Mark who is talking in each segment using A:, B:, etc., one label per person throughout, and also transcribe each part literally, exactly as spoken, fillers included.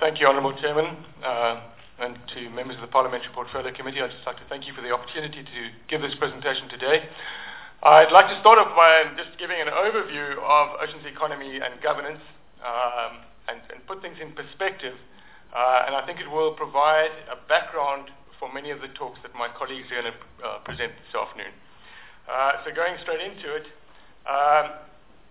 A: thank you, Honourable Chairman, uh, and to members of the Parliamentary Portfolio Committee. I'd just like to thank you for the opportunity to give this presentation today. I'd like to start off by just giving an overview of oceans economy and governance um, and, and put things in perspective. Uh, and I think it will provide a background for many of the talks that my colleagues are going to uh, present this afternoon. Uh, so going straight into it, um,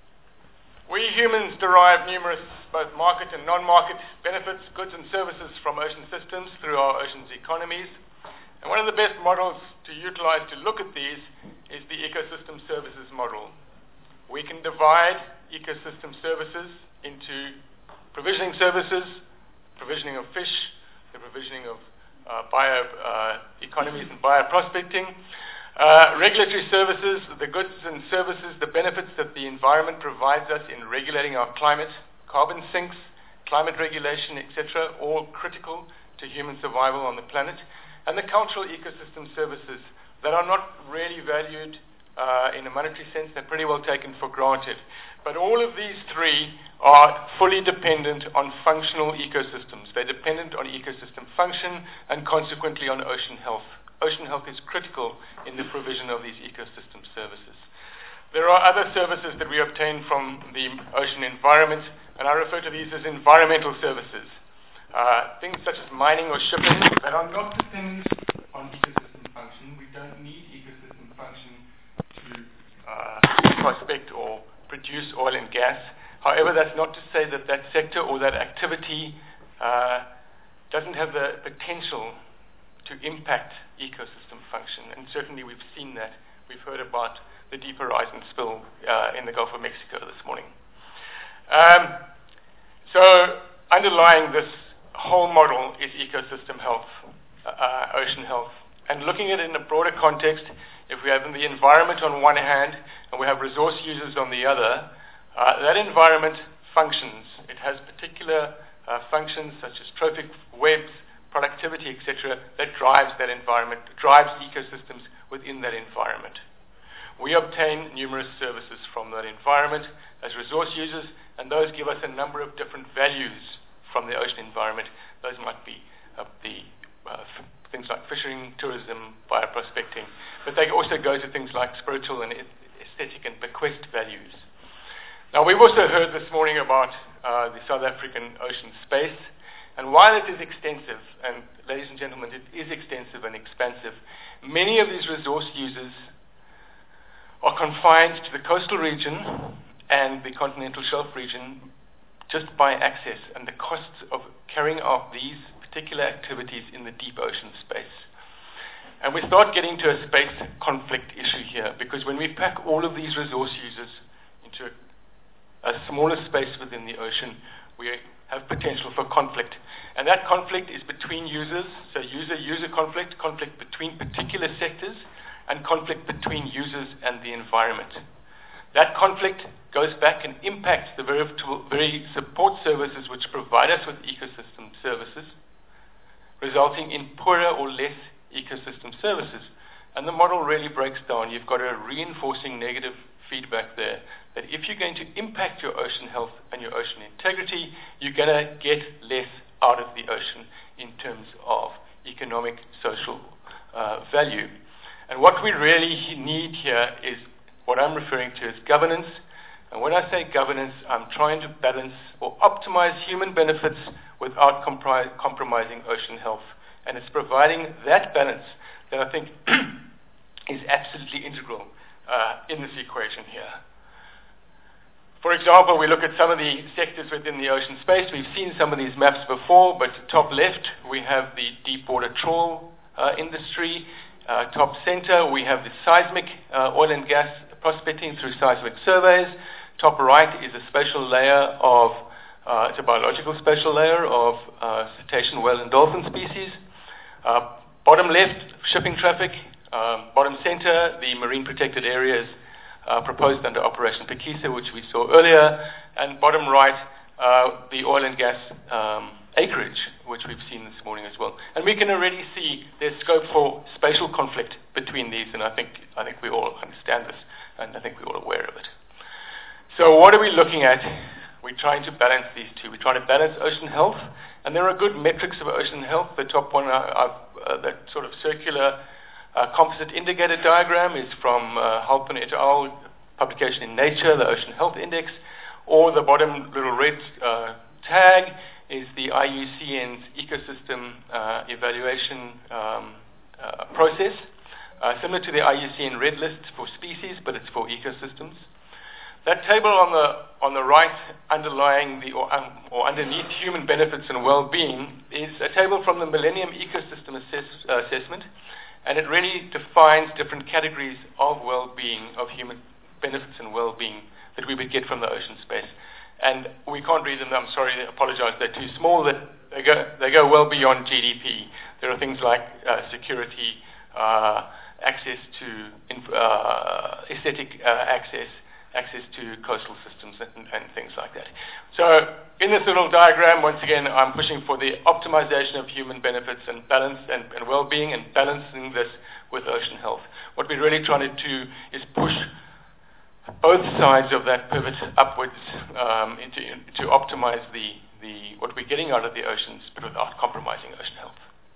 A: we humans derive numerous both market and non-market benefits, goods and services from ocean systems through our oceans economies. And one of the best models to utilize to look at these is the ecosystem services model. We can divide ecosystem services into provisioning services, provisioning of fish, the provisioning of uh, bio uh, economies and bioprospecting, uh, regulatory services, the goods and services, the benefits that the environment provides us in regulating our climate, carbon sinks, climate regulation, et cetera, all critical to human survival on the planet, and the cultural ecosystem services that are not really valued uh, in a monetary sense. They're pretty well taken for granted. But all of these three are fully dependent on functional ecosystems. They're dependent on ecosystem function and consequently on ocean health. Ocean health is critical in the provision of these ecosystem services. There are other services that we obtain from the ocean environment, and I refer to these as environmental services. Uh, things such as mining or shipping that are not dependent on ecosystem function. We don't need ecosystem function to uh, prospect or produce oil and gas. However, that's not to say that that sector or that activity uh, doesn't have the potential to impact ecosystem function, and certainly we've seen that. We've heard about the Deep Horizon spill uh, in the Gulf of Mexico this morning. Um, so underlying this whole model is ecosystem health, uh, ocean health. And looking at it in a broader context, if we have the environment on one hand and we have resource users on the other, uh, that environment functions. It has particular uh, functions such as trophic webs, productivity, et cetera, that drives that environment, drives ecosystems within that environment. We obtain numerous services from that environment as resource users, and those give us a number of different values from the ocean environment. Those might be uh, the uh, f things like fishing, tourism, bioprospecting, but they also go to things like spiritual and aesthetic and bequest values. Now, we've also heard this morning about uh, the South African ocean space, and while it is extensive, and ladies and gentlemen, it is extensive and expansive, many of these resource users are confined to the coastal region and the continental shelf region just by access and the costs of carrying out these particular activities in the deep ocean space. And we start getting to a space conflict issue here, because when we pack all of these resource users into a, a smaller space within the ocean, we have potential for conflict. And that conflict is between users, so user-user conflict, conflict between particular sectors, and conflict between users and the environment. That conflict goes back and impacts the very, very support services which provide us with ecosystem services, resulting in poorer or less ecosystem services. And the model really breaks down. You've got a reinforcing negative feedback there, that if you're going to impact your ocean health and your ocean integrity, you're going to get less out of the ocean in terms of economic, social uh, value. And what we really need here is what I'm referring to as governance. And when I say governance, I'm trying to balance or optimize human benefits without compri compromising ocean health. And it's providing that balance that I think is absolutely integral uh, in this equation here. For example, we look at some of the sectors within the ocean space. We've seen some of these maps before, but top left, we have the deep water trawl uh, industry. Uh, top center, we have the seismic uh, oil and gas prospecting through seismic surveys. Top right is a spatial layer of, uh, it's a biological spatial layer of uh, cetacean, whale and dolphin species. Uh, bottom left, shipping traffic. Um, bottom center, the marine protected areas uh, proposed under Operation Pekisa, which we saw earlier. And bottom right, uh, the oil and gas um, acreage, which we've seen this morning as well. And we can already see there's scope for spatial conflict between these, and I think, I think we all understand this, and I think we're all aware of it. So what are we looking at? We're trying to balance these two. We're trying to balance ocean health, And there are good metrics of ocean health. The top one, uh, uh, that sort of circular uh, composite indicator diagram, is from uh, Halpin et al. Publication in Nature, the Ocean Health Index, or the bottom little red uh, tag is the I U C N's ecosystem uh, evaluation um, uh, process, uh, similar to the I U C N red list for species, but it's for ecosystems. That table on the on the right, underlying the or, um, or underneath human benefits and well-being, is a table from the Millennium Ecosystem Assess, uh, Assessment, and it really defines different categories of well-being, of human benefits and well-being that we would get from the ocean space. And we can't read them. I'm sorry, I apologize. They're too small. That they go they go well beyond G D P. There are things like uh, security, uh, access to inf- uh, aesthetic uh, access, access to coastal systems, and, and things like that. So in this little diagram, once again, I'm pushing for the optimization of human benefits and balance and, and well-being, and balancing this with ocean health. What we're really trying to do is push both sides of that pivot upwards um, into, to optimize the, the what we're getting out of the oceans, but without compromising ocean health.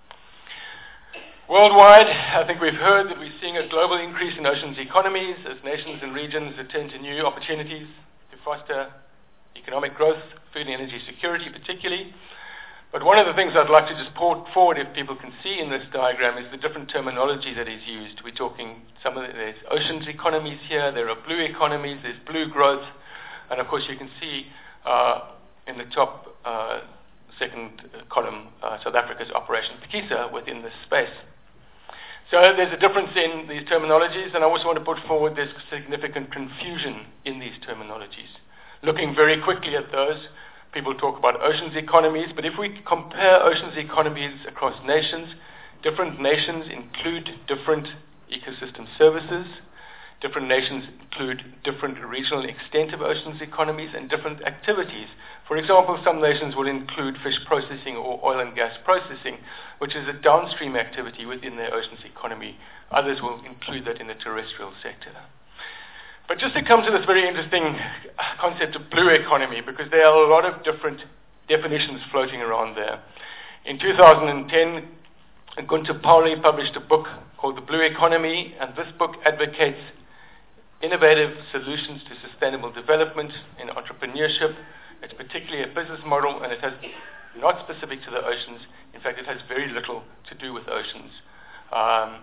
A: Worldwide, I think we've heard that we're seeing a global increase in oceans economies as nations and regions return to new opportunities to foster economic growth, food and energy security particularly. But one of the things I'd like to just put forward, if people can see in this diagram, is the different terminology that is used. We're talking some of the, there's oceans economies here, there are blue economies, there's blue growth, and of course you can see uh, in the top uh, second column uh, South Africa's Operation Phikisa within this space. So there's a difference in these terminologies, and I also want to put forward there's significant confusion in these terminologies. Looking very quickly at those, people talk about oceans economies, but if we compare oceans economies across nations, different nations include different ecosystem services. Different nations include different regional extent of oceans economies and different activities. For example, some nations will include fish processing or oil and gas processing, which is a downstream activity within their oceans economy. Others will include that in the terrestrial sector. But just to come to this very interesting concept of blue economy, because there are a lot of different definitions floating around there. In two thousand ten, Gunter Pauli published a book called The Blue Economy, and this book advocates innovative solutions to sustainable development in entrepreneurship. It's particularly a business model, and it has not specific to the oceans. In fact, it has very little to do with oceans. Um,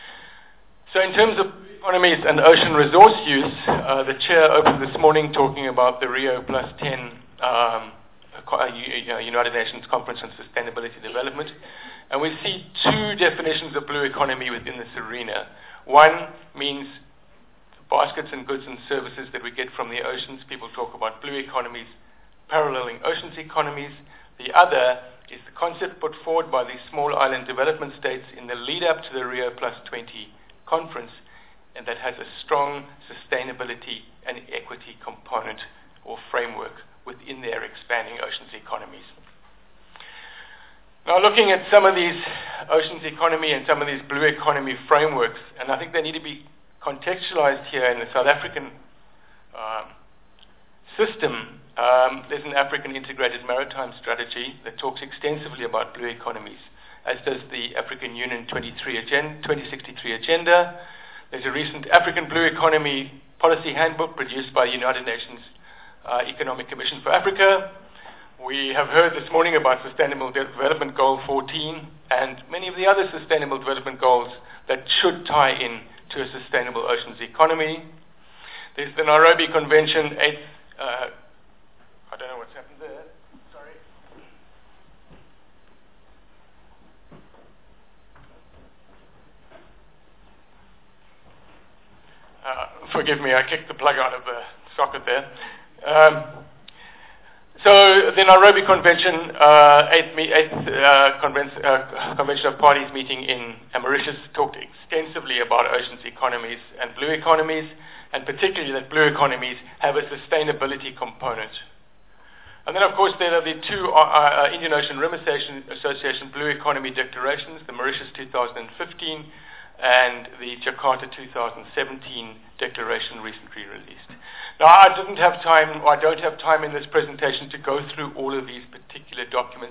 A: so in terms of economies and ocean resource use, uh, the chair opened this morning talking about the Rio Plus ten um, United Nations Conference on Sustainability Development. And we see two definitions of blue economy within this arena. One means baskets and goods and services that we get from the oceans. People talk about blue economies paralleling oceans economies. The other is the concept put forward by these small island development states in the lead up to the Rio Plus twenty conference, and that has a strong sustainability and equity component or framework within their expanding oceans economies. Now, looking at some of these oceans economy and some of these blue economy frameworks, and I think they need to be contextualized here in the South African um, system. Um, there's an African Integrated Maritime Strategy that talks extensively about blue economies, as does the African Union twenty sixty-three Agenda. There's a recent African Blue Economy Policy Handbook produced by the United Nations uh, Economic Commission for Africa. We have heard this morning about Sustainable Development Goal fourteen and many of the other Sustainable Development Goals that should tie in to a sustainable oceans economy. There's the Nairobi Convention, eighth, uh, I don't know what's happened there, sorry. Uh, forgive me, I kicked the plug out of the socket there. Um, So the Nairobi Convention, uh, eighth, eighth uh, conven- uh, Convention of Parties meeting in Mauritius, talked extensively about oceans economies and blue economies, and particularly that blue economies have a sustainability component. And then, of course, there are the two uh, uh, Indian Ocean Rim Association Blue Economy Declarations, the Mauritius two thousand fifteen and the Jakarta two thousand seventeen declaration recently released. Now, I didn't have time, or I don't have time in this presentation to go through all of these particular documents,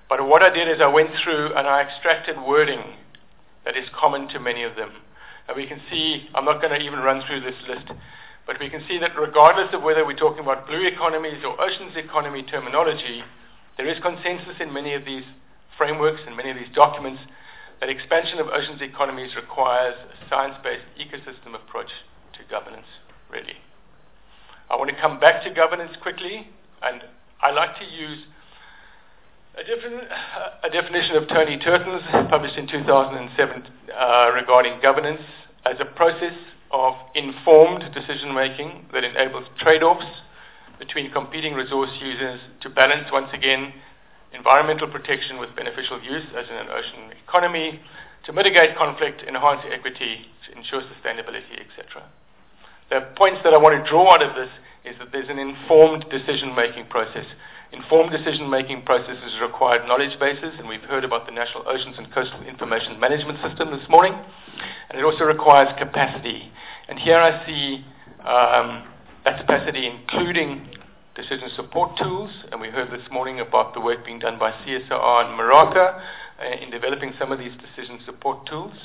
A: But what I did is I went through and I extracted wording that is common to many of them. And we can see, I'm not going to even run through this list, but we can see that regardless of whether we're talking about blue economies or oceans economy terminology, there is consensus in many of these frameworks and many of these documents that expansion of oceans economies requires a science-based ecosystem approach to governance, really. I want to come back to governance quickly, and I like to use a, different, a definition of Tony Turton's, published in two thousand seven, uh, regarding governance as a process of informed decision-making that enables trade-offs between competing resource users to balance, once again, environmental protection with beneficial use, as in an ocean economy, to mitigate conflict, enhance equity, to ensure sustainability, et cetera. The points that I want to draw out of this is that there's an informed decision-making process. Informed decision-making processes require knowledge bases, and we've heard about the National Oceans and Coastal Information Management System this morning, and it also requires capacity. And here I see um, that capacity including decision support tools, and we heard this morning about the work being done by C S I R and Maraca uh, in developing some of these decision support tools.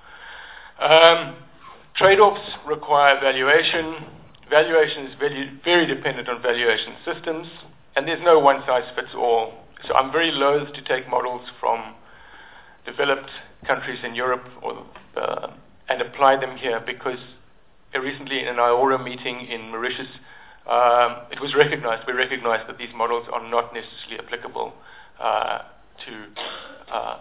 A: Um, Trade-offs require valuation. Valuation is very, very dependent on valuation systems, and there's no one-size-fits-all. So I'm very loath to take models from developed countries in Europe or, uh, and apply them here, because uh, recently in an I O R A meeting in Mauritius, um, it was recognized, we recognized that these models are not necessarily applicable uh, to uh,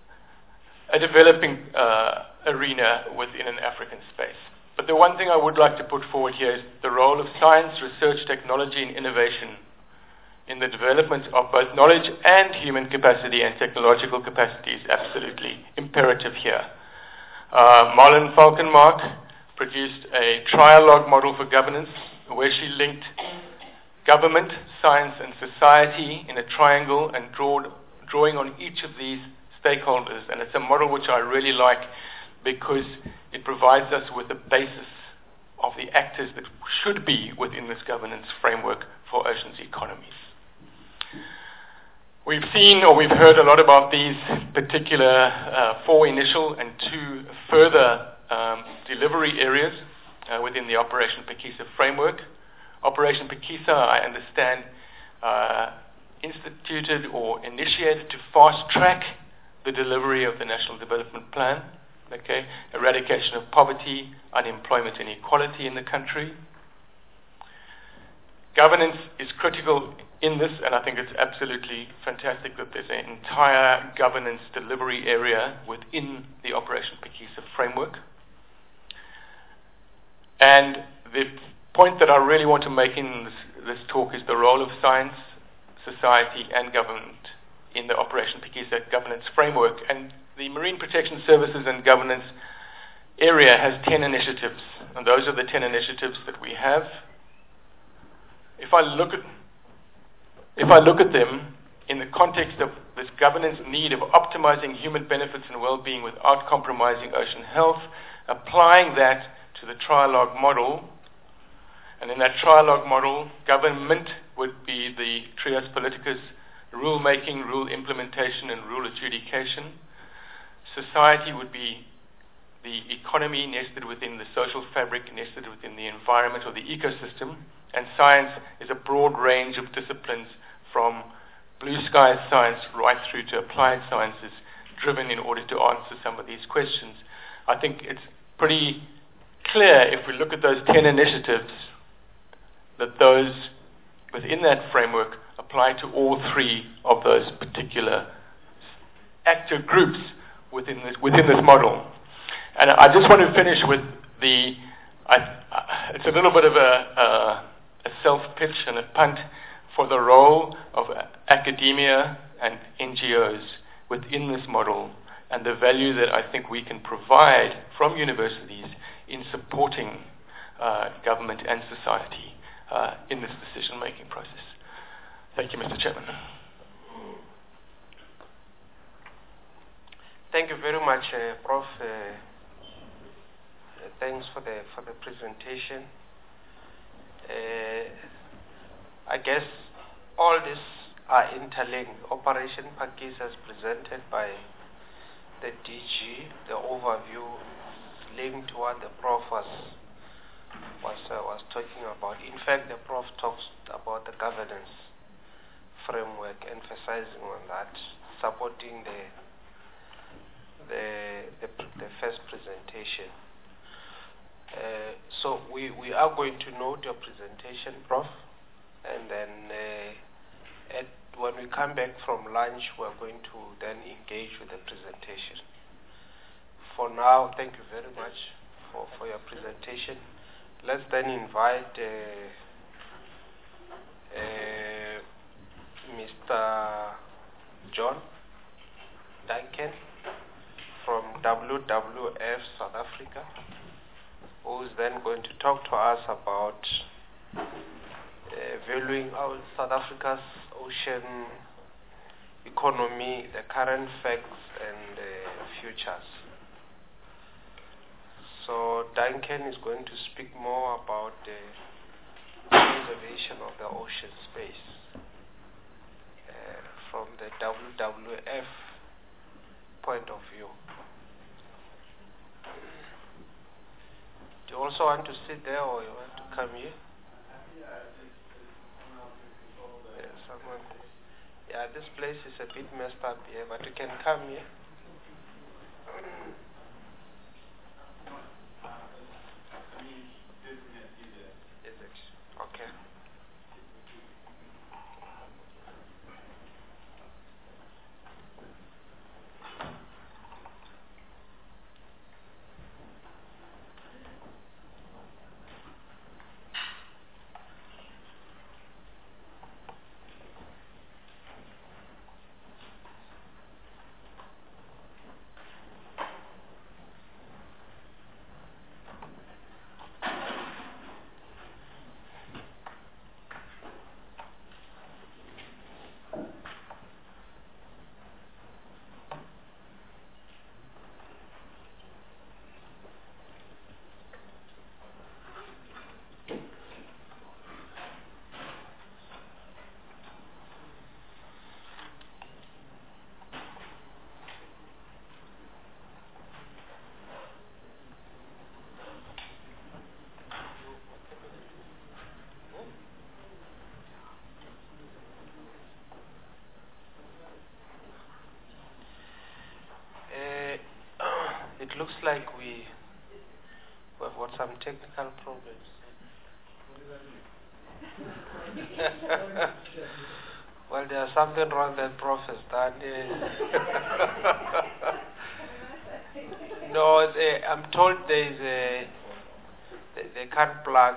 A: a developing uh, arena within an African space. But the one thing I would like to put forward here is the role of science, research, technology, and innovation in the development of both knowledge and human capacity and technological capacity is absolutely imperative here. Uh, Marlon Falkenmark produced a trialogue model for governance where she linked government, science, and society in a triangle and drawed, drawing on each of these stakeholders. And it's a model which I really like because it provides us with the basis of the actors that should be within this governance framework for oceans economies. We've seen or we've heard a lot about these particular uh, four initial and two further um, delivery areas uh, within the Operation Phakisa framework. Operation Phakisa, I understand, uh, instituted or initiated to fast-track the delivery of the National Development Plan, okay, eradication of poverty, unemployment, and inequality in the country. Governance is critical in this, and I think it's absolutely fantastic that there's an entire governance delivery area within the Operation Phakisa framework. And the point that I really want to make in this, this talk is the role of science, society, and government in the Operation Phakisa governance framework. And the Marine Protection Services and Governance area has ten initiatives, and those are the ten initiatives that we have. If I look at if I look at them in the context of this governance need of optimizing human benefits and well-being without compromising ocean health, applying that to the trialogue model, and in that trialogue model, government would be the trias politicus, rule-making, rule implementation, and rule adjudication. Society would be the economy nested within the social fabric, nested within the environment or the ecosystem. And science is a broad range of disciplines from blue sky science right through to applied sciences, driven in order to answer some of these questions. I think it's pretty clear if we look at those ten initiatives that those within that framework apply to all three of those particular actor groups within this, within this model. And I just want to finish with the, I, I, it's a little bit of a, a, a self-pitch and a punt for the role of academia and N G Os within this model and the value that I think we can provide from universities in supporting uh, government and society uh, in this decision-making process. Thank you, Mister Chairman.
B: Thank you very much, uh, Prof Uh, thanks for the for the presentation. Uh, I guess all this are interlinked. Operation Phakisa is presented by the D G. The overview is linked to what the Prof was was, uh, was talking about. In fact, the Prof talks about the governance framework, emphasizing on that, supporting the the the, the first presentation. Uh, so we, we are going to note your presentation, Prof, and then uh, at, when we come back from lunch, we're going to then engage with the presentation. For now, thank you very much for, for your presentation. Let's then invite uh, uh, Mister John Duncan from W W F South Africa, who is then going to talk to us about uh, valuing out South Africa's ocean economy, the current facts and uh, futures. So Duncan is going to speak more about the conservation of the ocean space uh, from the W W F point of view. Do you also want to sit there, or you want to come here? Yeah, someone. Yeah, this place is a bit messed up here, but you can come here. Okay. It looks like we have got some technical problems. Well, there's something wrong that Prof has done. No, a, I'm told there is a they, they can't plug.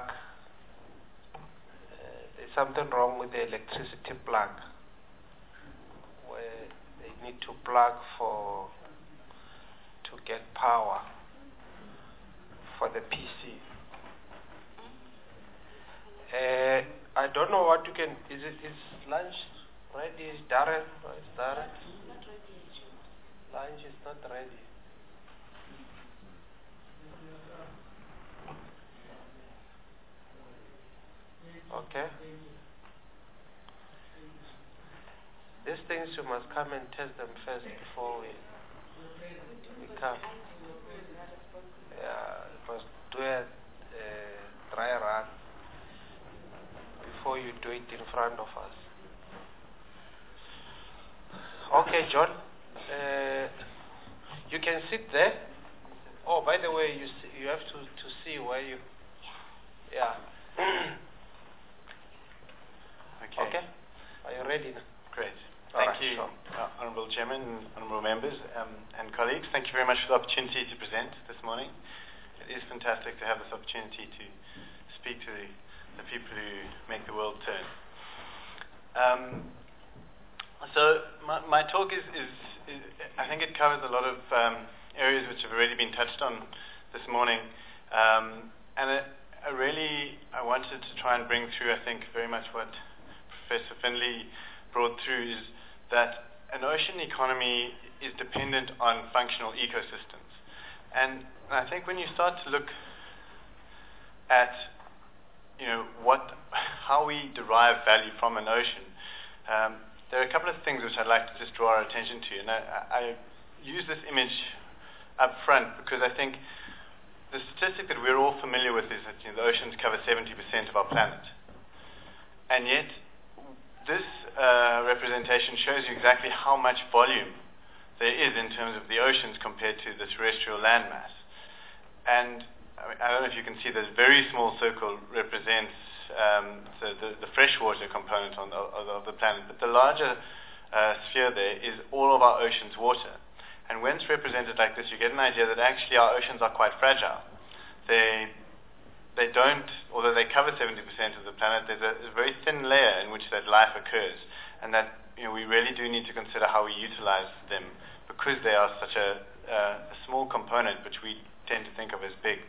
B: Uh, there's something wrong with the electricity plug, where they need to plug for to get power for the P C. Uh, I don't know what you can. Is it is lunch ready? Is Darren? Is Darren? Lunch is not ready. Okay. These things you must come and test them first before we we come. Yeah, you must do a uh, dry run before you do it in front of us. Okay, John. Uh, you can sit there. Oh, by the way, you see, you have to to see where you. Yeah.
C: Okay.
B: Okay. Are you ready now?
C: Great.
B: All
C: Thank
B: right,
C: you,
B: sure.
C: uh, Honourable Chairman, Honourable Members um, and colleagues. Thank you very much for the opportunity to present this morning. It is fantastic to have this opportunity to speak to the, the people who make the world turn. Um, so my, my talk is, is, is, I think it covers a lot of um, areas which have already been touched on this morning. Um, and it, I really, I wanted to try and bring through, I think, very much what Professor Finlay brought through, is that an ocean economy is dependent on functional ecosystems. And I think when you start to look at, you know, what, how we derive value from an ocean, um, there are a couple of things which I'd like to just draw our attention to. And I, I use this image up front because I think the statistic that we're all familiar with is that you know, the oceans cover seventy percent of our planet. And yet, this uh, representation shows you exactly how much volume there is in terms of the oceans compared to the terrestrial landmass. And I, mean, I don't know if you can see this very small circle represents um, the, the, the freshwater component on the, of the planet, but the larger uh, sphere there is all of our oceans water. And when it's represented like this, you get an idea that actually our oceans are quite fragile. They They don't, although they cover seventy percent of the planet, there's a, a very thin layer in which that life occurs, and that you know we really do need to consider how we utilize them because they are such a, uh, a small component, which we tend to think of as big.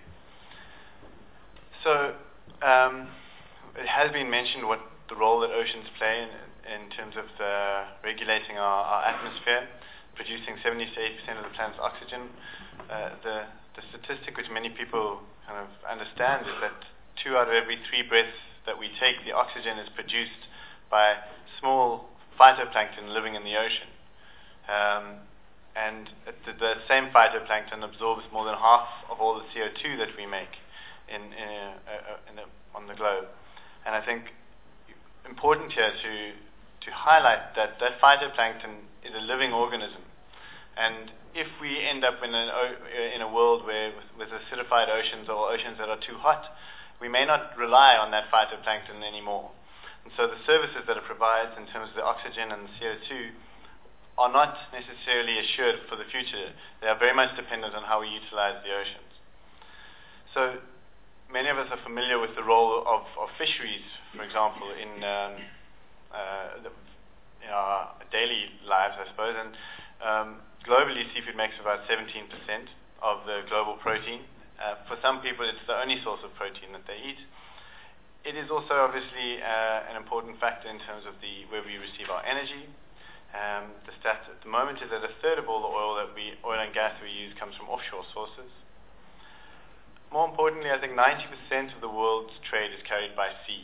C: So um, it has been mentioned what the role that oceans play in, in terms of uh, regulating our, our atmosphere, producing seventy to eighty percent of the planet's oxygen. Uh, the The statistic which many people kind of understand is that two out of every three breaths that we take, the oxygen is produced by small phytoplankton living in the ocean. Um, and the, the same phytoplankton absorbs more than half of all the C O two that we make in, in, a, a, in a, on the globe. And I think important here to, to highlight that that phytoplankton is a living organism. And if we end up in, an, in a world where with, with acidified oceans or oceans that are too hot, we may not rely on that phytoplankton anymore. And so the services that it provides in terms of the oxygen and the C O two are not necessarily assured for the future. They are very much dependent on how we utilize the oceans. So many of us are familiar with the role of, of fisheries, for example, in, um, uh, the, in our daily lives, I suppose. And um, globally, seafood makes about seventeen percent of the global protein. Uh, for some people, it's the only source of protein that they eat. It is also obviously uh, an important factor in terms of the where we receive our energy. Um, the stat at the moment is that a third of all the oil that we, oil and gas we use comes from offshore sources. More importantly, I think ninety percent of the world's trade is carried by sea.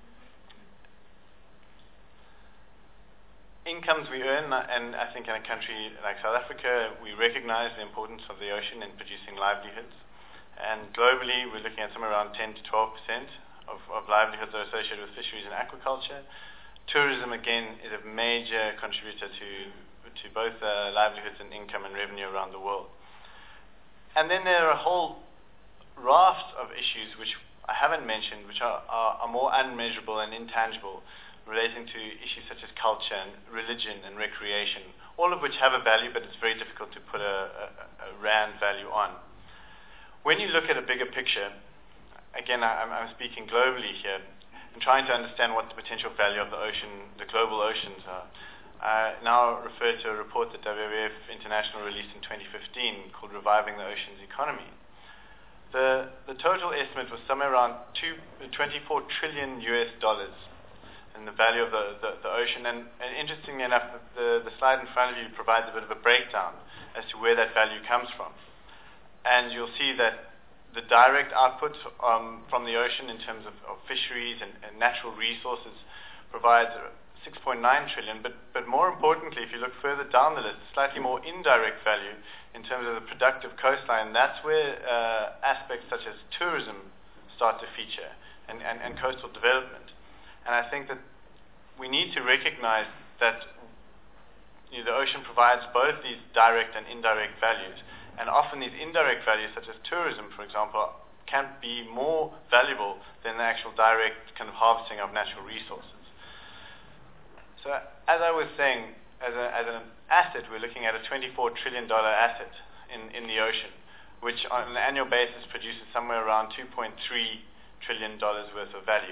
C: Incomes we earn, and I think in a country like South Africa, we recognize the importance of the ocean in producing livelihoods. And globally, we're looking at somewhere around ten to twelve percent of, of livelihoods are associated with fisheries and aquaculture. Tourism, again, is a major contributor to, to both uh, livelihoods and income and revenue around the world. And then there are a whole raft of issues which I haven't mentioned, which are, are, are more unmeasurable and intangible, relating to issues such as culture and religion and recreation, all of which have a value, but it's very difficult to put a, a, a rand value on. When you look at a bigger picture, again, I, I'm, I'm speaking globally here, and trying to understand what the potential value of the ocean, the global oceans are. I now refer to a report that W W F International released in twenty fifteen called Reviving the Oceans Economy. The, the total estimate was somewhere around two, twenty-four trillion U S dollars in the value of the, the, the ocean. And, and interestingly enough, the, the slide in front of you provides a bit of a breakdown as to where that value comes from. And you'll see that the direct output um, from the ocean in terms of, of fisheries and, and natural resources provides six point nine trillion, but, but more importantly, if you look further down the list, slightly more indirect value in terms of the productive coastline, that's where uh, aspects such as tourism start to feature and, and, and coastal development. And I think that we need to recognize that you know, the ocean provides both these direct and indirect values. And often these indirect values, such as tourism, for example, can be more valuable than the actual direct kind of harvesting of natural resources. So as I was saying, as, a, as an asset, we're looking at a twenty-four trillion dollars asset in, in the ocean, which on an annual basis produces somewhere around two point three trillion dollars worth of value.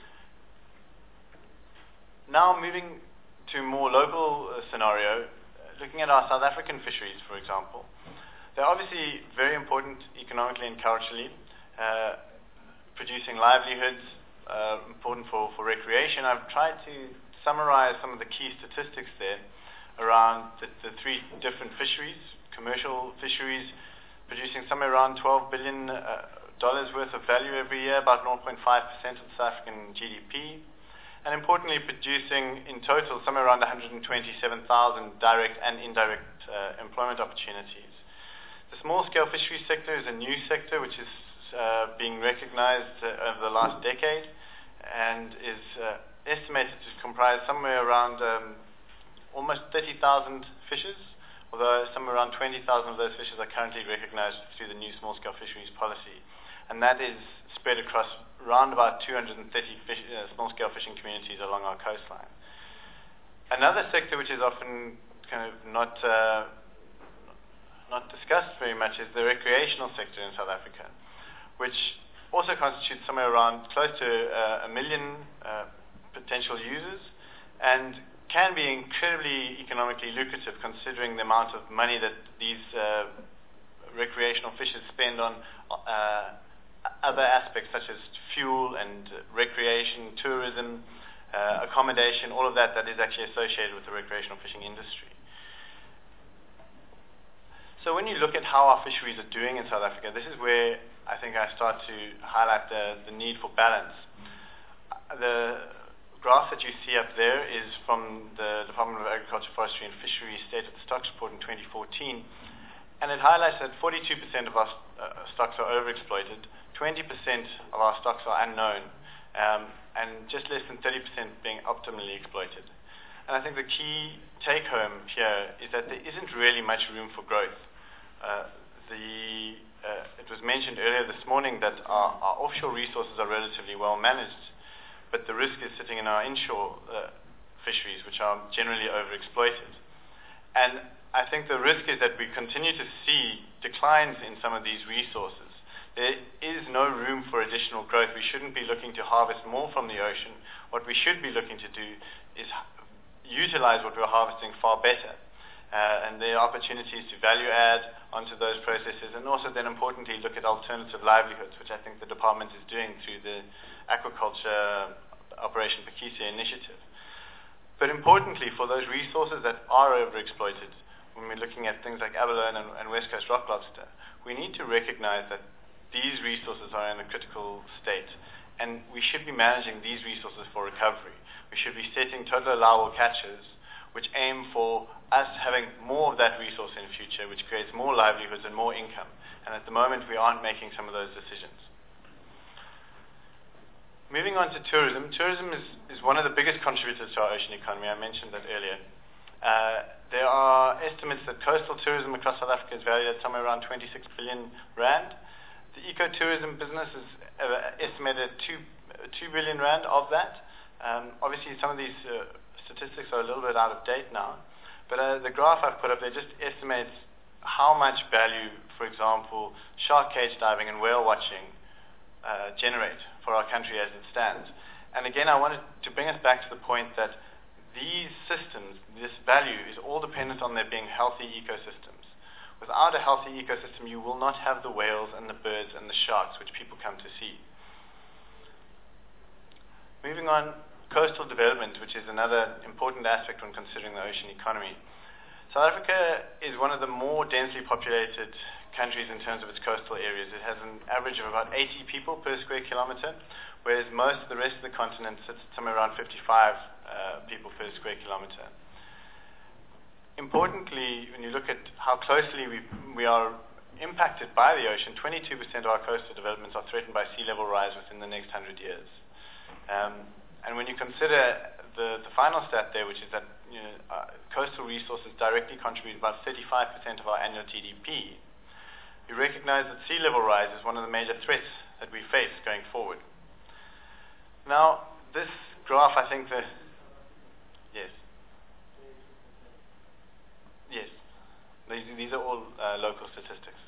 C: Now moving to a more local uh, scenario, uh, looking at our South African fisheries, for example, they're obviously very important economically and culturally, uh, producing livelihoods, uh, important for, for recreation. I've tried to summarize some of the key statistics there around the, the three different fisheries. Commercial fisheries producing somewhere around twelve billion dollars uh, worth of value every year, about zero point five percent of the South African G D P. and importantly producing in total somewhere around one hundred twenty-seven thousand direct and indirect uh, employment opportunities. The small-scale fisheries sector is a new sector which is uh, being recognized uh, over the last decade and is uh, estimated to comprise somewhere around um, almost thirty thousand fishes, although somewhere around twenty thousand of those fishes are currently recognized through the new small-scale fisheries policy. And that is spread across around about two hundred thirty fish, uh, small-scale fishing communities along our coastline. Another sector which is often kind of not uh, not discussed very much is the recreational sector in South Africa, which also constitutes somewhere around close to uh, a million uh, potential users and can be incredibly economically lucrative considering the amount of money that these uh, recreational fishers spend on uh, other aspects such as fuel and recreation, tourism, uh, accommodation, all of that that is actually associated with the recreational fishing industry. So when you look at how our fisheries are doing in South Africa, this is where I think I start to highlight the, the need for balance. The graph that you see up there is from the Department of Agriculture, Forestry and Fisheries State of the Stocks Report in twenty fourteen, and it highlights that forty-two percent of our uh, stocks are overexploited, twenty percent of our stocks are unknown, um, and just less than thirty percent being optimally exploited. And I think the key take-home here is that there isn't really much room for growth. Uh, the, uh, it was mentioned earlier this morning that our, our offshore resources are relatively well managed, but the risk is sitting in our inshore uh, fisheries, which are generally overexploited. And I think the risk is that we continue to see declines in some of these resources. There is no room for additional growth. We shouldn't be looking to harvest more from the ocean. What we should be looking to do is utilize what we're harvesting far better. Uh, and there are opportunities to value add onto those processes, and also then importantly look at alternative livelihoods, which I think the department is doing through the Aquaculture Operation Phakisa initiative. But importantly, for those resources that are overexploited, when we're looking at things like abalone and, and West Coast rock lobster, we need to recognize that these resources are in a critical state, and we should be managing these resources for recovery. We should be setting total allowable catches which aim for us having more of that resource in the future, which creates more livelihoods and more income. And at the moment, we aren't making some of those decisions. Moving on to tourism. Tourism is, is one of the biggest contributors to our ocean economy. I mentioned that earlier. Uh, there are estimates that coastal tourism across South Africa is valued at somewhere around twenty-six billion rand. The ecotourism business is uh, estimated at two, uh, two billion rand of that. Um, obviously, some of these uh, statistics are a little bit out of date now, but uh, the graph I've put up there just estimates how much value, for example, shark cage diving and whale watching uh, generate for our country as it stands. And again, I wanted to bring us back to the point that these systems, this value, is all dependent on there being healthy ecosystems. Without a healthy ecosystem, you will not have the whales and the birds and the sharks which people come to see. Moving on, coastal development, which is another important aspect when considering the ocean economy. South Africa is one of the more densely populated countries in terms of its coastal areas. It has an average of about eighty people per square kilometer, whereas most of the rest of the continent sits somewhere around fifty-five uh, people per square kilometer. Importantly, when you look at how closely we, we are impacted by the ocean, twenty-two percent of our coastal developments are threatened by sea level rise within the next one hundred years. Um, And when you consider the, the final stat there, which is that you know, uh, coastal resources directly contribute about thirty-five percent of our annual G D P, we recognize that sea level rise is one of the major threats that we face going forward. Now, this graph, I think the... Yes. Yes. These, these are all uh, local statistics.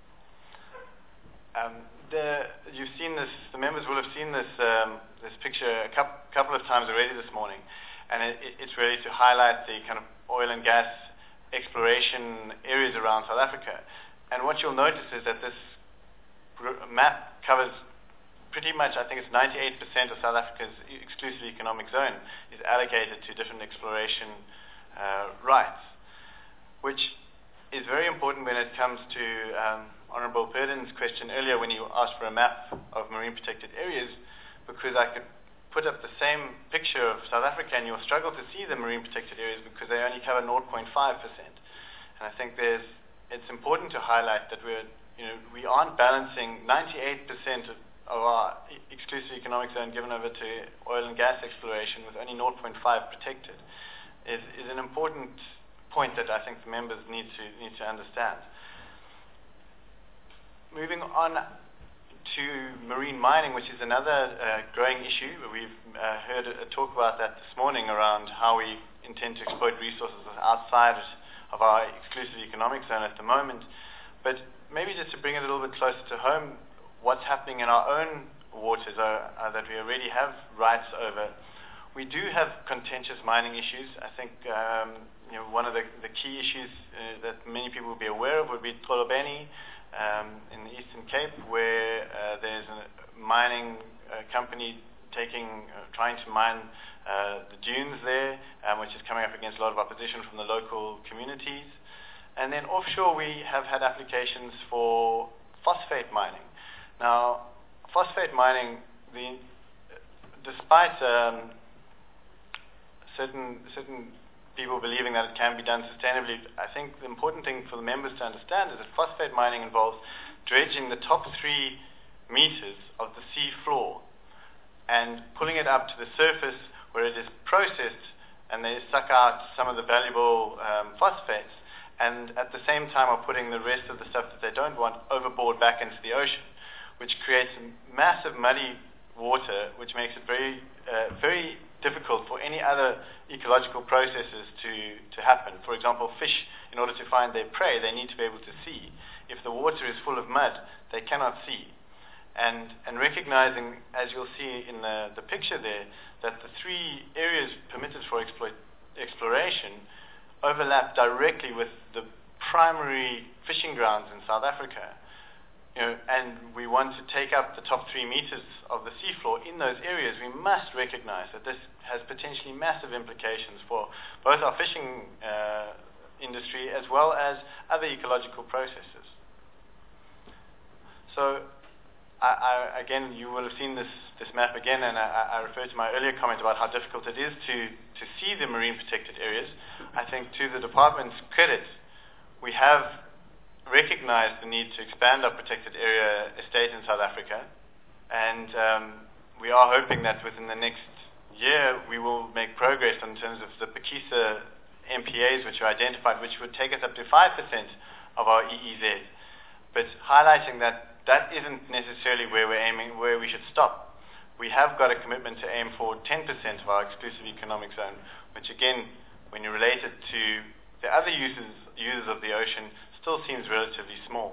C: Um, the, you've seen this, the members will have seen this um, this picture a couple, couple of times already this morning, and it, it, it's really to highlight the kind of oil and gas exploration areas around South Africa. And what you'll notice is that this map covers pretty much, I think it's ninety-eight percent of South Africa's exclusive economic zone is allocated to different exploration uh, rights, which is very important when it comes to um, Honourable Purden's question earlier when you asked for a map of marine protected areas, because I could put up the same picture of South Africa and you'll struggle to see the marine protected areas because they only cover zero point five percent. And I think there's, it's important to highlight that we're, you know, we aren't balancing ninety-eight percent of, of our exclusive economic zone given over to oil and gas exploration with only zero point five protected is, is an important point that I think the members need to, need to understand. Moving on to marine mining, which is another uh, growing issue. We've uh, heard a, a talk about that this morning around how we intend to exploit resources outside of our exclusive economic zone at the moment. But maybe just to bring it a little bit closer to home, what's happening in our own waters are, are that we already have rights over. We do have contentious mining issues. I think um, you know, one of the, the key issues uh, that many people will be aware of would be Xolobeni, Um, in the Eastern Cape, where uh, there's a mining uh, company taking, uh, trying to mine uh, the dunes there, um, which is coming up against a lot of opposition from the local communities. And then offshore, we have had applications for phosphate mining. Now, phosphate mining, the, despite um, certain certain people believing that it can be done sustainably, I think the important thing for the members to understand is that phosphate mining involves dredging the top three meters of the sea floor and pulling it up to the surface where it is processed and they suck out some of the valuable um, phosphates, and at the same time are putting the rest of the stuff that they don't want overboard back into the ocean, which creates massive muddy water, which makes it very, uh, very difficult for any other ecological processes to, to happen. For example, fish, in order to find their prey, they need to be able to see. If the water is full of mud, they cannot see. And, and recognizing, as you'll see in the, the picture there, that the three areas permitted for exploit, exploration overlap directly with the primary fishing grounds in South Africa. You know, and we want to take up the top three meters of the seafloor in those areas, we must recognize that this has potentially massive implications for both our fishing uh, industry as well as other ecological processes. So, I, I, again, you will have seen this, this map again, and I, I refer to my earlier comment about how difficult it is to, to see the marine protected areas. I think to the department's credit, we have recognize the need to expand our protected area estate in South Africa, and um, we are hoping that within the next year we will make progress in terms of the Phakisa M P As which are identified, which would take us up to five percent of our E E Z. But highlighting that that isn't necessarily where we're aiming, where we should stop. We have got a commitment to aim for ten percent of our exclusive economic zone, which again, when you relate it to the other users, users of the ocean, still seems relatively small.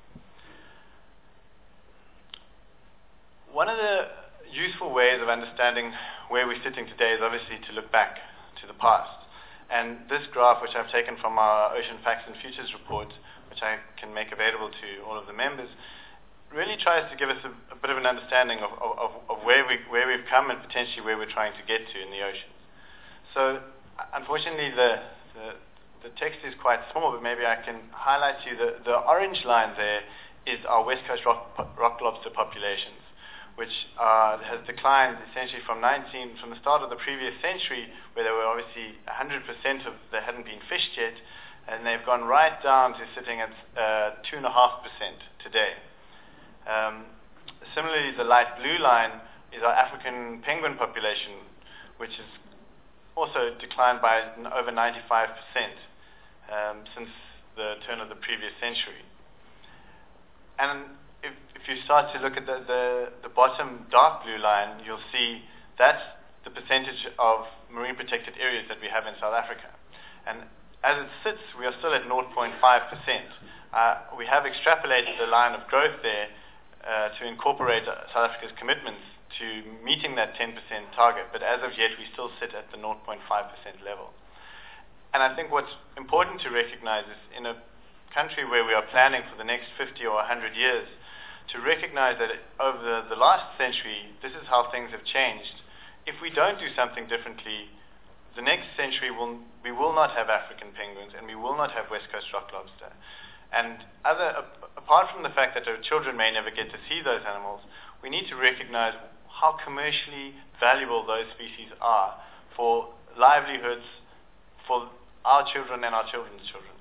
C: One of the useful ways of understanding where we're sitting today is obviously to look back to the past. And this graph, which I've taken from our Ocean Facts and Futures report, which I can make available to all of the members, really tries to give us a, a bit of an understanding of, of, of where, we, where we've come and potentially where we're trying to get to in the oceans. So, unfortunately, the, the The text is quite small, but maybe I can highlight to you the, the orange line there is our West Coast rock, rock lobster populations, which uh, has declined essentially from nineteen from the start of the previous century, where they were obviously one hundred percent of they hadn't been fished yet, and they've gone right down to sitting at uh, two point five percent today. Um, similarly, the light blue line is our African penguin population, which has also declined by over ninety-five percent. Um, since the turn of the previous century. And if, if you start to look at the, the, the bottom dark blue line, you'll see that's the percentage of marine protected areas that we have in South Africa. And as it sits, we are still at zero point five percent. Uh, we have extrapolated the line of growth there uh, to incorporate South Africa's commitments to meeting that ten percent target, but as of yet, we still sit at the zero point five percent level. And I think what's important to recognize is in a country where we are planning for the next fifty or one hundred years, to recognize that over the, the last century, this is how things have changed. If we don't do something differently, the next century will, we will not have African penguins and we will not have West Coast rock lobster. And other, apart from the fact that our children may never get to see those animals, we need to recognize how commercially valuable those species are for livelihoods for our children and our children's children.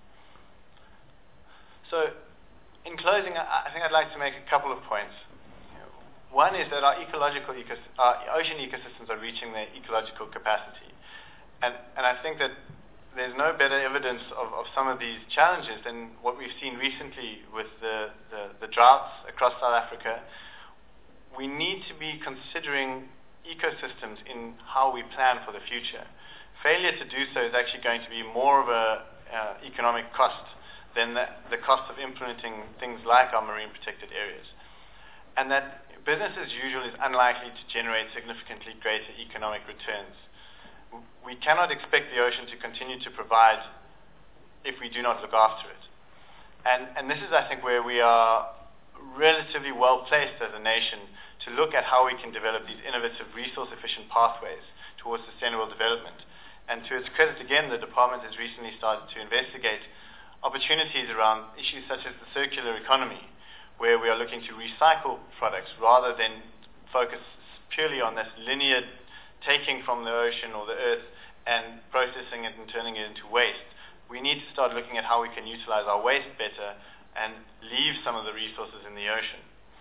C: So, in closing, I, I think I'd like to make a couple of points. One is that our ecological ecos our ocean ecosystems are reaching their ecological capacity. And, and I think that there's no better evidence of, of some of these challenges than what we've seen recently with the, the, the droughts across South Africa. We need to be considering ecosystems in how we plan for the future. Failure to do so is actually going to be more of a uh, economic cost than the, the cost of implementing things like our marine protected areas. And that business as usual is unlikely to generate significantly greater economic returns. We cannot expect the ocean to continue to provide if we do not look after it. And, and this is, I think, where we are relatively well placed as a nation to look at how we can develop these innovative, resource-efficient pathways towards sustainable development. And to its credit, again, the department has recently started to investigate opportunities around issues such as the circular economy, where we are looking to recycle products rather than focus purely on this linear taking from the ocean or the earth and processing it and turning it into waste. We need to start looking at how we can utilize our waste better and leave some of the resources in the ocean.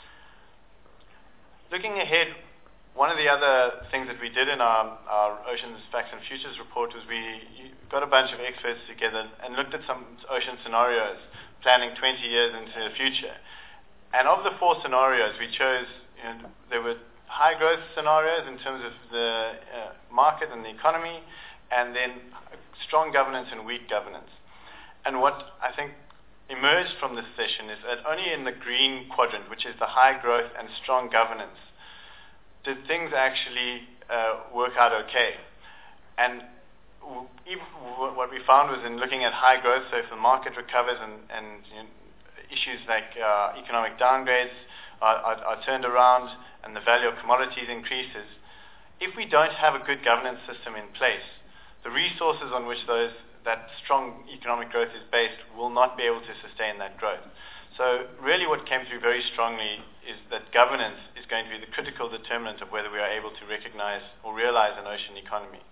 C: Looking ahead, one of the other things that we did in our, our Oceans, Facts and Futures report was we got a bunch of experts together and looked at some ocean scenarios, planning twenty years into the future. And of the four scenarios, we chose, you know, there were high growth scenarios in terms of the uh, market and the economy, and then strong governance and weak governance. And what I think emerged from this session is that only in the green quadrant, which is the high growth and strong governance, did things actually uh, work out okay. And w even w what we found was in looking at high growth, so if the market recovers and, and you know, issues like uh, economic downgrades are, are, are turned around and the value of commodities increases, if we don't have a good governance system in place, the resources on which those, that strong economic growth is based will not be able to sustain that growth. So really what came through very strongly is that governance is going to be the critical determinant of whether we are able to recognize or realize an ocean economy.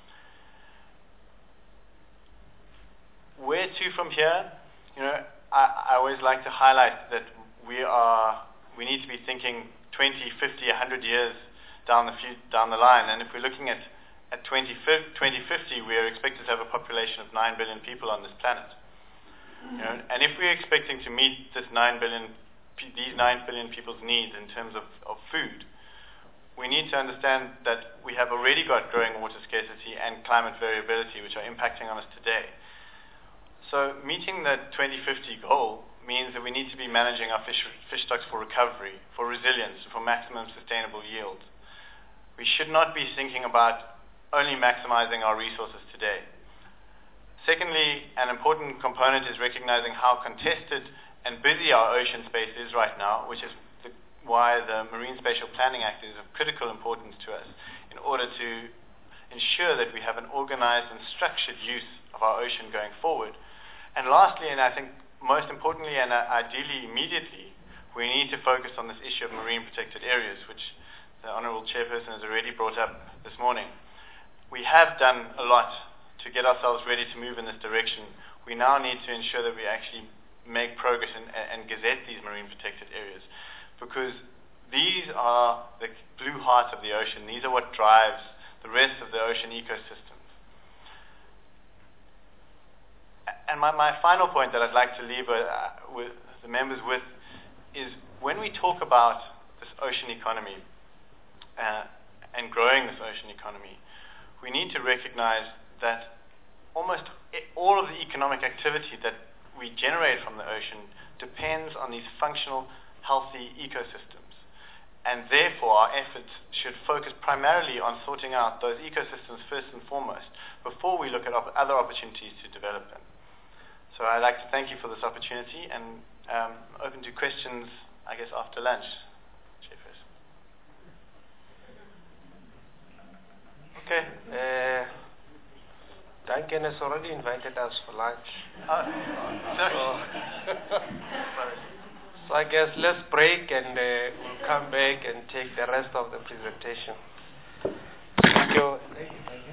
C: Where to from here? You know, I, I always like to highlight that we are, we need to be thinking twenty, fifty, one hundred years down the, few, down the line. And if we're looking at, at twenty fifty, we are expected to have a population of nine billion people on this planet. You know, and if we're expecting to meet this nine billion, these nine billion people's needs in terms of, of food, we need to understand that we have already got growing water scarcity and climate variability, which are impacting on us today. So meeting that twenty fifty goal means that we need to be managing our fish, fish stocks for recovery, for resilience, for maximum sustainable yield. We should not be thinking about only maximizing our resources today. Secondly, an important component is recognizing how contested and busy our ocean space is right now, which is the, why the Marine Spatial Planning Act is of critical importance to us in order to ensure that we have an organized and structured use of our ocean going forward. And lastly, and I think most importantly and uh, ideally immediately, we need to focus on this issue of marine protected areas, which the Honourable Chairperson has already brought up this morning. We have done a lot to get ourselves ready to move in this direction. We now need to ensure that we actually make progress and, and gazette these marine protected areas, because these are the blue heart of the ocean. These are what drives the rest of the ocean ecosystem. And my, my final point that I'd like to leave uh, with the members with is when we talk about this ocean economy uh, and growing this ocean economy, we need to recognize that almost all of the economic activity that we generate from the ocean depends on these functional, healthy ecosystems. And therefore, our efforts should focus primarily on sorting out those ecosystems first and foremost before we look at op other opportunities to develop them. So I'd like to thank you for this opportunity and um, open to questions, I guess, after lunch. Chairperson.
B: Okay. Uh, Duncan has already invited us for lunch.
C: Uh, sorry.
B: So, So I guess let's break and uh, we'll come back and take the rest of the presentation. Thank you. Thank you. Thank you.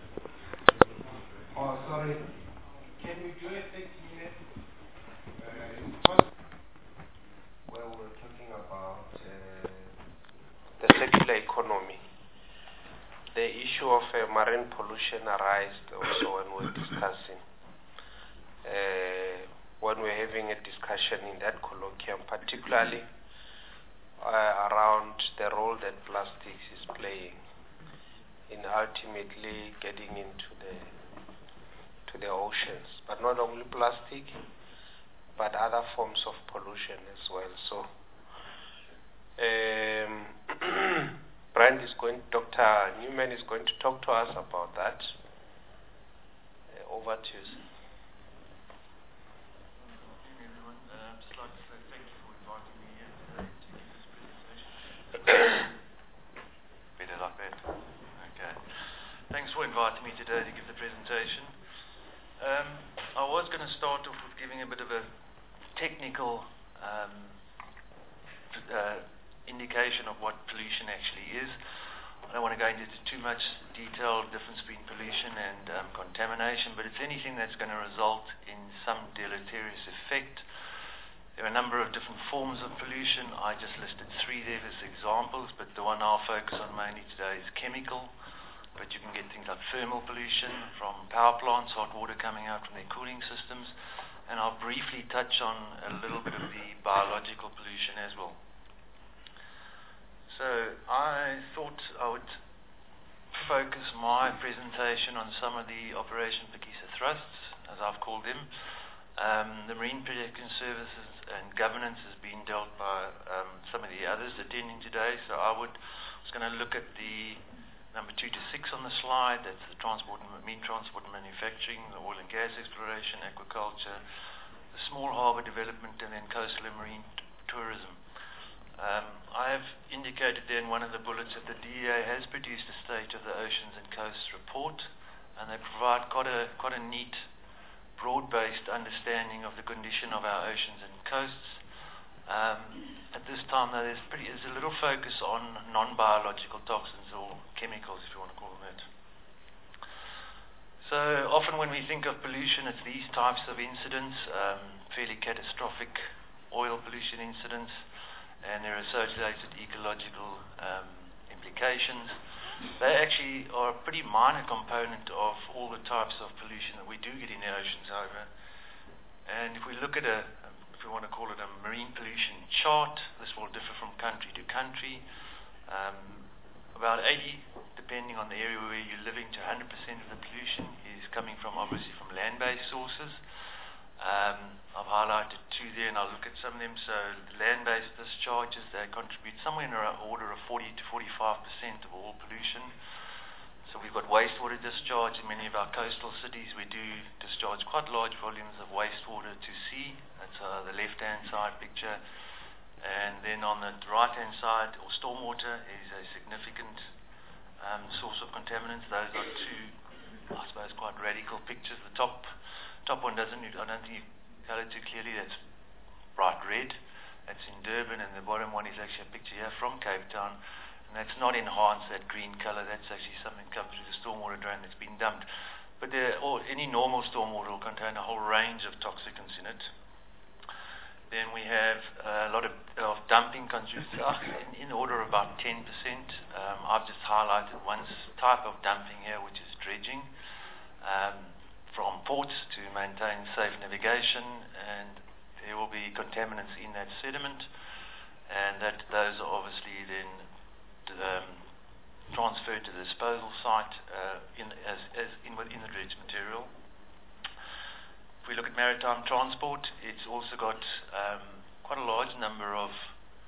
B: Oh, sorry. Can we do a thirty minute? Uh, well, we're talking about uh, the circular economy. The issue of uh, marine pollution arose also when we were discussing. Uh, when we're having a discussion in that colloquium, particularly uh, around the role that plastics is playing in ultimately getting into the to the oceans, but not only plastic, but other forms of pollution as well. So, um, Brand is going, Doctor Newman is going to talk to us about that. Uh, over to you, sir.
D: Better like that. Okay. Thanks for inviting me today to give the presentation. Um, I was going to start off with giving a bit of a technical um, uh, indication of what pollution actually is. I don't want to go into too much detail, the difference between pollution and um, contamination, but it's anything that's going to result in some deleterious effect. There are a number of different forms of pollution. I just listed three there as examples, but the one I'll focus on mainly today is chemical. But you can get things like thermal pollution from power plants, hot water coming out from their cooling systems. And I'll briefly touch on a little bit of the biological pollution as well. So I thought I would focus my presentation on some of the Operation Phakisa thrusts, as I've called them. Um, the Marine Protection Services and governance has been dealt by um, some of the others attending today. So I would was going to look at the number two to six on the slide. That's the transport and marine transport and manufacturing, the oil and gas exploration, aquaculture, the small harbour development, and then coastal and marine t- tourism. Um, I have indicated there in one of the bullets that the D E A has produced a State of the Oceans and Coasts report, and they provide quite a quite a neat, broad-based understanding of the condition of our oceans and coasts. Um, at this time, though, there's, pretty, there's a little focus on non-biological toxins or chemicals, if you want to call them that. So often when we think of pollution, it's these types of incidents, um, fairly catastrophic oil pollution incidents, and their associated ecological um, implications. They actually are a pretty minor component of all the types of pollution that we do get in the oceans, however. And if we look at a, if we want to call it a marine pollution chart, this will differ from country to country. Um, about eighty, depending on the area where you're living, to one hundred percent of the pollution is coming from, obviously, from land-based sources. Um, I've highlighted two there, and I'll look at some of them. So land-based discharges, they contribute somewhere in the order of forty to forty-five percent of all pollution. So we've got wastewater discharge in many of our coastal cities. We do discharge quite large volumes of wastewater to sea. That's uh, the left-hand side picture. And then on the right-hand side, or stormwater, is a significant um, source of contaminants. Those are two, I suppose, quite radical pictures. The top top one doesn't, I don't think you color too clearly. That's bright red. That's in Durban, and the bottom one is actually a picture here from Cape Town. And that's not enhanced, that green color. That's actually something that comes through the stormwater drain that's been dumped. But there, or any normal stormwater will contain a whole range of toxicants in it. Then we have a lot of, of dumping contributes in, in order of about ten percent. Um, I've just highlighted one type of dumping here, which is dredging um, from ports to maintain safe navigation, and there will be contaminants in that sediment, and that those are obviously then um, transferred to the disposal site uh, in, as, as in, in the dredge material. If we look at maritime transport, it's also got um, quite a large number of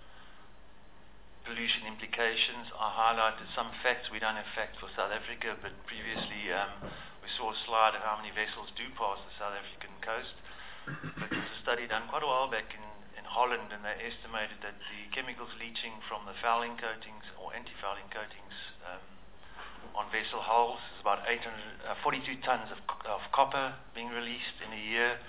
D: pollution implications. I highlighted some facts. We don't have facts for South Africa, but previously um, we saw a slide of how many vessels do pass the South African coast. But there's a study done quite a while back in, in Holland, and they estimated that the chemicals leaching from the fouling coatings or anti-fouling coatings um, on vessel hulls is about eight hundred, uh, forty-two tons of, of copper being released in a year, and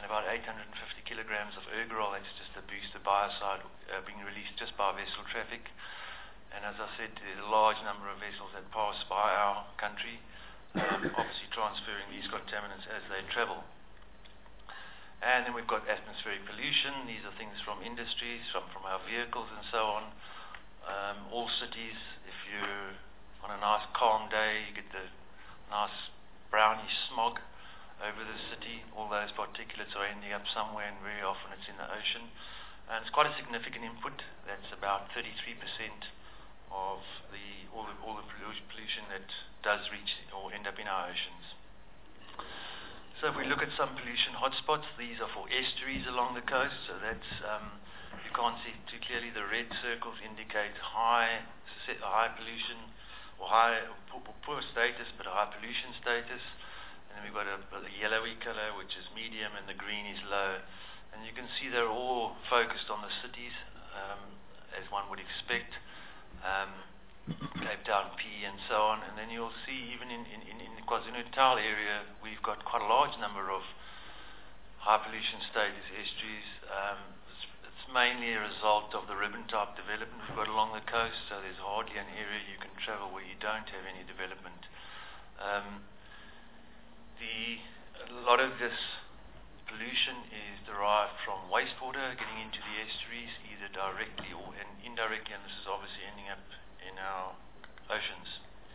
D: and about eight hundred fifty kilograms of ergol, that's just the boosted biocide, uh, being released just by vessel traffic. And as I said, there's a large number of vessels that pass by our country, um, obviously transferring these contaminants as they travel. And then we've got atmospheric pollution. These are things from industries, from, from our vehicles and so on. Um, all cities, if you're on a nice calm day, you get the nice brownish smog over the city. All those particulates are ending up somewhere, and very often it's in the ocean. And it's quite a significant input. That's about thirty-three percent of the all the, all the pollution that does reach or end up in our oceans. So if we look at some pollution hotspots, these are for estuaries along the coast. So that's, um, you can't see too clearly, the red circles indicate high high pollution, or high, poor, poor status, but high pollution status. And then we've got a, a yellowy color, which is medium, and the green is low. And you can see they're all focused on the cities, um, as one would expect. Um, Cape Town, P, and so on. And then you'll see even in, in, in the KwaZulu-Natal area, we've got quite a large number of high pollution status estuaries. Um, it's, it's mainly a result of the ribbon-type development we've got along the coast, so there's hardly an area you can travel where you don't have any development. Um, the, a lot of this pollution is derived from wastewater getting into the estuaries, either directly or in, indirectly, and this is obviously ending up in our oceans.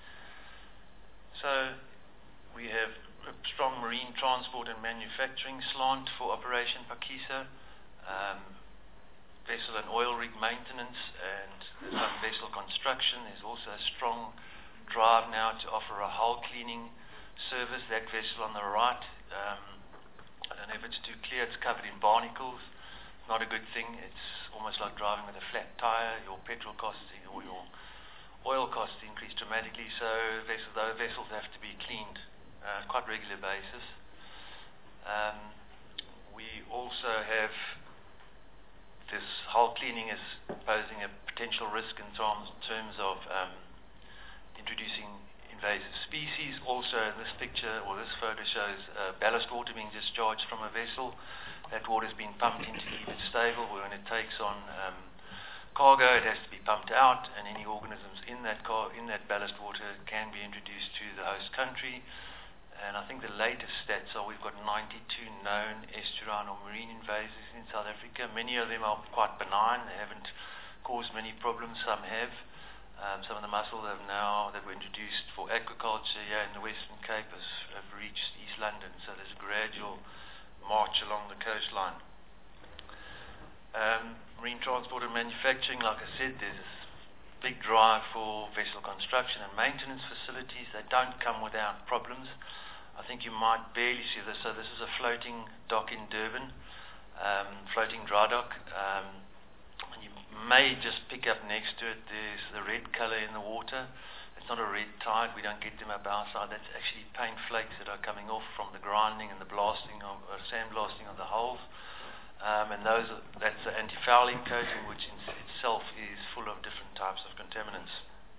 D: So we have a strong marine transport and manufacturing slant for Operation Phakisa, um, vessel and oil rig maintenance, and some vessel construction. There's also a strong drive now to offer a hull cleaning service. That vessel on the right, um, I don't know if it's too clear, it's covered in barnacles. Not a good thing. It's almost like driving with a flat tire. Your petrol costs or your oil costs increase dramatically, so vessels, those vessels have to be cleaned on uh, quite regular basis. Um, we also have this hull cleaning is posing a potential risk in terms, terms of um, introducing invasive species. Also, this picture or this photo shows uh, ballast water being discharged from a vessel. That water is being pumped in to keep it stable. When it takes on um, cargo, it has to be pumped out, and any organisms in that car, in that ballast water can be introduced to the host country. And I think the latest stats are we've got ninety-two known estuarine or marine invasives in South Africa. Many of them are quite benign. They haven't caused many problems. Some have. Um, some of the mussels have now, that were introduced for aquaculture here in the Western Cape, has, have reached East London. So there's a gradual march along the coastline. Um, marine transport and manufacturing, like I said, there's a big drive for vessel construction and maintenance facilities. They don't come without problems. I think you might barely see this. So this is a floating dock in Durban, um, floating dry dock. Um, and you may just pick up next to it, there's the red color in the water. It's not a red tide. We don't get them up our side. That's actually paint flakes that are coming off from the grinding and the blasting of uh, sandblasting of the hulls. Um, and those are, that's the anti-fouling coating, which in itself is full of different types of contaminants.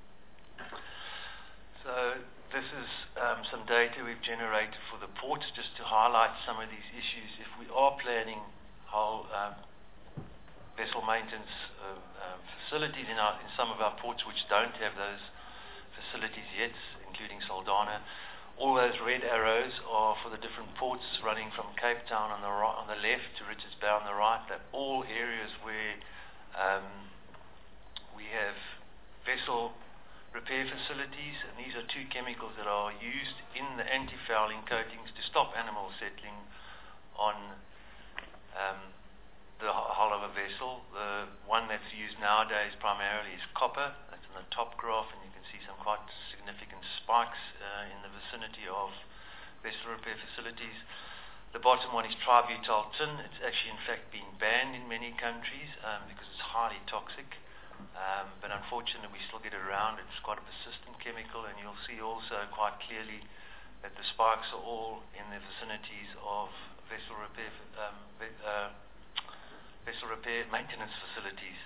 D: So this is um, some data we've generated for the ports, just to highlight some of these issues. If we are planning whole um, vessel maintenance uh, um, facilities in, our, in some of our ports which don't have those facilities yet, including Saldanha, all those red arrows are for the different ports running from Cape Town on the right, on the left to Richards Bay on the right. They're all areas where um, we have vessel repair facilities, and these are two chemicals that are used in the anti-fouling coatings to stop animals settling on um, the hull of a vessel. The one that's used nowadays primarily is copper. That's in the top graph, and you can see some quite significant spikes uh, in the vicinity of vessel repair facilities. The bottom one is tributyl tin. It's actually in fact been banned in many countries um, because it's highly toxic. Um, but unfortunately we still get it around. It's quite a persistent chemical, and you'll see also quite clearly that the spikes are all in the vicinities of vessel repair um, uh, vessel repair maintenance facilities.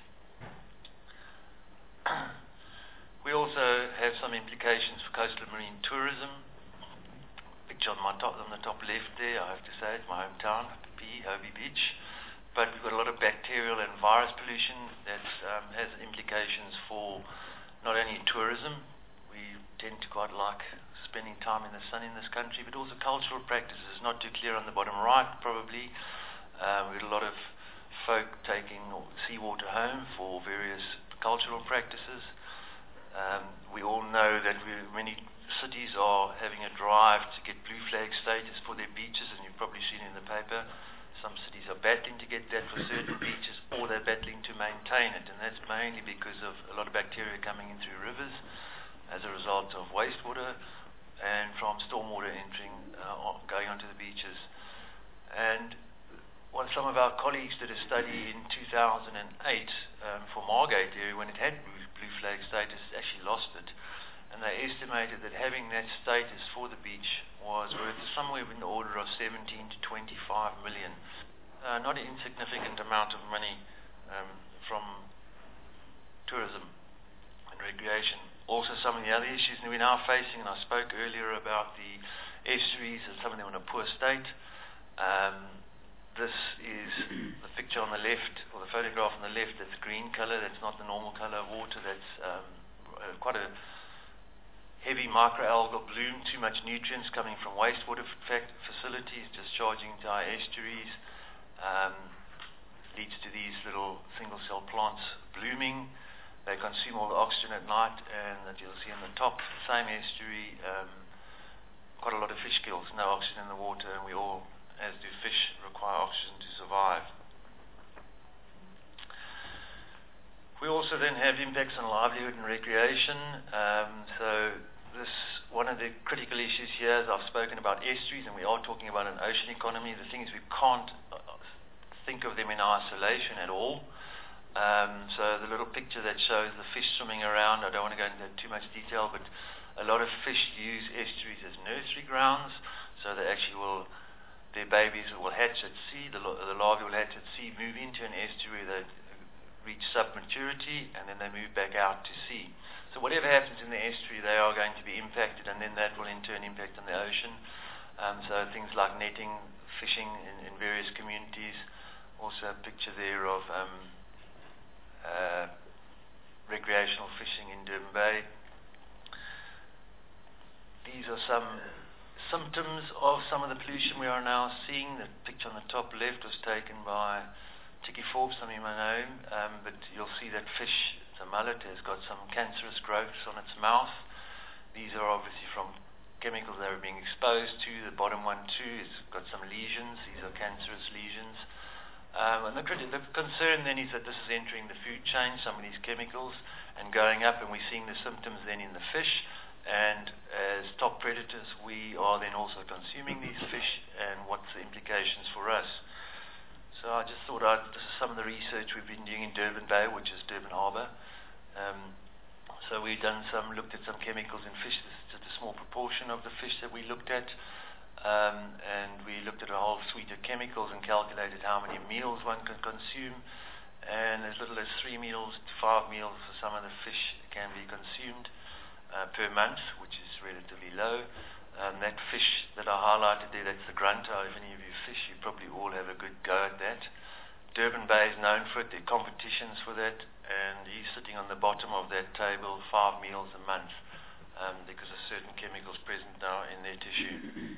D: We also have some implications for coastal marine tourism. Picture on my top, on the top left there, I have to say, it's my hometown, P, Hobie Beach. But we've got a lot of bacterial and virus pollution that um, has implications for not only tourism, we tend to quite like spending time in the sun in this country, but also cultural practices. Not too clear on the bottom right, probably. Uh, we've got a lot of folk taking seawater home for various cultural practices. Um, we all know that we, many cities are having a drive to get blue flag status for their beaches, and you've probably seen in the paper. Some cities are battling to get that for certain beaches, or they're battling to maintain it, and that's mainly because of a lot of bacteria coming in through rivers as a result of wastewater and from stormwater entering, uh, going onto the beaches. And well, some of our colleagues did a study in two thousand eight um, for Margate area when it had blue, blue flag status, actually lost it. And they estimated that having that status for the beach was worth somewhere in the order of seventeen to twenty-five million. Uh, not an insignificant amount of money um, from tourism and recreation. Also, some of the other issues that we're now facing, and I spoke earlier about the estuaries and some of them in a poor state. Um, this is the picture on the left, or the photograph on the left, that's green color. That's not the normal color of water. That's um, uh, quite a heavy microalgal bloom, too much nutrients coming from wastewater fact facilities, discharging into our estuaries, um, leads to these little single cell plants blooming. They consume all the oxygen at night, and that you'll see on the top, same estuary, um, quite a lot of fish kills, no oxygen in the water, and we all, as do fish, require oxygen to survive. We also then have impacts on livelihood and recreation. Um, so this, one of the critical issues here is I've spoken about estuaries, and we are talking about an ocean economy. The thing is, we can't think of them in isolation at all. Um, so the little picture that shows the fish swimming around, I don't want to go into too much detail, but a lot of fish use estuaries as nursery grounds. So they actually will, their babies will hatch at sea, the, the larvae will hatch at sea, move into an estuary, they reach submaturity, and then they move back out to sea. So whatever happens in the estuary, they are going to be impacted, and then that will in turn impact on the ocean. Um, so things like netting, fishing in, in various communities. Also a picture there of um, uh, recreational fishing in Durban Bay. These are some symptoms of some of the pollution we are now seeing. The picture on the top left was taken by Tiki Forbes, some of you may know him, um, but you'll see that fish, the mullet, has got some cancerous growths on its mouth. These are obviously from chemicals that are being exposed to. The bottom one too has got some lesions. These are cancerous lesions. Um, and the, the concern then is that this is entering the food chain, some of these chemicals, and going up, and we're seeing the symptoms then in the fish. And as top predators, we are then also consuming these fish, and what's the implications for us? So I just thought I'd, this is some of the research we've been doing in Durban Bay, which is Durban Harbour. Um, so we've done some, looked at some chemicals in fish. This is just a small proportion of the fish that we looked at. Um, and we looked at a whole suite of chemicals and calculated how many meals one can consume. And as little as three meals to five meals for some of the fish can be consumed uh, per month, which is relatively low. Um, that fish that I highlighted there, that's the grunter. If any of you fish, you probably all have a good go at that. Durban Bay is known for it. There are competitions for that. And he's sitting on the bottom of that table, five meals a month, um, because of certain chemicals present now in their tissue.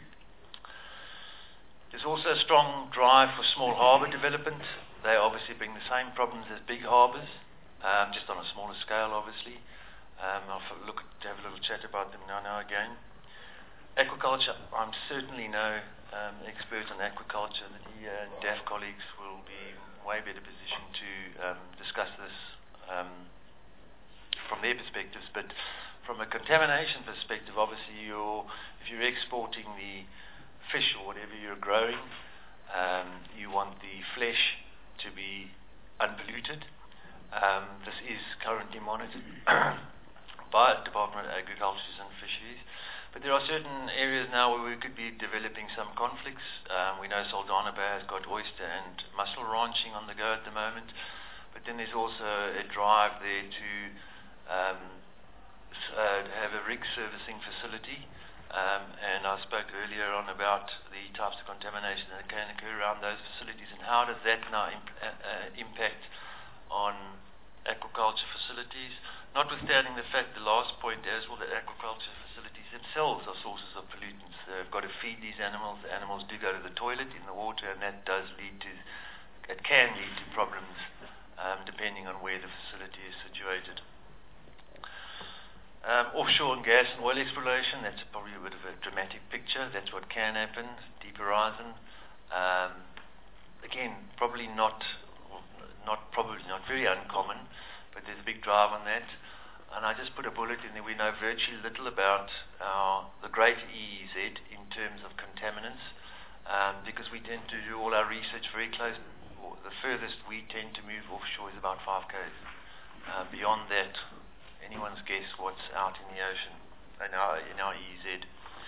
D: There's also a strong drive for small harbour development. They obviously bring the same problems as big harbours, um, just on a smaller scale, obviously. Um, I'll look to have a little chat about them now, now again. Aquaculture, I'm certainly no um, expert on aquaculture. The uh, D A F colleagues will be way better positioned to um, discuss this um, from their perspectives. But from a contamination perspective, obviously, you're, if you're exporting the fish or whatever you're growing, um, you want the flesh to be unpolluted. Um, this is currently monitored by the Department of Agriculture and Fisheries. But there are certain areas now where we could be developing some conflicts. Um, we know Saldanha Bay has got oyster and mussel ranching on the go at the moment. But then there's also a drive there to um, uh, have a rig servicing facility Um, and I spoke earlier on about the types of contamination that can occur around those facilities, and how does that now imp uh, uh, impact on aquaculture facilities, notwithstanding the fact, the last point as well, that aquaculture facilities themselves are sources of pollutants. They've got to feed these animals. The animals do go to the toilet in the water, and that does lead to, it can lead to problems um, depending on where the facility is situated. Um, offshore and gas and oil exploration, that's probably a bit of a dramatic picture. That's what can happen. Deep horizon. Um, again, probably not, not probably not very uncommon, but there's a big drive on that. And I just put a bullet in there. We know virtually little about our, the great E E Z in terms of contaminants, um, because we tend to do all our research very close. The furthest we tend to move offshore is about five k's. Uh, beyond that, anyone's guess what's out in the ocean in our, in our E E Z.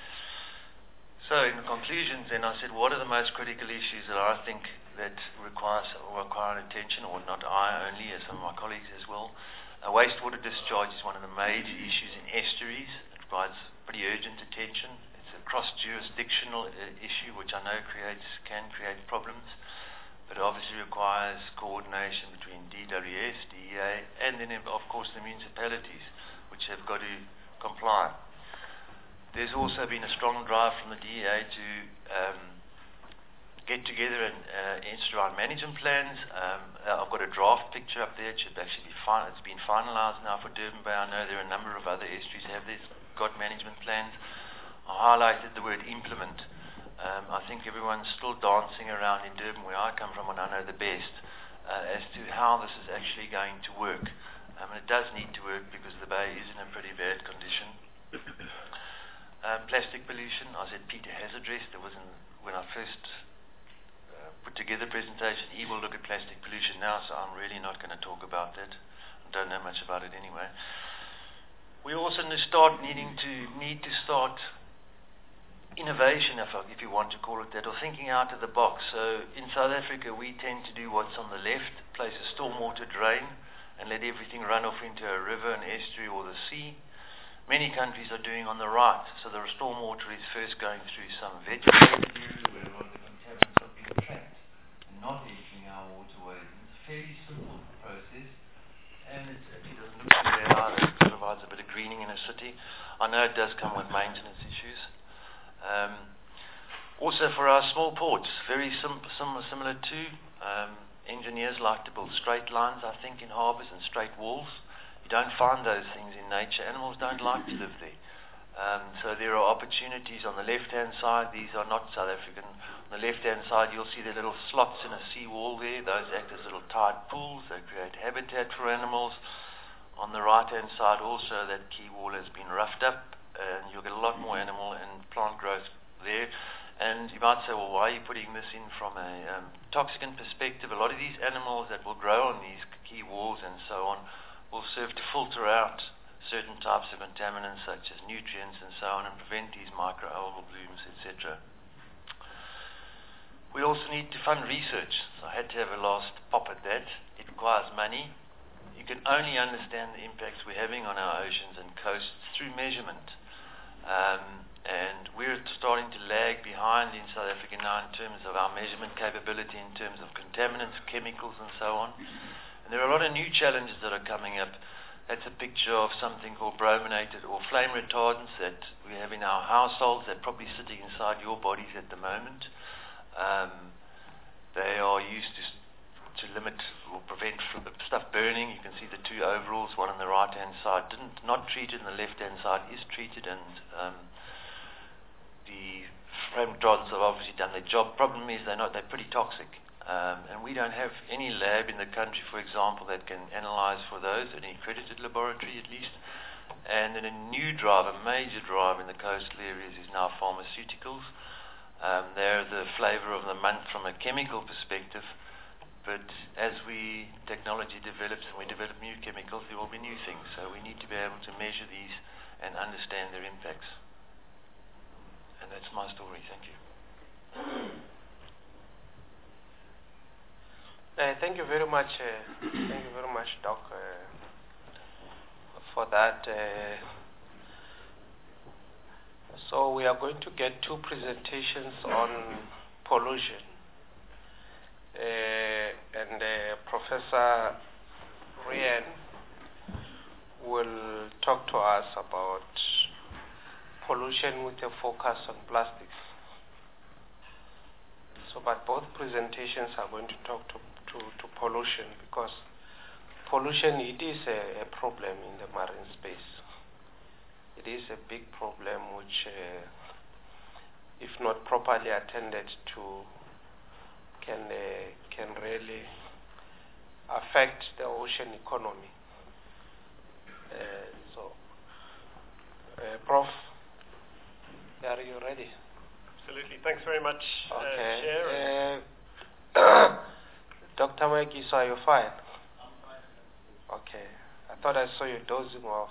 D: So in the conclusions then I said, what are the most critical issues that I think that requires, require attention, or not I only, as some of my colleagues as well. Uh, wastewater discharge is one of the major issues in estuaries. It requires pretty urgent attention. It's a cross-jurisdictional uh, issue which I know creates, can create problems, but it obviously requires coordination between D W S, D E A, and then of course the municipalities, which have got to comply. There's also been a strong drive from the D E A to um, get together and uh, estuarine management plans. Um, I've got a draft picture up there. It should actually be fin it's been finalised now for Durban Bay. I know there are a number of other estuaries have this, got management plans. I highlighted the word implement. Um, I think everyone's still dancing around in Durban, where I come from, and I know the best, uh, as to how this is actually going to work. Um, and it does need to work because the bay is in a pretty bad condition. um, plastic pollution, I said Peter has addressed. There was in, when I first uh, put together the presentation, he will look at plastic pollution now, so I'm really not going to talk about that. I don't know much about it anyway. We also start needing to need to start innovation, if, if you want to call it that, or thinking out of the box. So in South Africa, we tend to do what's on the left, place a stormwater drain, and let everything run off into a river, an estuary, or the sea. Many countries are doing on the right, so the stormwater is first going through some vegetated area where a lot of the contaminants are being trapped and not entering our waterways. It's a fairly simple process, and it actually doesn't look too bad either. It provides a bit of greening in a city. I know it does come with maintenance issues. Um, also for our small ports, very sim sim similar to um, engineers like to build straight lines, I think, in harbours and straight walls. You don't find those things in nature. Animals don't like to live there. Um, so there are opportunities on the left-hand side. These are not South African. On the left-hand side, you'll see the little slots in a sea wall there. Those act as little tide pools. They create habitat for animals. On the right-hand side also, that quay wall has been roughed up, and you'll get a lot more animal and plant growth there. And you might say, well, why are you putting this in from a um, toxicant perspective? A lot of these animals that will grow on these quay walls and so on will serve to filter out certain types of contaminants such as nutrients and so on, and prevent these microalgal blooms, et cetera. We also need to fund research. So I had to have a last pop at that. It requires money. You can only understand the impacts we're having on our oceans and coasts through measurement. Um, and we're starting to lag behind in South Africa now in terms of our measurement capability, in terms of contaminants, chemicals and so on. And there are a lot of new challenges that are coming up. That's a picture of something called brominated or flame retardants that we have in our households. They're probably sitting inside your bodies at the moment. Um, they are used to to limit or prevent stuff burning. You can see the two overalls, one on the right hand side didn't not treated, and the left hand side is treated, and um, the flame retardants have obviously done their job. Problem is they're not they're pretty toxic, um, and we don't have any lab in the country, for example, that can analyze for those, any accredited laboratory at least. And then a new drive, a major drive in the coastal areas is now pharmaceuticals. Um, they're the flavor of the month from a chemical perspective. But as we technology develops and we develop new chemicals, there will be new things. So we need to be able to measure these and understand their impacts. And that's my story. Thank you.
B: Uh, thank you very much. Uh, thank you very much, Doc, uh, for that. Uh, So we are going to get two presentations on pollution. Uh, and uh, Professor Ryan will talk to us about pollution with a focus on plastics. So, but both presentations are going to talk to, to, to pollution, because pollution, it is a, a problem in the marine space. It is a big problem which, uh, if not properly attended to, can, uh, can really affect the ocean economy. Uh, so, uh, Prof, are you ready?
E: Absolutely. Thanks very much,
B: okay.
E: uh, Chair.
B: Uh, Doctor Maggie, so are you fine? I'm fine. Okay. I thought I saw you dozing off.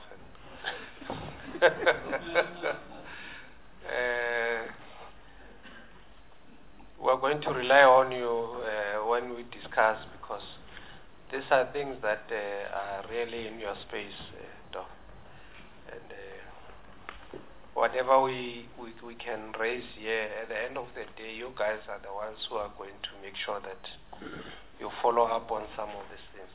B: uh, we're going to rely on you uh, when we discuss, because these are things that uh, are really in your space, uh, Doc. And uh, whatever we, we we can raise here, at the end of the day, you guys are the ones who are going to make sure that you follow up on some of these things.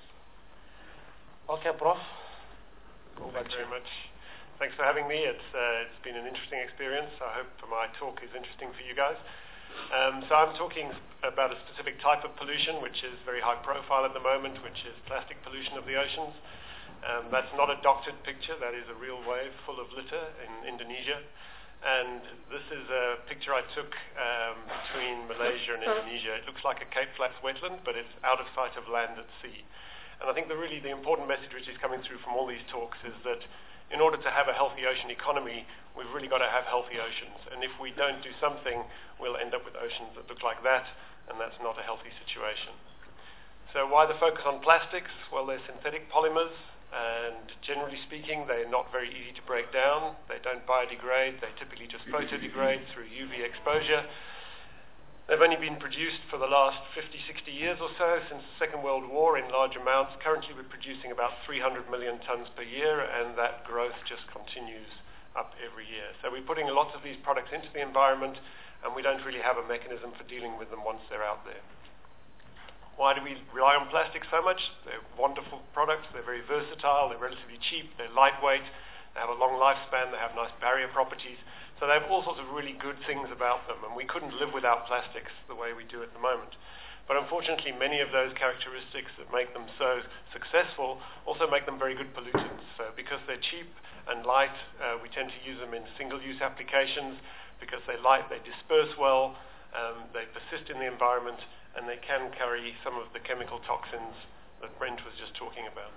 B: Okay, Prof. Over
E: Thanks
B: to
E: very
B: you.
E: much. Thanks for having me. It's uh, it's been an interesting experience. I hope my talk is interesting for you guys. Um, so I'm talking about a specific type of pollution, which is very high profile at the moment, which is plastic pollution of the oceans. Um, that's not a doctored picture. That is a real wave full of litter in Indonesia. And this is a picture I took um, between Malaysia and Indonesia. It looks like a Cape Flats wetland, but it's out of sight of land at sea. And I think the really the important message which is coming through from all these talks is that in order to have a healthy ocean economy, we've really got to have healthy oceans. And if we don't do something, we'll end up with oceans that look like that, and that's not a healthy situation. So why the focus on plastics? Well, they're synthetic polymers, and generally speaking, they're not very easy to break down. They don't biodegrade. They typically just photodegrade through U V exposure. They've only been produced for the last fifty, sixty years or so, since the Second World War, in large amounts. Currently, we're producing about three hundred million tons per year, and that growth just continues up every year. So we're putting lots of these products into the environment, and we don't really have a mechanism for dealing with them once they're out there. Why do we rely on plastic so much? They're wonderful products. They're very versatile. They're relatively cheap. They're lightweight. They have a long lifespan. They have nice barrier properties. So they have all sorts of really good things about them, and we couldn't live without plastics the way we do at the moment. But unfortunately, many of those characteristics that make them so successful also make them very good pollutants. So because they're cheap and light, uh, we tend to use them in single-use applications. Because they're light, they disperse well, um, they persist in the environment, and they can carry some of the chemical toxins that Brent was just talking about.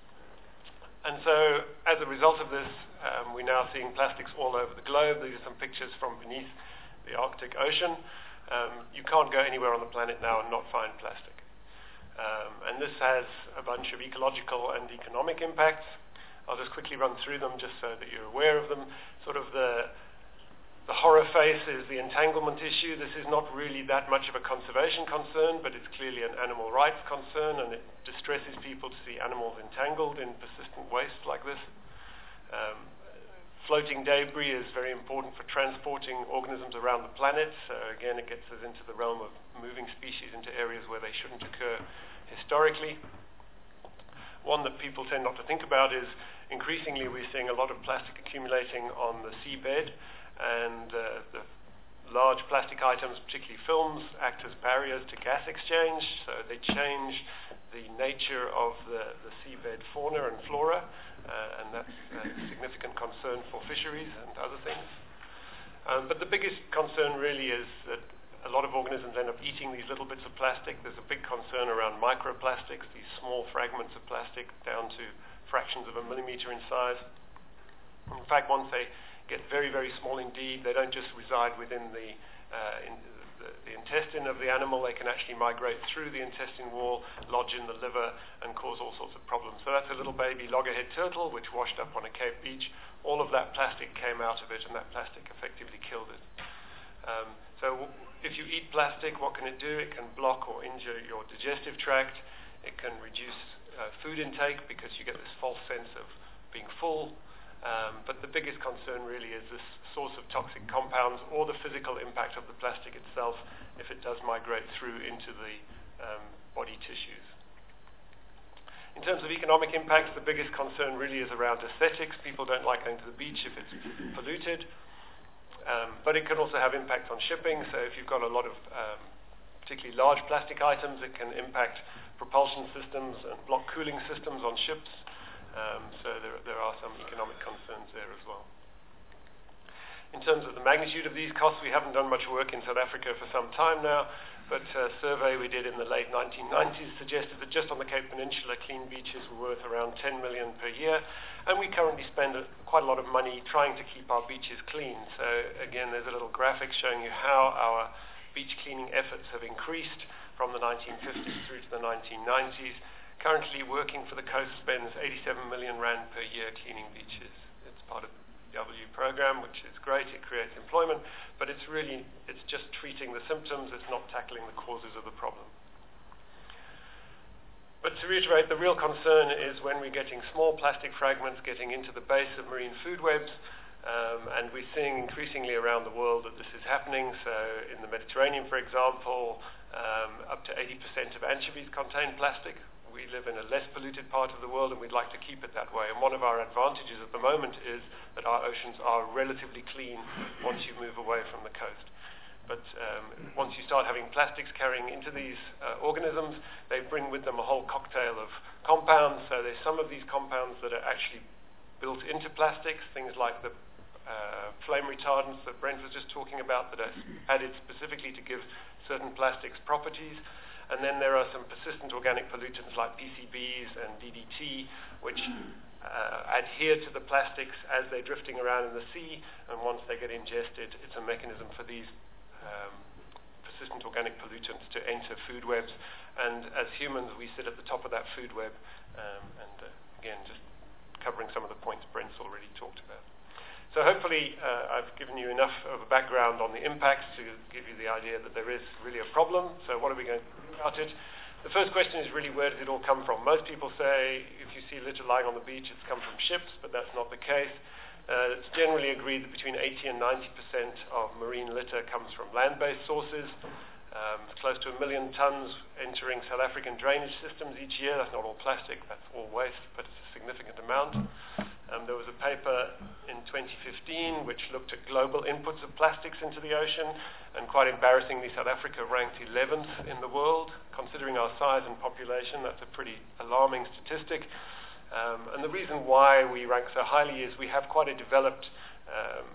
E: And so, as a result of this, um, we're now seeing plastics all over the globe. These are some pictures from beneath the Arctic Ocean. Um, you can't go anywhere on the planet now and not find plastic. Um, and this has a bunch of ecological and economic impacts. I'll just quickly run through them just so that you're aware of them. Sort of the The horror face is the entanglement issue. This is not really that much of a conservation concern, but it's clearly an animal rights concern, and it distresses people to see animals entangled in persistent waste like this. Um, floating debris is very important for transporting organisms around the planet. So again, it gets us into the realm of moving species into areas where they shouldn't occur historically. One that people tend not to think about is increasingly we're seeing a lot of plastic accumulating on the seabed. And uh, the large plastic items, particularly films, act as barriers to gas exchange, so they change the nature of the, the seabed fauna and flora, uh, and that's a significant concern for fisheries and other things. Um, but the biggest concern really is that a lot of organisms end up eating these little bits of plastic. There's a big concern around microplastics, these small fragments of plastic down to fractions of a millimeter in size. In fact, once they get very, very small indeed, they don't just reside within the, uh, in the, the intestine of the animal. They can actually migrate through the intestine wall, lodge in the liver, and cause all sorts of problems. So that's a little baby loggerhead turtle which washed up on a Cape beach. All of that plastic came out of it, and that plastic effectively killed it. Um, so if you eat plastic, what can it do? It can block or injure your digestive tract. It can reduce uh, food intake because you get this false sense of being full. Um, but the biggest concern really is this source of toxic compounds or the physical impact of the plastic itself if it does migrate through into the um, body tissues. In terms of economic impacts, the biggest concern really is around aesthetics. People don't like going to the beach if it's polluted. Um, but it can also have impacts on shipping. So if you've got a lot of um, particularly large plastic items, it can impact propulsion systems and block cooling systems on ships. Um, so there, there are some economic concerns there as well. In terms of the magnitude of these costs, we haven't done much work in South Africa for some time now, but a survey we did in the late nineteen nineties suggested that just on the Cape Peninsula, clean beaches were worth around ten million per year, and we currently spend a, quite a lot of money trying to keep our beaches clean. So again, there's a little graphic showing you how our beach cleaning efforts have increased from the nineteen fifties through to the nineteen nineties. Currently working for the coast spends eighty-seven million rand per year cleaning beaches. It's part of the W program, which is great. It creates employment, but it's really, it's just treating the symptoms. It's not tackling the causes of the problem. But to reiterate, the real concern is when we're getting small plastic fragments getting into the base of marine food webs, um, and we're seeing increasingly around the world that this is happening. So in the Mediterranean, for example, um, up to eighty percent of anchovies contain plastic. We live in a less polluted part of the world, and we'd like to keep it that way. And one of our advantages at the moment is that our oceans are relatively clean once you move away from the coast. But um, once you start having plastics carrying into these uh, organisms, they bring with them a whole cocktail of compounds. So there's some of these compounds that are actually built into plastics, things like the uh, flame retardants that Brent was just talking about that are added specifically to give certain plastics properties. And then there are some persistent organic pollutants like P C Bs and D D T, which uh, adhere to the plastics as they're drifting around in the sea, and once they get ingested, it's a mechanism for these um, persistent organic pollutants to enter food webs. And as humans, we sit at the top of that food web, um, and uh, again, just covering some of the points Brent's already talked about. So hopefully uh, I've given you enough of a background on the impacts to give you the idea that there is really a problem. So what are we going to do about it? The first question is really, where does it all come from? Most people say if you see litter lying on the beach, it's come from ships, but that's not the case. Uh, it's generally agreed that between eighty and ninety percent of marine litter comes from land-based sources. Um, it's close to a million tons entering South African drainage systems each year. That's not all plastic, that's all waste, but it's a significant amount. Um, there was a paper in twenty fifteen which looked at global inputs of plastics into the ocean, and quite embarrassingly, South Africa ranked eleventh in the world. Considering our size and population, that's a pretty alarming statistic. Um, and the reason why we rank so highly is we have quite a developed um,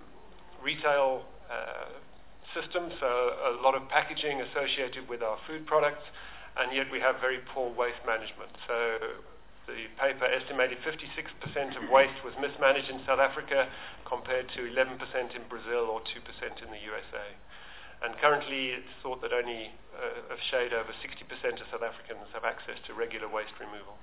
E: retail uh, system, so a lot of packaging associated with our food products, and yet we have very poor waste management. So the paper estimated fifty-six percent of waste was mismanaged in South Africa compared to eleven percent in Brazil or two percent in the U S A. And currently it's thought that only uh, a shade over sixty percent of South Africans have access to regular waste removal.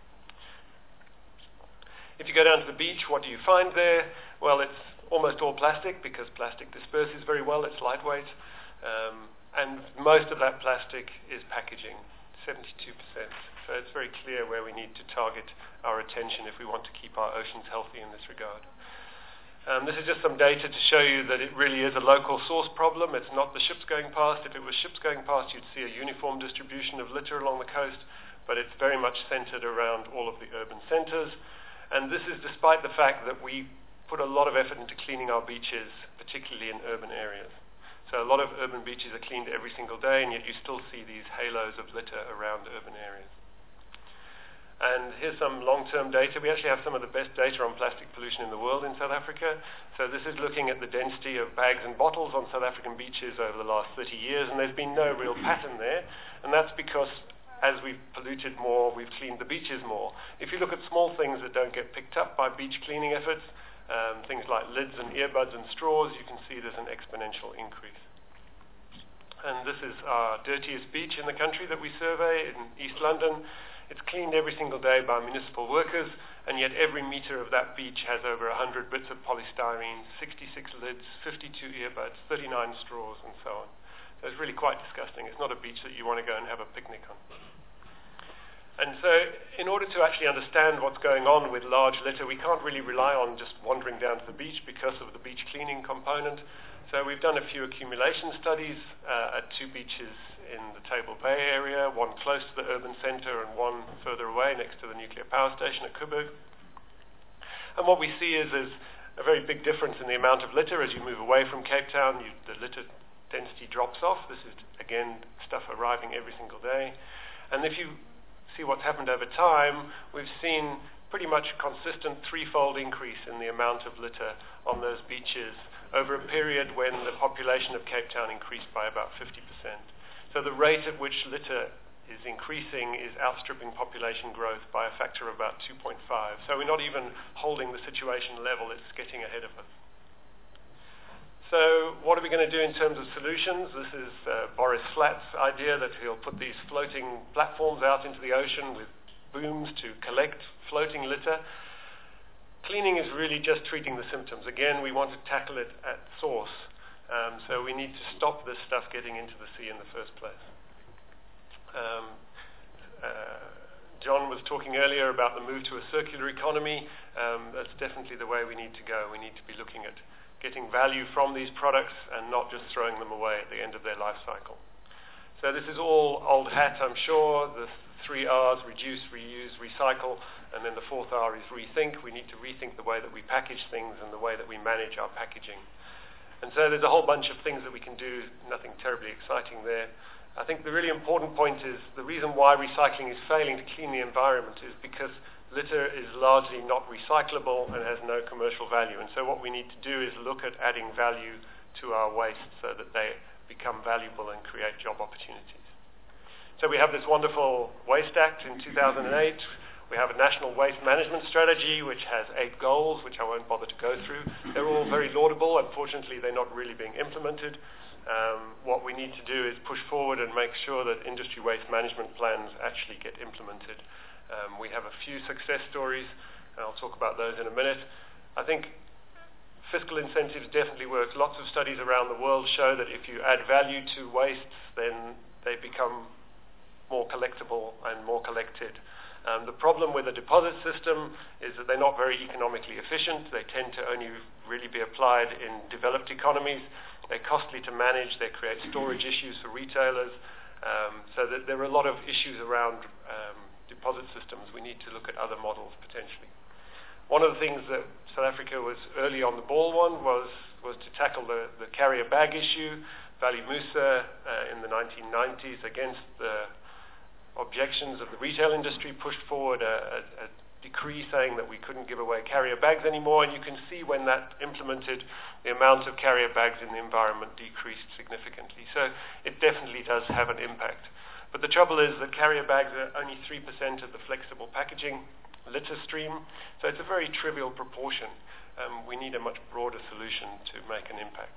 E: If you go down to the beach, what do you find there? Well, it's almost all plastic because plastic disperses very well, it's lightweight. Um, and most of that plastic is packaging, seventy-two percent. So it's very clear where we need to target our attention if we want to keep our oceans healthy in this regard. Um, this is just some data to show you that it really is a local source problem. It's not the ships going past. If it was ships going past, you'd see a uniform distribution of litter along the coast, but it's very much centered around all of the urban centers. And this is despite the fact that we put a lot of effort into cleaning our beaches, particularly in urban areas. So a lot of urban beaches are cleaned every single day, and yet you still see these halos of litter around urban areas. And here's some long-term data. We actually have some of the best data on plastic pollution in the world in South Africa. So this is looking at the density of bags and bottles on South African beaches over the last thirty years, and there's been no real pattern there. And that's because as we've polluted more, we've cleaned the beaches more. If you look at small things that don't get picked up by beach cleaning efforts, um, things like lids and earbuds and straws, you can see there's an exponential increase. And this is our dirtiest beach in the country that we survey in East London. It's cleaned every single day by municipal workers, and yet every meter of that beach has over one hundred bits of polystyrene, sixty-six lids, fifty-two earbuds, thirty-nine straws, and so on. So it's really quite disgusting. It's not a beach that you want to go and have a picnic on. And so in order to actually understand what's going on with large litter, we can't really rely on just wandering down to the beach because of the beach cleaning component. So we've done a few accumulation studies uh, at two beaches in the Table Bay area, one close to the urban centre and one further away next to the nuclear power station at Coburg. And what we see is there's a very big difference in the amount of litter as you move away from Cape Town. You, the litter density drops off. This is, again, stuff arriving every single day. And if you see what's happened over time, we've seen pretty much a consistent threefold increase in the amount of litter on those beaches over a period when the population of Cape Town increased by about fifty percent. So the rate at which litter is increasing is outstripping population growth by a factor of about two point five. So we're not even holding the situation level, it's getting ahead of us. So what are we going to do in terms of solutions? This is uh, Boris Flatt's idea that he'll put these floating platforms out into the ocean with booms to collect floating litter. Cleaning is really just treating the symptoms. Again, we want to tackle it at source. Um, so we need to stop this stuff getting into the sea in the first place. Um, uh, John was talking earlier about the move to a circular economy. Um, that's definitely the way we need to go. We need to be looking at getting value from these products and not just throwing them away at the end of their life cycle. So this is all old hat, I'm sure. The three R's, reduce, reuse, recycle, and then the fourth R is rethink. We need to rethink the way that we package things and the way that we manage our packaging. And so there's a whole bunch of things that we can do, nothing terribly exciting there. I think the really important point is the reason why recycling is failing to clean the environment is because litter is largely not recyclable and has no commercial value. And so what we need to do is look at adding value to our waste so that they become valuable and create job opportunities. So we have this wonderful Waste Act in two thousand eight. We have a national waste management strategy which has eight goals, which I won't bother to go through. They're all very laudable. Unfortunately, they're not really being implemented. Um, what we need to do is push forward and make sure that industry waste management plans actually get implemented. Um, we have a few success stories, and I'll talk about those in a minute. I think fiscal incentives definitely work. Lots of studies around the world show that if you add value to wastes, then they become more collectible and more collected. Um, the problem with a deposit system is that they're not very economically efficient. They tend to only really be applied in developed economies. They're costly to manage. They create storage issues for retailers. Um, so that there are a lot of issues around um, deposit systems. We need to look at other models potentially. One of the things that South Africa was early on the ball on was, was to tackle the, the carrier bag issue. Vali Musa uh, in the nineteen nineties, against the objections of the retail industry, pushed forward a, a, a decree saying that we couldn't give away carrier bags anymore, and you can see when that implemented, the amount of carrier bags in the environment decreased significantly. So it definitely does have an impact. But the trouble is that carrier bags are only three percent of the flexible packaging litter stream, so it's a very trivial proportion. Um, we need a much broader solution to make an impact.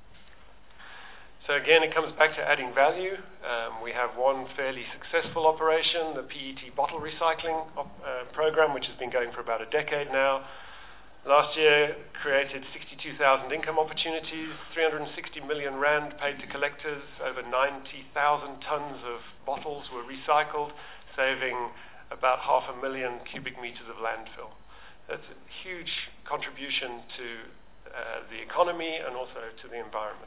E: So again, it comes back to adding value. Um, we have one fairly successful operation, the P E T bottle recycling op- uh, program, which has been going for about a decade now. Last year, created sixty-two thousand income opportunities, three hundred sixty million rand paid to collectors, over ninety thousand tons of bottles were recycled, saving about half a million cubic meters of landfill. That's a huge contribution to uh, the economy and also to the environment.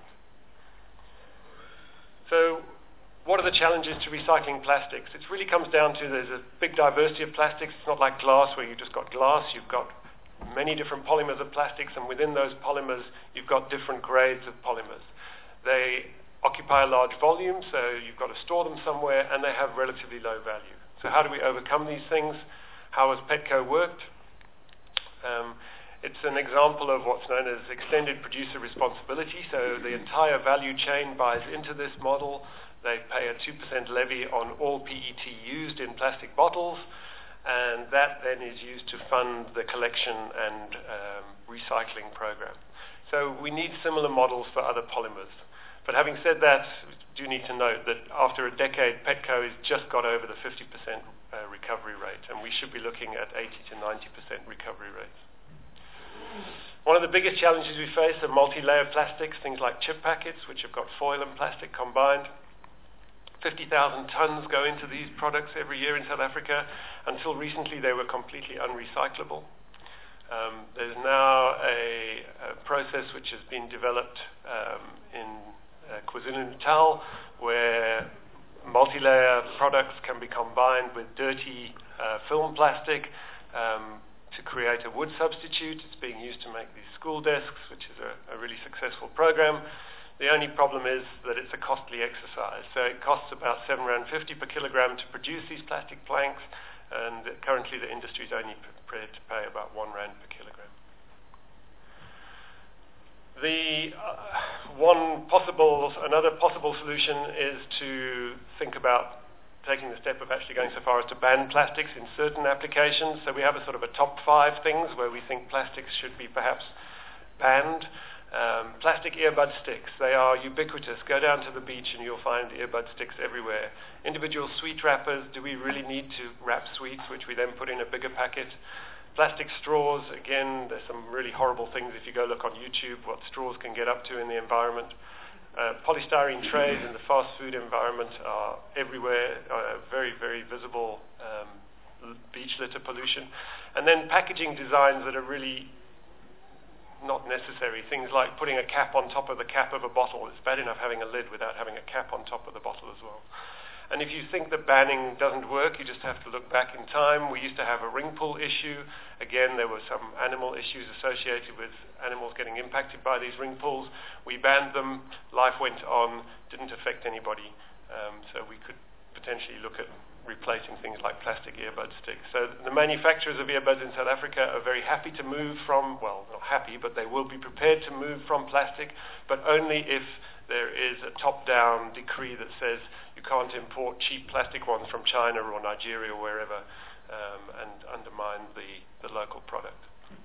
E: So what are the challenges to recycling plastics? It really comes down to there's a big diversity of plastics. It's not like glass where you've just got glass. You've got many different polymers of plastics, and within those polymers, you've got different grades of polymers. They occupy a large volume, so you've got to store them somewhere, and they have relatively low value. So how do we overcome these things? How has Petco worked? Um, it's an example of what's known as extended producer responsibility. So the entire value chain buys into this model. They pay a two percent levy on all P E T used in plastic bottles, and that then is used to fund the collection and um, recycling program. So we need similar models for other polymers. But having said that, we do need to note that after a decade, Petco has just got over the fifty percent uh, recovery rate, and we should be looking at eighty to ninety percent recovery rates. One of the biggest challenges we face are multi-layer plastics, things like chip packets, which have got foil and plastic combined. fifty thousand tons go into these products every year in South Africa. Until recently, they were completely unrecyclable. Um, there's now a, a process which has been developed um, in uh, KwaZulu-Natal, where multi-layer products can be combined with dirty uh, film plastic um, to create a wood substitute. It's being used to make these school desks, which is a, a really successful program. The only problem is that it's a costly exercise. So it costs about seven rand fifty per kilogram to produce these plastic planks, and currently the industry is only prepared to pay about one rand per kilogram. The uh, one possible, another possible solution is to think about taking the step of actually going so far as to ban plastics in certain applications. So we have a sort of a top five things where we think plastics should be perhaps banned. Um, plastic earbud sticks, they are ubiquitous. Go down to the beach and you'll find earbud sticks everywhere. Individual sweet wrappers, do we really need to wrap sweets, which we then put in a bigger packet? Plastic straws, again, there's some really horrible things if you go look on YouTube, what straws can get up to in the environment. Uh, polystyrene trays in the fast food environment are everywhere, uh, very, very visible um, beach litter pollution. And then packaging designs that are really not necessary. Things like putting a cap on top of the cap of a bottle. It's bad enough having a lid without having a cap on top of the bottle as well. And if you think that banning doesn't work, you just have to look back in time. We used to have a ring pull issue. Again, there were some animal issues associated with animals getting impacted by these ring pulls. We banned them. Life went on. Didn't affect anybody. Um, so we could potentially look at replacing things like plastic earbud sticks. So the manufacturers of earbuds in South Africa are very happy to move from, well, not happy, but they will be prepared to move from plastic, but only if there is a top-down decree that says you can't import cheap plastic ones from China or Nigeria or wherever um, and undermine the, the local product.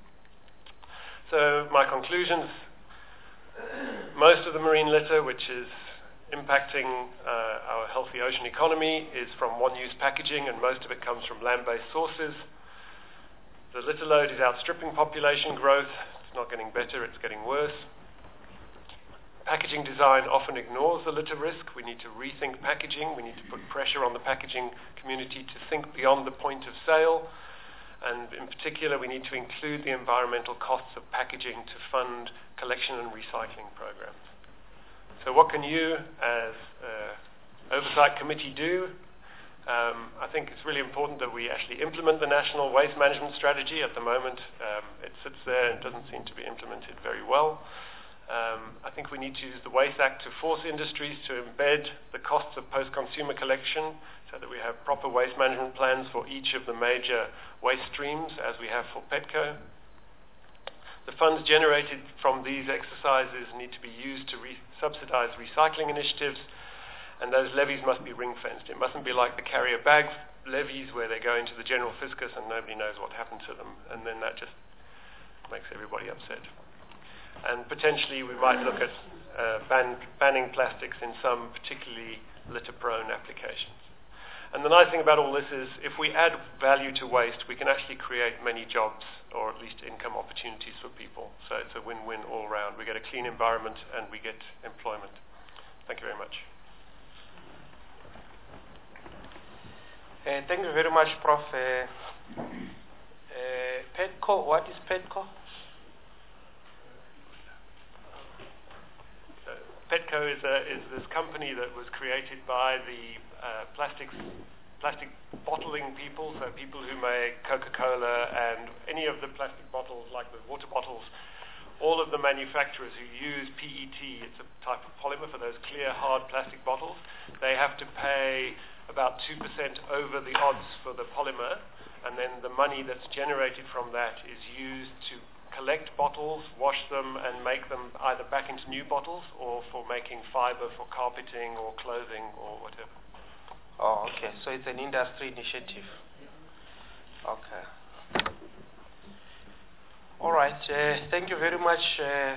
E: So my conclusions, most of the marine litter, which is impacting uh, our healthy ocean economy, is from one-use packaging, and most of it comes from land-based sources. The litter load is outstripping population growth. It's not getting better, it's getting worse. Packaging design often ignores the litter risk. We need to rethink packaging. We need to put pressure on the packaging community to think beyond the point of sale. And in particular, we need to include the environmental costs of packaging to fund collection and recycling programs. So what can you, as uh, Oversight Committee, do? Um, I think it's really important that we actually implement the National Waste Management Strategy. At the moment, um, it sits there and doesn't seem to be implemented very well. Um, I think we need to use the Waste Act to force industries to embed the costs of post-consumer collection so that we have proper waste management plans for each of the major waste streams, as we have for Petco. The funds generated from these exercises need to be used to re subsidize recycling initiatives, and those levies must be ring-fenced. It mustn't be like the carrier bag levies where they go into the general fiscus and nobody knows what happened to them, and then that just makes everybody upset. And potentially we might look at uh, ban banning plastics in some particularly litter-prone applications. And the nice thing about all this is if we add value to waste, we can actually create many jobs, or at least income opportunities for people. So it's a win-win all round. We get a clean environment and we get employment. Thank you very much.
B: Uh, thank you very much, Professor Uh, uh, Petco, what is Petco?
E: Petco is, a, is this company that was created by the uh, plastics, plastic bottling people, so people who make Coca-Cola and any of the plastic bottles, like the water bottles. All of the manufacturers who use P E T, it's a type of polymer for those clear, hard plastic bottles, they have to pay about two percent over the odds for the polymer, and then the money that's generated from that is used to collect bottles, wash them, and make them either back into new bottles or for making fiber for carpeting or clothing or whatever.
B: Oh, okay. So it's an industry initiative. Okay. All right. Uh, thank you very much, uh,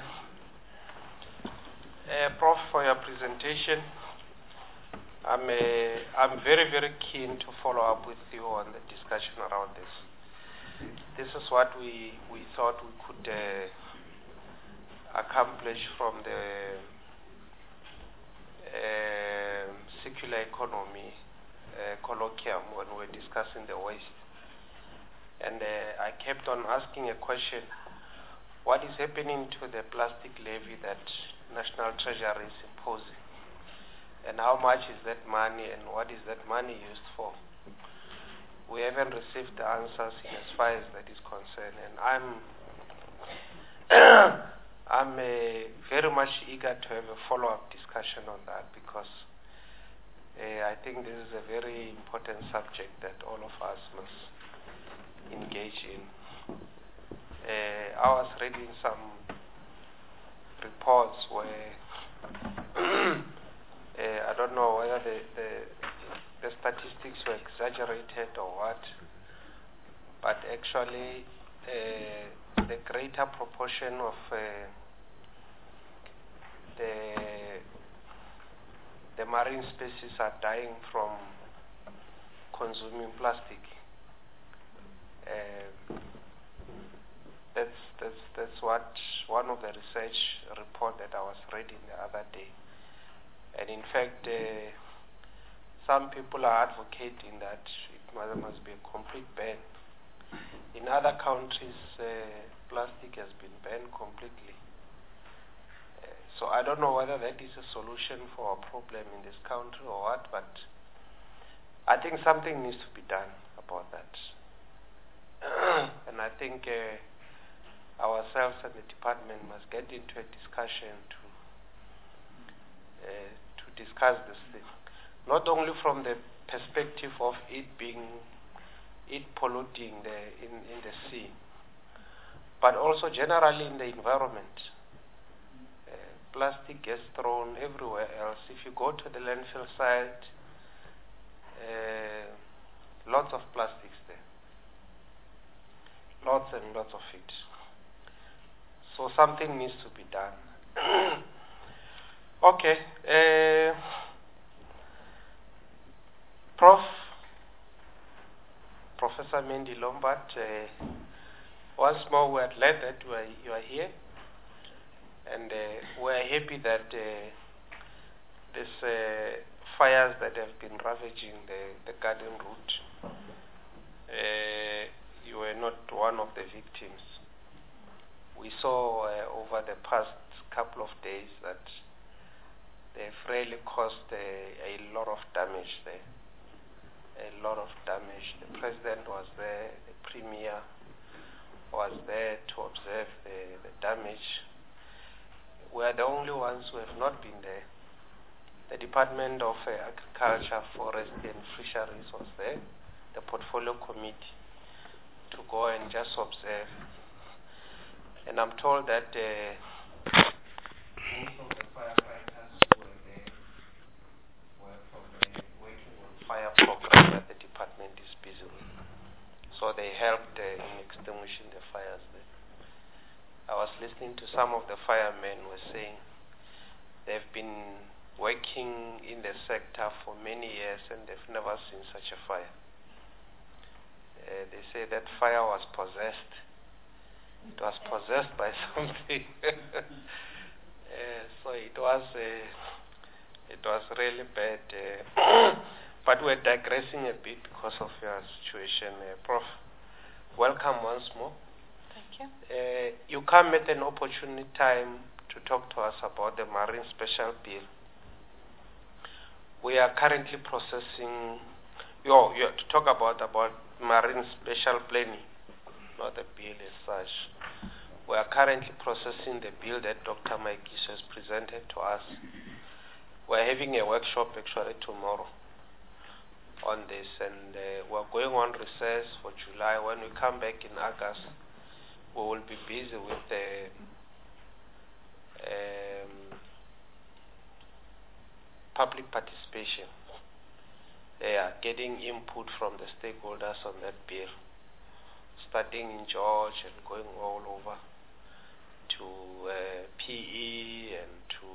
B: uh, Prof, for your presentation. I'm, uh, I'm very, very keen to follow up with you on the discussion around this. This is what we, we thought we could uh, accomplish from the uh, circular economy uh, colloquium when we were discussing the waste. And uh, I kept on asking a question, what is happening to the plastic levy that National Treasury is imposing? And how much is that money and what is that money used for? We haven't received the answers in as far as that is concerned. And I'm I'm uh, very much eager to have a follow-up discussion on that because uh, I think this is a very important subject that all of us must engage in. Uh, I was reading some reports where uh, I don't know whether the, the the statistics were exaggerated or what, but actually uh, the greater proportion of uh, the the marine species are dying from consuming plastic. Uh, that's that's that's what one of the research report that I was reading the other day, and in fact. Uh, Some people are advocating that it must be a complete ban. In other countries, uh, plastic has been banned completely. Uh, so I don't know whether that is a solution for a problem in this country or what, but I think something needs to be done about that. And I think uh, ourselves and the department must get into a discussion to uh, to discuss this thing. Not only from the perspective of it being, it polluting the, in, in the sea, but also generally in the environment. Uh, plastic gets thrown everywhere else. If you go to the landfill site, uh, lots of plastics there. Lots and lots of it. So something needs to be done. Okay. Uh, Prof Professor Mendy Lombard, uh, once more we are glad that you are, you are here, and uh, we are happy that uh, these uh, fires that have been ravaging the, the garden route, uh, you were not one of the victims. We saw uh, over the past couple of days that they've really caused uh, a lot of damage there. A lot of damage. The president was there, the premier was there to observe the, the damage. We are the only ones who have not been there. The Department of uh, Agriculture, Forestry and Fisheries was there, the portfolio committee, to go and just observe. And I'm told that uh, most of the firefighters who were there were from the working on fire program that the department is busy with. So they helped uh, in extinguishing the fires there. I was listening to some of the firemen who were saying they've been working in the sector for many years and they've never seen such a fire. Uh, they say that fire was possessed. It was possessed by something. uh, so it was uh, it was really bad. Uh, but we're digressing a bit because of your situation. Uh, Prof, welcome once more.
F: Thank you.
B: Uh, you come at an opportune time to talk to us about the Marine Special Bill. We are currently processing, yo, yo, to talk about, about Marine Special Planning, not the bill as such. We are currently processing the bill that Doctor Maikis has presented to us. We're having a workshop actually tomorrow on this, and uh, we're going on recess for July. When we come back in August, we will be busy with the um, public participation. They are getting input from the stakeholders on that bill, starting in George and going all over to uh, P E and to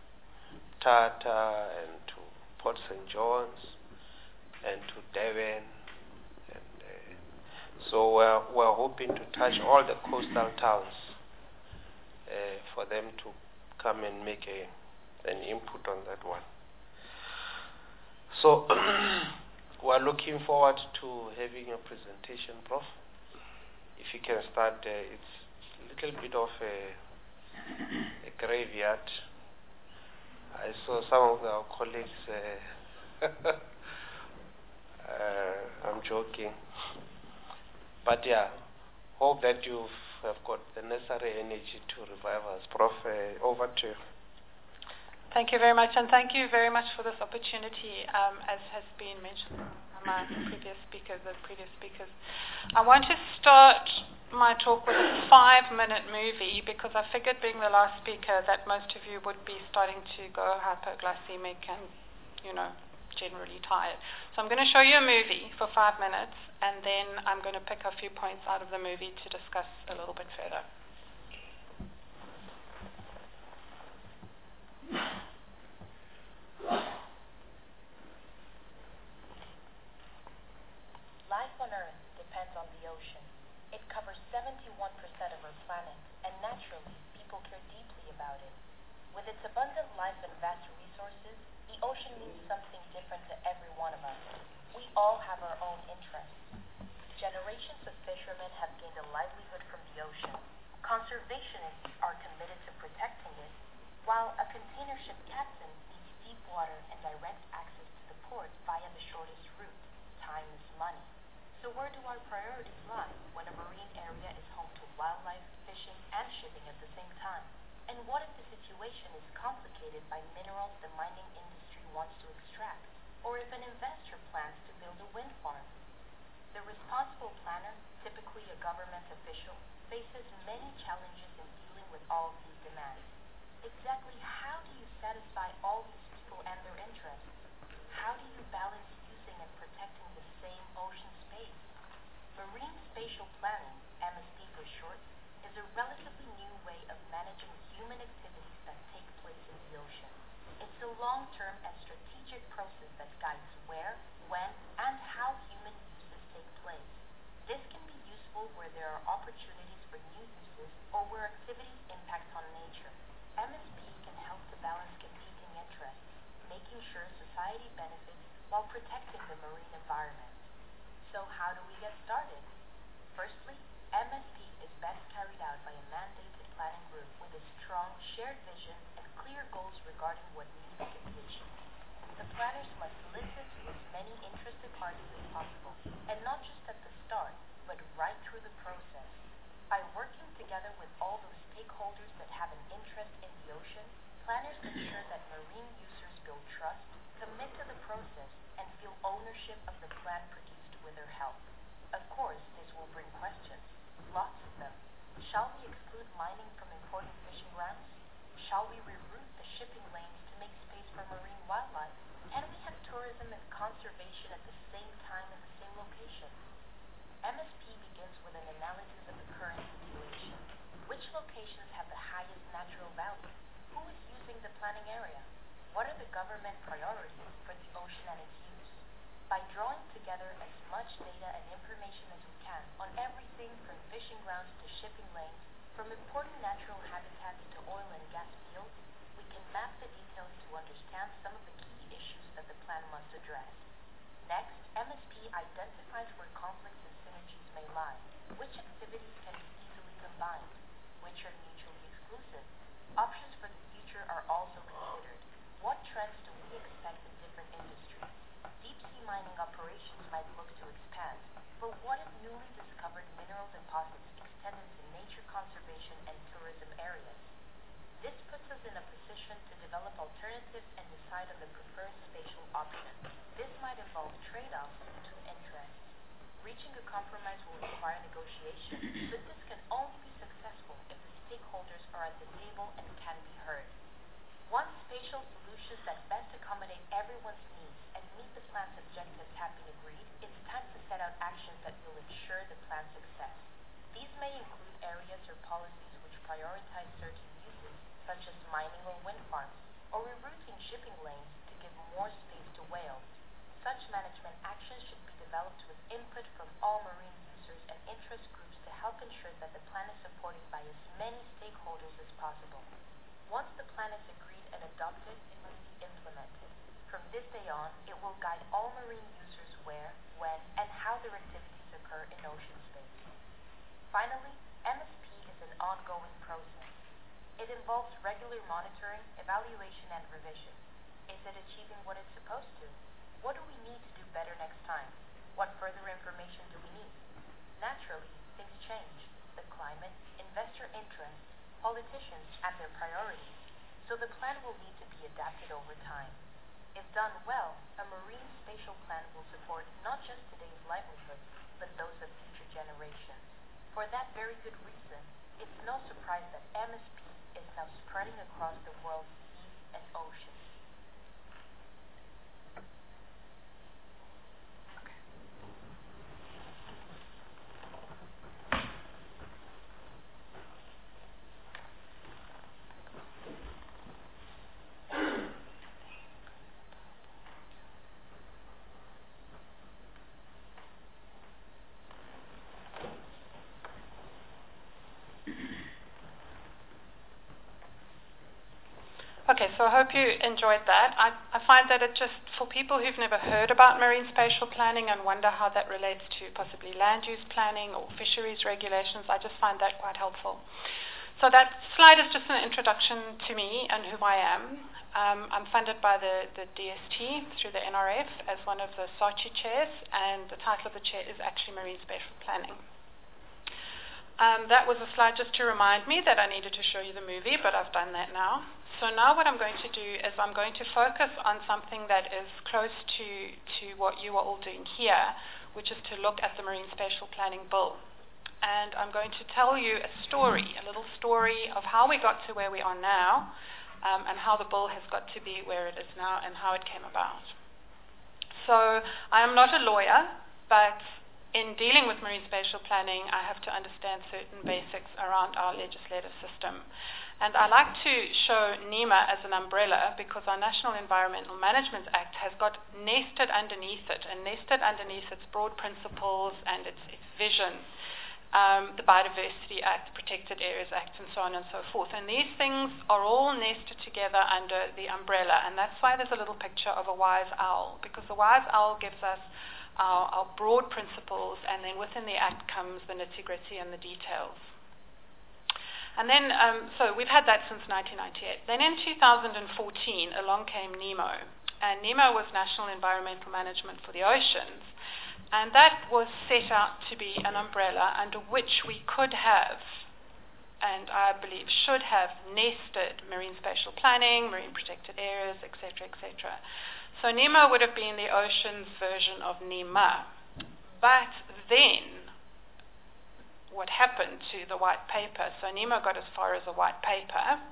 B: Tata and to Port Saint John's and to Devon. And uh, so we're, we're hoping to touch all the coastal towns uh, for them to come and make a, an input on that one. So we're looking forward to having your presentation, Prof. If you can start, uh, it's a little bit of a, a graveyard. I saw some of our colleagues, uh, uh, I'm joking. But yeah, hope that you have got the necessary energy to revive us. Prof, uh, over to you.
F: Thank you very much, and thank you very much for this opportunity, um, as has been mentioned by my previous speakers, the previous speakers. I want to start my talk with a five-minute movie because I figured, being the last speaker, that most of you would be starting to go hypoglycemic and, you know, generally tired. So I'm going to show you a movie for five minutes, and then I'm going to pick a few points out of the movie to discuss a little bit further.
G: Life on Earth depends on the ocean. It covers seventy-one percent of our planet, and naturally, people care deeply about it. With its abundant life and vast resources, the ocean means something different to every one of us. We all have our own interests. Generations of fishermen have gained a livelihood from the ocean. Conservationists are committed to protecting it, while a container ship captain needs deep water and direct access to the port via the shortest route. Time is money. So where do our priorities lie when a marine area is home to wildlife, fishing, and shipping at the same time? And what if the situation is complicated by minerals the mining industry wants to extract? Or if an investor plans to build a wind farm? The responsible planner, typically a government official, faces many challenges in dealing with all of these demands. Exactly how do you satisfy all these people and their interests? How do you balance using and protecting the same ocean space? Marine spatial planning, M S P for short, is a relatively new way of managing human activities that take place in the ocean. It's a long-term and strategic process that guides where, when, and how human uses take place. This can be useful where there are opportunities for new uses or where activities impact on nature. M S P can help to balance competing interests, making sure society benefits while protecting the marine environment. So how do we get started? Firstly, M S P is best carried out by a mandated planning group with a strong shared vision and clear goals regarding what needs to be achieved. The planners must listen to as many interested parties as possible, and not just at the start, but right through the process. By working together with all those stakeholders that have an interest in the ocean, planners ensure that marine users build trust, commit to the process, and feel ownership of the plan produced with their help. Of course, this will bring questions, lots of them. Shall we exclude mining from important fishing grounds? Shall we reroute the shipping lanes to make space for marine wildlife? Can we have tourism and conservation at the same time in the same location? M S P begins with an analysis of the current situation. Which locations have the highest natural value? Who is using the planning area? What are the government priorities for the ocean and its use? By drawing together as much data and information as we can on everything from fishing grounds to shipping lanes, from important natural habitats to oil and gas fields, we can map the details to understand some of the key issues that the plan must address. Next, M S P identifies where conflicts and synergies may lie, which activities can be easily combined, which are mutually exclusive. Options for the future are also considered. What trends do we expect in different industries? Deep-sea mining operations might look to expand, but what if newly discovered mineral deposits extend into nature conservation and tourism areas? This puts us in a position to develop alternatives and decide on the preferred spatial option. This might involve trade-offs between interests. Reaching a compromise will require negotiation, but this can only be successful if the stakeholders are at the table and can be heard. Once spatial solutions that best accommodate everyone's needs and meet the plan's objectives have been agreed, it's time to set out actions that will ensure the plan's success. These may include areas or policies which prioritize certain uses, such as mining or wind farms, or rerouting shipping lanes to give more space to whales. Such management actions should be developed with input from all marine users and interest groups to help ensure that the plan is supported by as many stakeholders as possible. Once the plan is agreed and adopted, it must be implemented. From this day on, it will guide all marine users where, when, and how their activities occur in ocean space. Finally, M S P is an ongoing process. It involves regular monitoring, evaluation, and revision. Is it achieving what it's supposed to? What do we need to do better next time? What further information do we need? Naturally, things change. The climate, investor interest, politicians, and their priorities. So the plan will need to be adapted over time. If done well, a marine spatial plan will support not just today's livelihoods, but those of future generations. For that very good reason, it's no surprise that M S P is now spreading across the world's seas and oceans.
F: Okay, so I hope you enjoyed that. I, I find that it just, for people who've never heard about marine spatial planning and wonder how that relates to possibly land use planning or fisheries regulations, I just find that quite helpful. So that slide is just an introduction to me and who I am. Um, I'm funded by the, the D S T through the N R F as one of the SARCHI chairs, and the title of the chair is actually Marine Spatial Planning. Um, that was a slide just to remind me that I needed to show you the movie, but I've done that now. So now what I'm going to do is I'm going to focus on something that is close to, to what you are all doing here, which is to look at the Marine Spatial Planning Bill. And I'm going to tell you a story, a little story of how we got to where we are now, um, and how the bill has got to be where it is now and how it came about. So I am not a lawyer, but in dealing with marine spatial planning, I have to understand certain basics around our legislative system. And I like to show NEMA as an umbrella because our National Environmental Management Act has got nested underneath it, and nested underneath its broad principles and its, its vision, um, the Biodiversity Act, Protected Areas Act, and so on and so forth. And these things are all nested together under the umbrella, and that's why there's a little picture of a wise owl, because the wise owl gives us our, our broad principles, and then within the Act comes the nitty-gritty and the details. And then, um, so we've had that since nineteen ninety-eight. Then in two thousand fourteen, along came NEMO. And NEMO was National Environmental Management for the Oceans. And that was set out to be an umbrella under which we could have, and I believe should have, nested marine spatial planning, marine protected areas, et cetera, et cetera. So NEMO would have been the ocean's version of NEMA. But then, what happened to the white paper? So NEMO got as far as a white paper.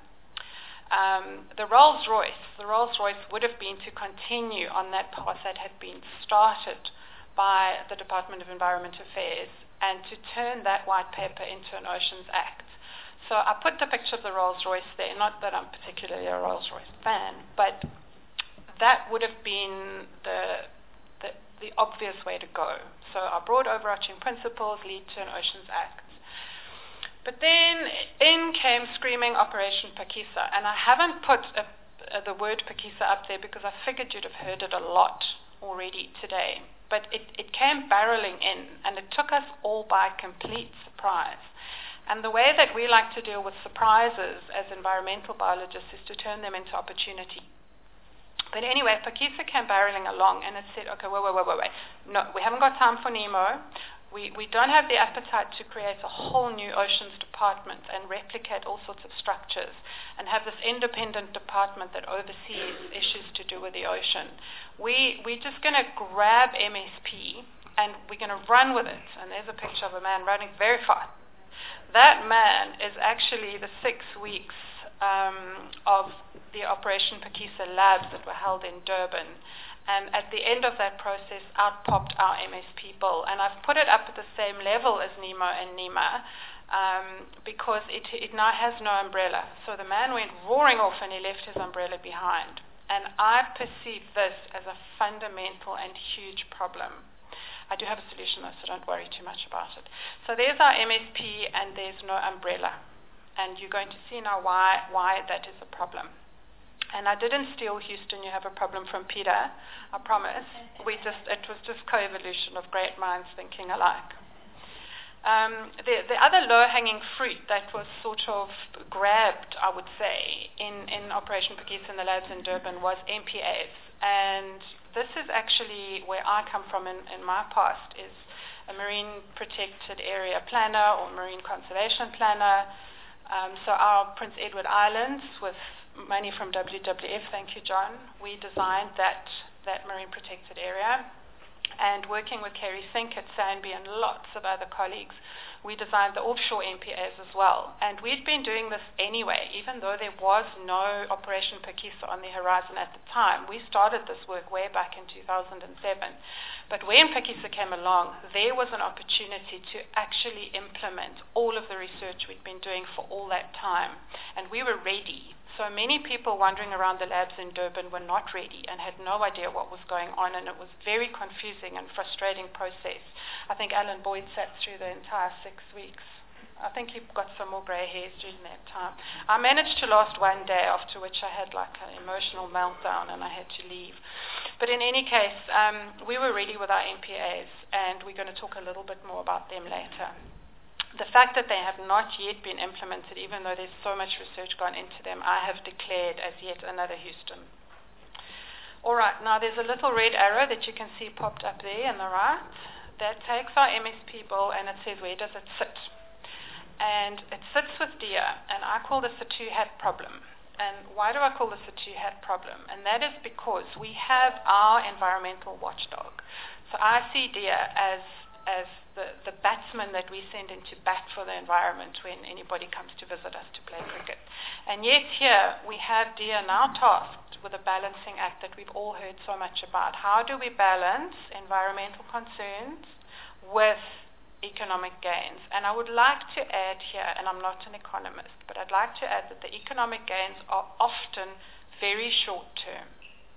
F: Um, the Rolls-Royce, the Rolls-Royce would have been to continue on that path that had been started by the Department of Environment Affairs and to turn that white paper into an Oceans Act. So I put the picture of the Rolls-Royce there, not that I'm particularly a Rolls-Royce fan, but that would have been the The, the obvious way to go. So our broad overarching principles lead to an Oceans Act. But then in came screaming Operation Phakisa, and I haven't put a, a, the word Phakisa up there because I figured you'd have heard it a lot already today. But it, it came barreling in, and it took us all by complete surprise. And the way that we like to deal with surprises as environmental biologists is to turn them into opportunity. But anyway, Phakisa came barreling along, and it said, okay, wait, wait, wait, wait, wait. No, we haven't got time for NEMO. We, we don't have the appetite to create a whole new oceans department and replicate all sorts of structures and have this independent department that oversees issues to do with the ocean. We, we're just going to grab M S P, and we're going to run with it. And there's a picture of a man running very fast. That man is actually the six weeks Um, of the Operation Phakisa labs that were held in Durban. And at the end of that process, out popped our M S P bill. And I've put it up at the same level as NEMO and NEMA um, because it, it now has no umbrella. So the man went roaring off and he left his umbrella behind. And I perceive this as a fundamental and huge problem. I do have a solution though, so don't worry too much about it. So there's our M S P and there's no umbrella. And you're going to see now why, why that is a problem. And I didn't steal Houston, you have a problem from Peter, I promise. We just, it was just co-evolution of great minds thinking alike. Um, the, the other low-hanging fruit that was sort of grabbed, I would say, in, in Operation Phakisa in the labs in Durban was M P As. And this is actually where I come from in, in my past, is a marine protected area planner or marine conservation planner. Um, so our Prince Edward Islands, with money from W W F, thank you, John, we designed that, that marine protected area. And working with Kerry Sink at Sandby and lots of other colleagues, we designed the offshore M P As as well. And we'd been doing this anyway, even though there was no Operation Phakisa on the horizon at the time. We started this work way back in two thousand seven. But when Phakisa came along, there was an opportunity to actually implement all of the research we'd been doing for all that time. And we were ready. So many people wandering around the labs in Durban were not ready and had no idea what was going on, and it was very confusing and frustrating process. I think Alan Boyd sat through the entire six weeks. I think he got some more grey hairs during that time. I managed to last one day, after which I had like an emotional meltdown and I had to leave. But in any case, um, we were ready with our M P As, and we're going to talk a little bit more about them later. The fact that they have not yet been implemented, even though there's so much research gone into them, I have declared as yet another Houston. All right, now there's a little red arrow that you can see popped up there on the right. That takes our M S P bill and it says, where does it sit? And it sits with D E A, and I call this a two-hat problem. And why do I call this a two-hat problem? And that is because we have our environmental watchdog. So I see D E A as, as The, the batsman that we send in to bat for the environment when anybody comes to visit us to play cricket. And yet here we have D E A now tasked with a balancing act that we've all heard so much about. How do we balance environmental concerns with economic gains? And I would like to add here, and I'm not an economist, but I'd like to add that the economic gains are often very short term.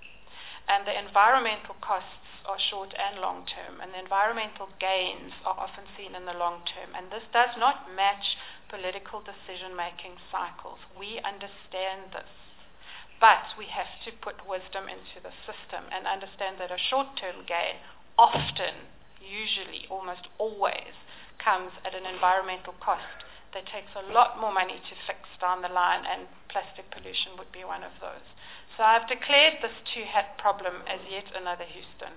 F: And the environmental costs are short and long term, and the environmental gains are often seen in the long term. And this does not match political decision-making cycles. We understand this. But we have to put wisdom into the system and understand that a short-term gain often, usually, almost always, comes at an environmental cost that takes a lot more money to fix down the line, and plastic pollution would be one of those. So I've declared this two-hat problem as yet another Houston.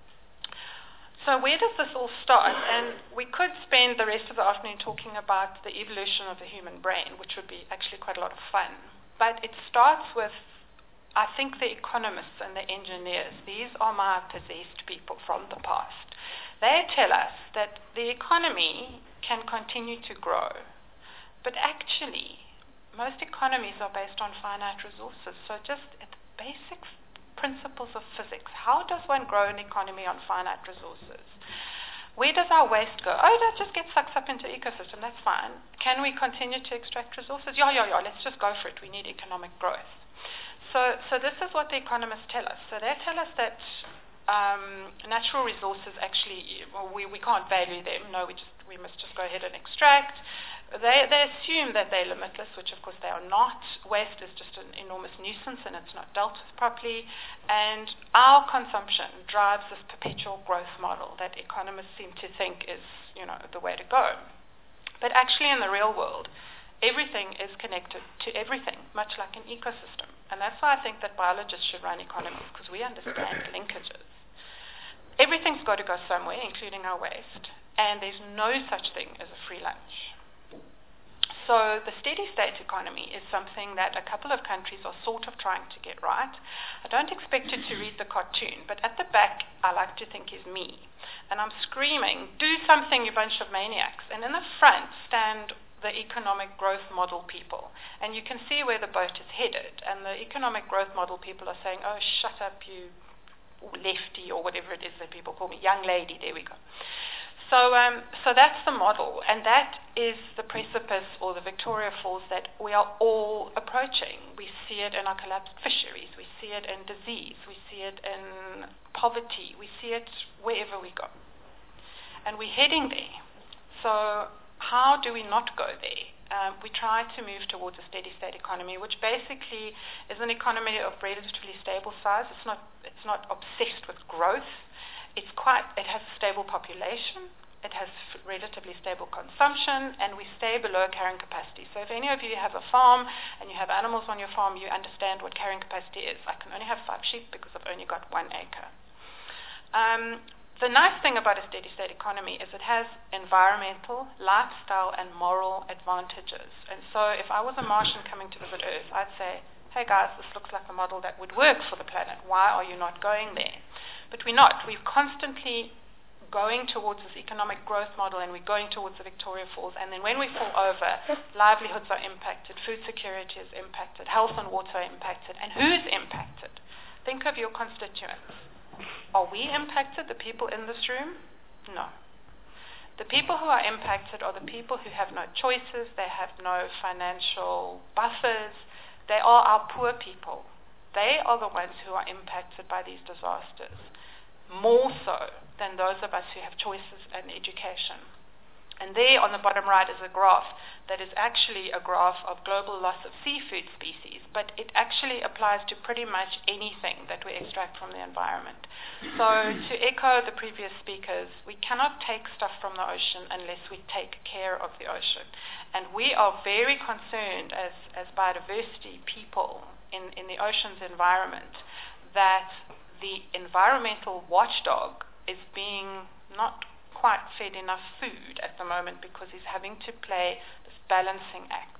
F: So where does this all start? And we could spend the rest of the afternoon talking about the evolution of the human brain, which would be actually quite a lot of fun. But it starts with, I think, the economists and the engineers. These are my possessed people from the past. They tell us that the economy can continue to grow. But actually, most economies are based on finite resources. So just at the basics principles of physics. How does one grow an economy on finite resources? Where does our waste go? Oh, that just gets sucked up into ecosystem. That's fine. Can we continue to extract resources? Yeah, yeah, yeah. Let's just go for it. We need economic growth. So, so this is what the economists tell us. So they tell us that um, natural resources actually, well, we, we can't value them. No, we just we must just go ahead and extract. They, they assume that they're limitless, which of course they are not. Waste is just an enormous nuisance and it's not dealt with properly. And our consumption drives this perpetual growth model that economists seem to think is, you know, the way to go. But actually in the real world, everything is connected to everything, much like an ecosystem. And that's why I think that biologists should run economies, because we understand linkages. Everything's got to go somewhere, including our waste. And there's no such thing as a free lunch. So the steady state economy is something that a couple of countries are sort of trying to get right. I don't expect you to read the cartoon, but at the back I like to think is me. And I'm screaming, do something, you bunch of maniacs. And in the front stand the economic growth model people. And you can see where the boat is headed. And the economic growth model people are saying, oh, shut up, you lefty, or whatever it is that people call me, young lady, there we go. So, um, so that's the model, and that is the precipice or the Victoria Falls that we are all approaching. We see it in our collapsed fisheries, we see it in disease, we see it in poverty, we see it wherever we go. And we're heading there. So how do we not go there? um, we try to move towards a steady state economy, which basically is an economy of relatively stable size. It's not it's not obsessed with growth. It's quite it has a stable population. It has f- relatively stable consumption, and we stay below carrying capacity. So if any of you have a farm and you have animals on your farm, you understand what carrying capacity is. I can only have five sheep because I've only got one acre. Um, The nice thing about a steady-state economy is it has environmental, lifestyle, and moral advantages. And so if I was a Martian coming to visit Earth, I'd say, hey guys, this looks like a model that would work for the planet. Why are you not going there? But we're not. We're constantly going towards this economic growth model, and we're going towards the Victoria Falls. And then when we fall over, livelihoods are impacted, food security is impacted, health and water are impacted. And who's impacted? Think of your constituents. Are we impacted, the people in this room? No. The people who are impacted are the people who have no choices, they have no financial buffers, they are our poor people. They are the ones who are impacted by these disasters, more so than those of us who have choices and education. And there on the bottom right is a graph that is actually a graph of global loss of seafood species, but it actually applies to pretty much anything that we extract from the environment. So to echo the previous speakers, we cannot take stuff from the ocean unless we take care of the ocean. And we are very concerned as, as biodiversity people in, in the ocean's environment that the environmental watchdog is being not quite fed enough food at the moment because he's having to play this balancing act.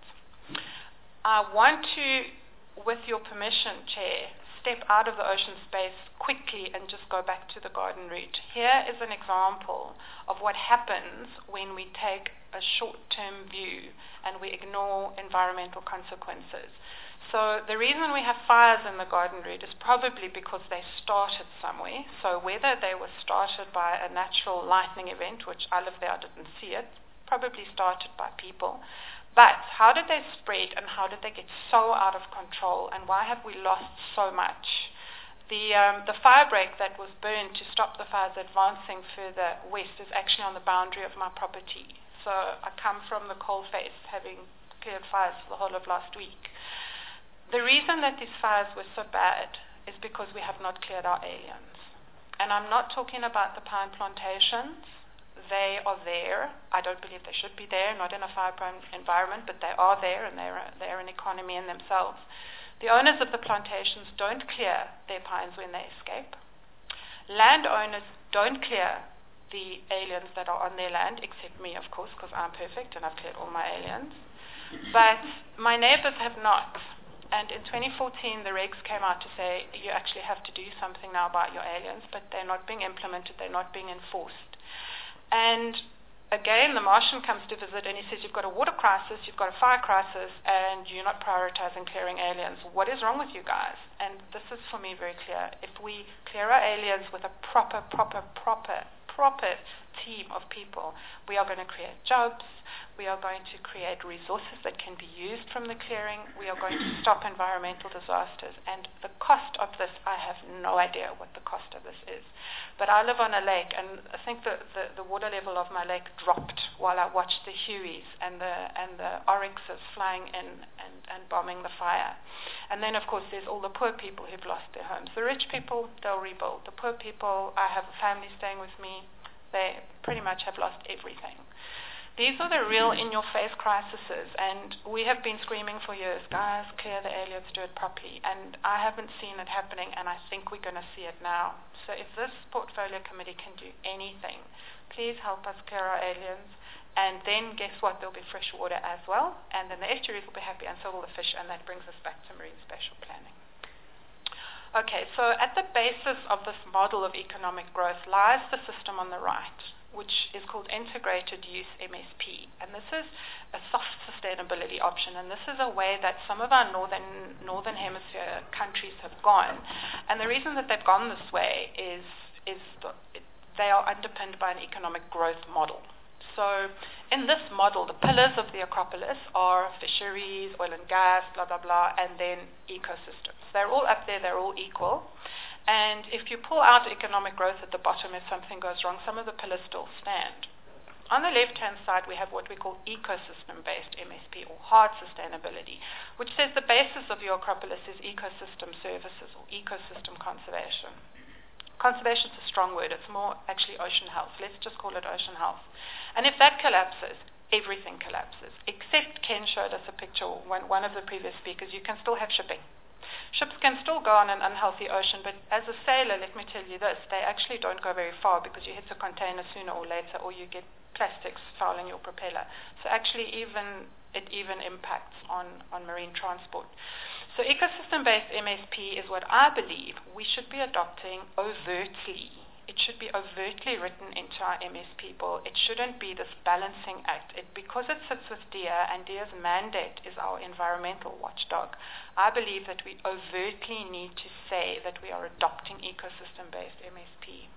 F: I want to, with your permission, Chair, step out of the ocean space quickly and just go back to the garden route. Here is an example of what happens when we take a short-term view and we ignore environmental consequences. So the reason we have fires in the garden route is probably because they started somewhere. So whether they were started by a natural lightning event, which I lived there, I didn't see it, probably started by people. But how did they spread and how did they get so out of control, and why have we lost so much? The, um, the fire break that was burned to stop the fires advancing further west is actually on the boundary of my property. So I come from the coal face, having cleared fires for the whole of last week. The reason that these fires were so bad is because we have not cleared our aliens. And I'm not talking about the pine plantations. They are there. I don't believe they should be there, not in a fire-prone environment, but they are there, and they're, they're an economy in themselves. The owners of the plantations don't clear their pines when they escape. Landowners don't clear the aliens that are on their land, except me, of course, because I'm perfect and I've cleared all my aliens. But my neighbors have not. And in twenty fourteen, the regs came out to say you actually have to do something now about your aliens, but they're not being implemented, they're not being enforced. And again, the Martian comes to visit and he says, you've got a water crisis, you've got a fire crisis, and you're not prioritizing clearing aliens. What is wrong with you guys? And this is, for me, very clear. If we clear our aliens with a proper, proper, proper, proper team of people, we are going to create jobs, we are going to create resources that can be used from the clearing, we are going to stop environmental disasters. And the cost of this, I have no idea what the cost of this is. But I live on a lake, and I think the, the, the water level of my lake dropped while I watched the hueys and the and the oryxes flying in and, and bombing the fire. And then, of course, there's all the poor people who've lost their homes. The rich people, they'll rebuild. The poor people, I have a family staying with me, they pretty much have lost everything. These are the real in-your-face crises, and we have been screaming for years, guys, clear the aliens, do it properly. And I haven't seen it happening, and I think we're going to see it now. So if this portfolio committee can do anything, please help us clear our aliens. And then guess what? There'll be fresh water as well, and then the estuaries will be happy, and so will the fish, and that brings us back to marine spatial planning. Okay, so at the basis of this model of economic growth lies the system on the right, which is called Integrated Use M S P. And this is a soft sustainability option, and this is a way that some of our northern northern hemisphere countries have gone. And the reason that they've gone this way is, is the, it, they are underpinned by an economic growth model. So in this model, the pillars of the Acropolis are fisheries, oil and gas, blah, blah, blah, and then ecosystems. They're all up there, they're all equal. And if you pull out economic growth at the bottom, if something goes wrong, some of the pillars still stand. on the left-hand side, we have what we call ecosystem-based M S P, or hard sustainability, which says the basis of your acropolis is ecosystem services or ecosystem conservation. Conservation is a strong word. It's more actually ocean health. Let's just call it ocean health. And if that collapses, everything collapses, except Ken showed us a picture, one, one of the previous speakers, you can still have shipping. Ships can still go on an unhealthy ocean, but as a sailor, let me tell you this, they actually don't go very far because you hit a container sooner or later, or you get plastics fouling your propeller. So actually even it even impacts on, on marine transport. So ecosystem-based M S P is what I believe we should be adopting overtly. It should be overtly written into our M S P bill. It shouldn't be this balancing act. It, because it sits with D E A, and D E A's mandate is our environmental watchdog, I believe that we overtly need to say that we are adopting ecosystem-based M S P.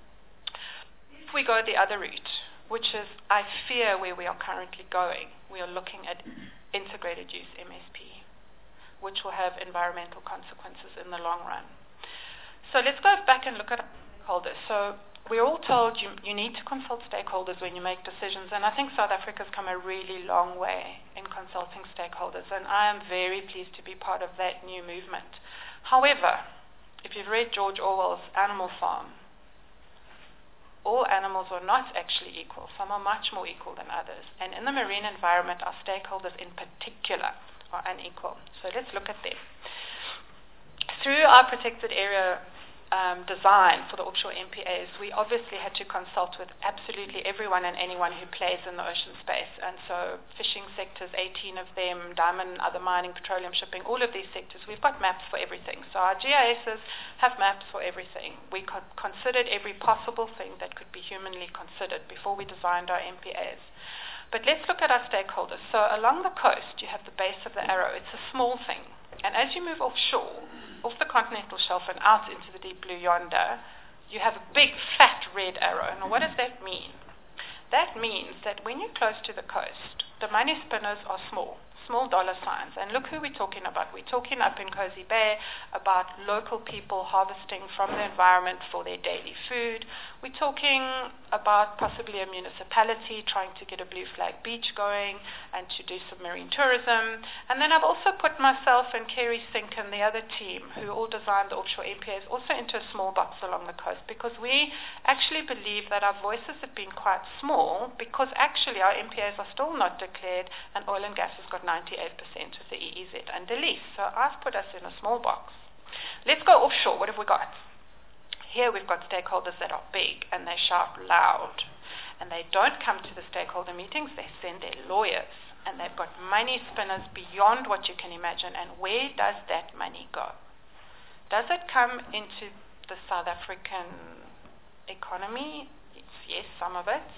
F: If we go the other route, which is, I fear, where we are currently going, we are looking at integrated use M S P, which will have environmental consequences in the long run. So let's go back and look at stakeholders. So we're all told you, you need to consult stakeholders when you make decisions, and I think South Africa's come a really long way in consulting stakeholders, and I am very pleased to be part of that new movement. However, if you've read George Orwell's Animal Farm, all animals are not actually equal. Some are much more equal than others, and in the marine environment, our stakeholders in particular are unequal. So let's look at them. Through our protected area Um, design for the offshore M P As, we obviously had to consult with absolutely everyone and anyone who plays in the ocean space. And so fishing sectors, eighteen of them, diamond, other mining, petroleum, shipping, all of these sectors, we've got maps for everything. So our G I Ss have maps for everything. We co- considered every possible thing that could be humanly considered before we designed our M P As. But let's look at our stakeholders. So along the coast, you have the base of the arrow. It's a small thing. And as you move offshore, off the continental shelf and out into the deep blue yonder, you have a big, fat red arrow. Now, what does that mean? That means that when you're close to the coast, the money spinners are small, small dollar signs. And look who we're talking about. We're talking up in Cozy Bay about local people harvesting from the environment for their daily food. We're talking about possibly a municipality trying to get a blue flag beach going and to do some marine tourism. And then I've also put myself and Kerry Sink and the other team who all designed the offshore M P As also into a small box along the coast, because we actually believe that our voices have been quite small, because actually our M P As are still not declared, and oil and gas has got ninety-eight percent of the E E Z and the lease. So I've put us in a small box. Let's go offshore. What have we got? Here we've got stakeholders that are big and they shout loud, and they don't come to the stakeholder meetings. They send their lawyers, and they've got money spinners beyond what you can imagine. And where does that money go? Does it come into the South African economy? It's, yes, some of it.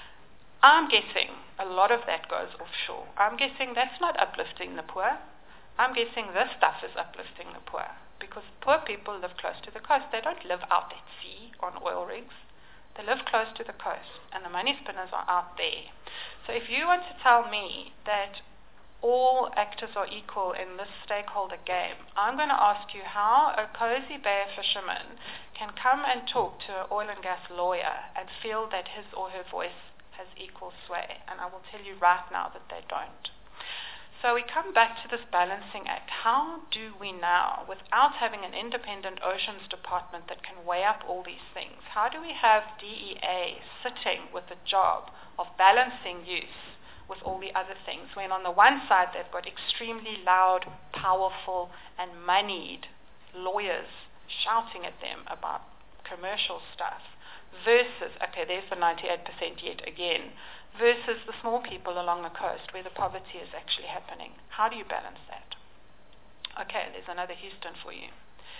F: I'm guessing a lot of that goes offshore. I'm guessing that's not uplifting the poor. I'm guessing this stuff is uplifting the poor, because poor people live close to the coast. They don't live out at sea on oil rigs. They live close to the coast, and the money spinners are out there. So if you want to tell me that all actors are equal in this stakeholder game, I'm going to ask you how a Cozy Bay fisherman can come and talk to an oil and gas lawyer and feel that his or her voice has equal sway. And I will tell you right now that they don't. So we come back to this balancing act. How do we now, without having an independent oceans department that can weigh up all these things, how do we have D E A sitting with the job of balancing use with all the other things, when on the one side they've got extremely loud, powerful, and moneyed lawyers shouting at them about commercial stuff, versus, okay, there's the ninety-eight percent yet again, versus the small people along the coast where the poverty is actually happening. How do you balance that? Okay, there's another Houston for you.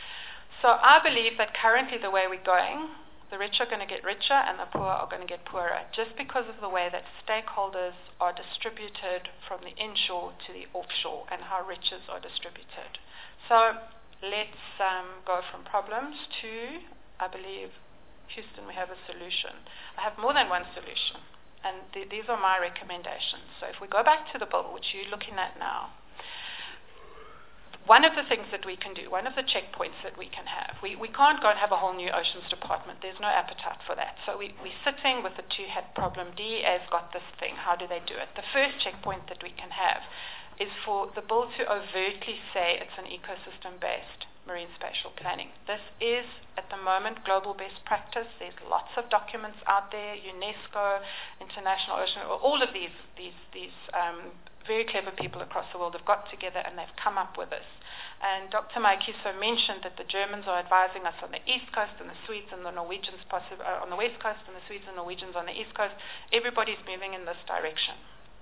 F: So I believe that currently the way we're going, the rich are going to get richer and the poor are going to get poorer, just because of the way that stakeholders are distributed from the inshore to the offshore and how riches are distributed. So let's um, go from problems to, I believe, Houston, we have a solution. I have more than one solution, and th- these are my recommendations. So if we go back to the bill, which you're looking at now, one of the things that we can do, one of the checkpoints that we can have, we, we can't go and have a whole new oceans department. There's no appetite for that. So we, we're sitting with the two-hat problem. D E A's got this thing. How do they do it? The first checkpoint that we can have is for the bill to overtly say it's an ecosystem-based marine spatial planning. This is, at the moment, global best practice. There's lots of documents out there, UNESCO, International Ocean, all of these, these, these um, very clever people across the world have got together and they've come up with this. And Doctor Maikiso mentioned that the Germans are advising us on the east coast and the Swedes and the Norwegians possi- uh, on the west coast and the Swedes and Norwegians on the east coast. Everybody's moving in this direction.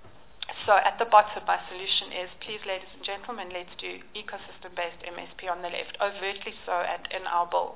F: So at the bottom, my solution is, please, ladies and gentlemen, let's do ecosystem-based M S P on the left, overtly so and in our bill.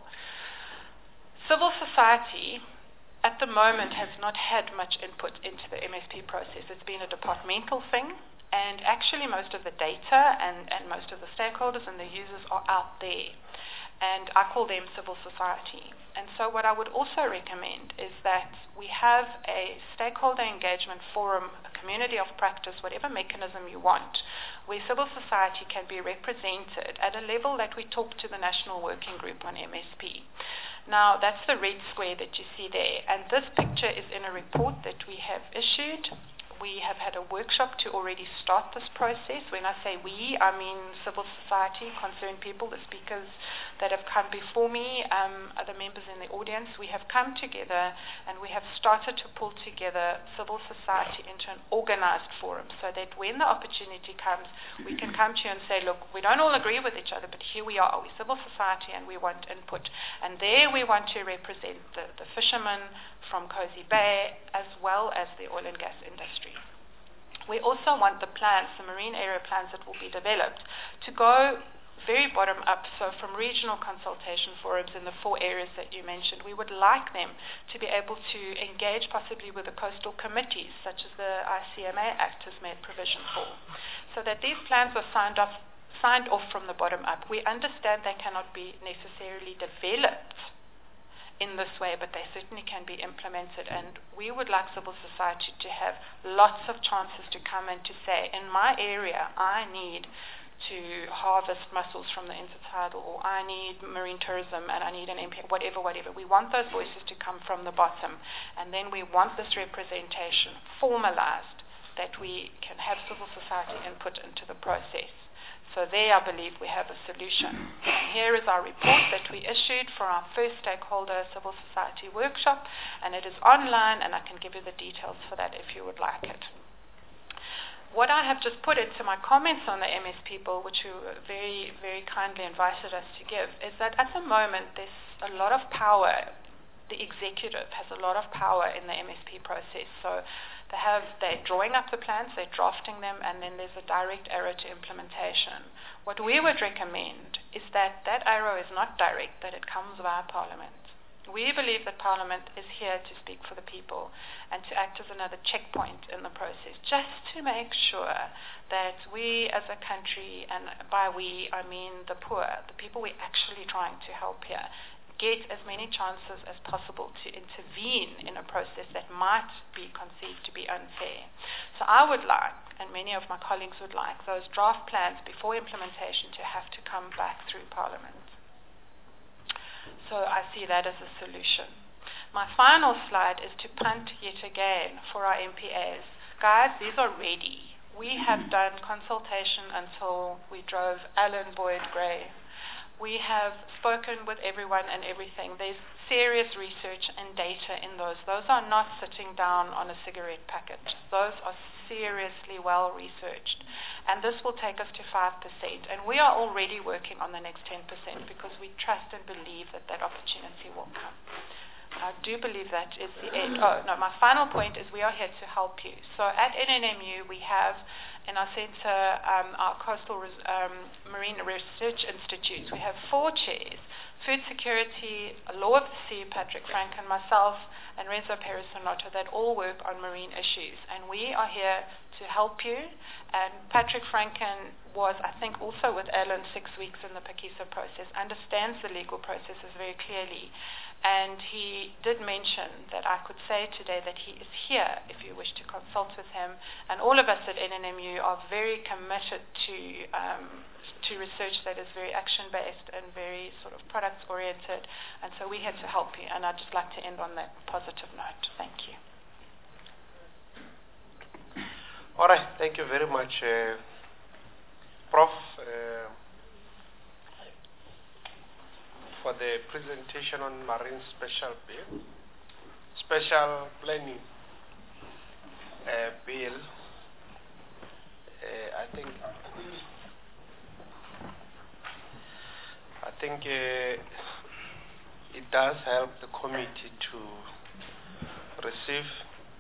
F: Civil society, at the moment, has not had much input into the M S P process. It's been a departmental thing, and actually most of the data and, and most of the stakeholders and the users are out there. And I call them civil society. And so what I would also recommend is that we have a stakeholder engagement forum, a community of practice, whatever mechanism you want, where civil society can be represented at a level that we talk to the National Working Group on M S P. Now, that's the red square that you see there. And this picture is in a report that we have issued. We have had a workshop to already start this process. When I say we, I mean civil society, concerned people, the speakers that have come before me, um, other members in the audience. We have come together and we have started to pull together civil society into an organized forum so that when the opportunity comes, we can come to you and say, look, we don't all agree with each other, but here we are. We're civil society and we want input. And there we want to represent the, the fishermen from Cozy Bay as well as the oil and gas industry. We also want the plans, the marine area plans that will be developed, to go very bottom up, so from regional consultation forums in the four areas that you mentioned. We would like them to be able to engage possibly with the coastal committees, such as the I C M A Act has made provision for, so that these plans are signed off, signed off from the bottom up. We understand they cannot be necessarily developed in this way, but they certainly can be implemented, and we would like civil society to have lots of chances to come and to say, in my area, I need to harvest mussels from the intertidal, or I need marine tourism and I need an M P, whatever, whatever. We want those voices to come from the bottom, and then we want this representation formalized, that we can have civil society input into the process. So there, I believe, we have a solution. And here is our report that we issued for our first stakeholder civil society workshop, and it is online, and I can give you the details for that if you would like it. What I have just put into my comments on the M S P bill, which you very, very kindly invited us to give, is that at the moment there's a lot of power. The executive has a lot of power in the M S P process. So they have, they're drawing up the plans, they're drafting them, and then there's a direct arrow to implementation. What we would recommend is that that arrow is not direct, that it comes via Parliament. We believe that Parliament is here to speak for the people and to act as another checkpoint in the process, just to make sure that we as a country, and by we I mean the poor, the people we're actually trying to help here, get as many chances as possible to intervene in a process that might be conceived to be unfair. So I would like, and many of my colleagues would like, those draft plans before implementation to have to come back through Parliament. So I see that as a solution. My final slide is to punt yet again for our M P As. Guys, these are ready. We have done consultation until we drove Alan Boyd Gray. We have spoken with everyone and everything. There's serious research and data in those. Those are not sitting down on a cigarette packet. Those are seriously well researched. And this will take us to five percent. And we are already working on the next ten percent because we trust and believe that that opportunity will come. I do believe that is the end. Oh, no, my final point is we are here to help you. So at N N M U, we have in our center, um, our Coastal Res- um, Marine Research Institutes, we have four chairs: Food Security, Law of the Sea, Patrick Frank and myself, and Renzo Perez Sonoto, that all work on marine issues. And we are here to help you. And Patrick Franken was, I think, also with Alan six weeks in the Pakiso process, understands the legal processes very clearly. And he did mention that I could say today that he is here if you wish to consult with him. And all of us at N N M U are very committed to um, to research that is very action-based and very sort of product-oriented. And so we're here to help you. And I'd just like to end on that positive note. Thank you.
B: All right. Thank you very much, uh, Professor Uh, for the presentation on Marine Special Bill, Special Planning uh, Bill. Uh, I think I think uh, it does help the committee to receive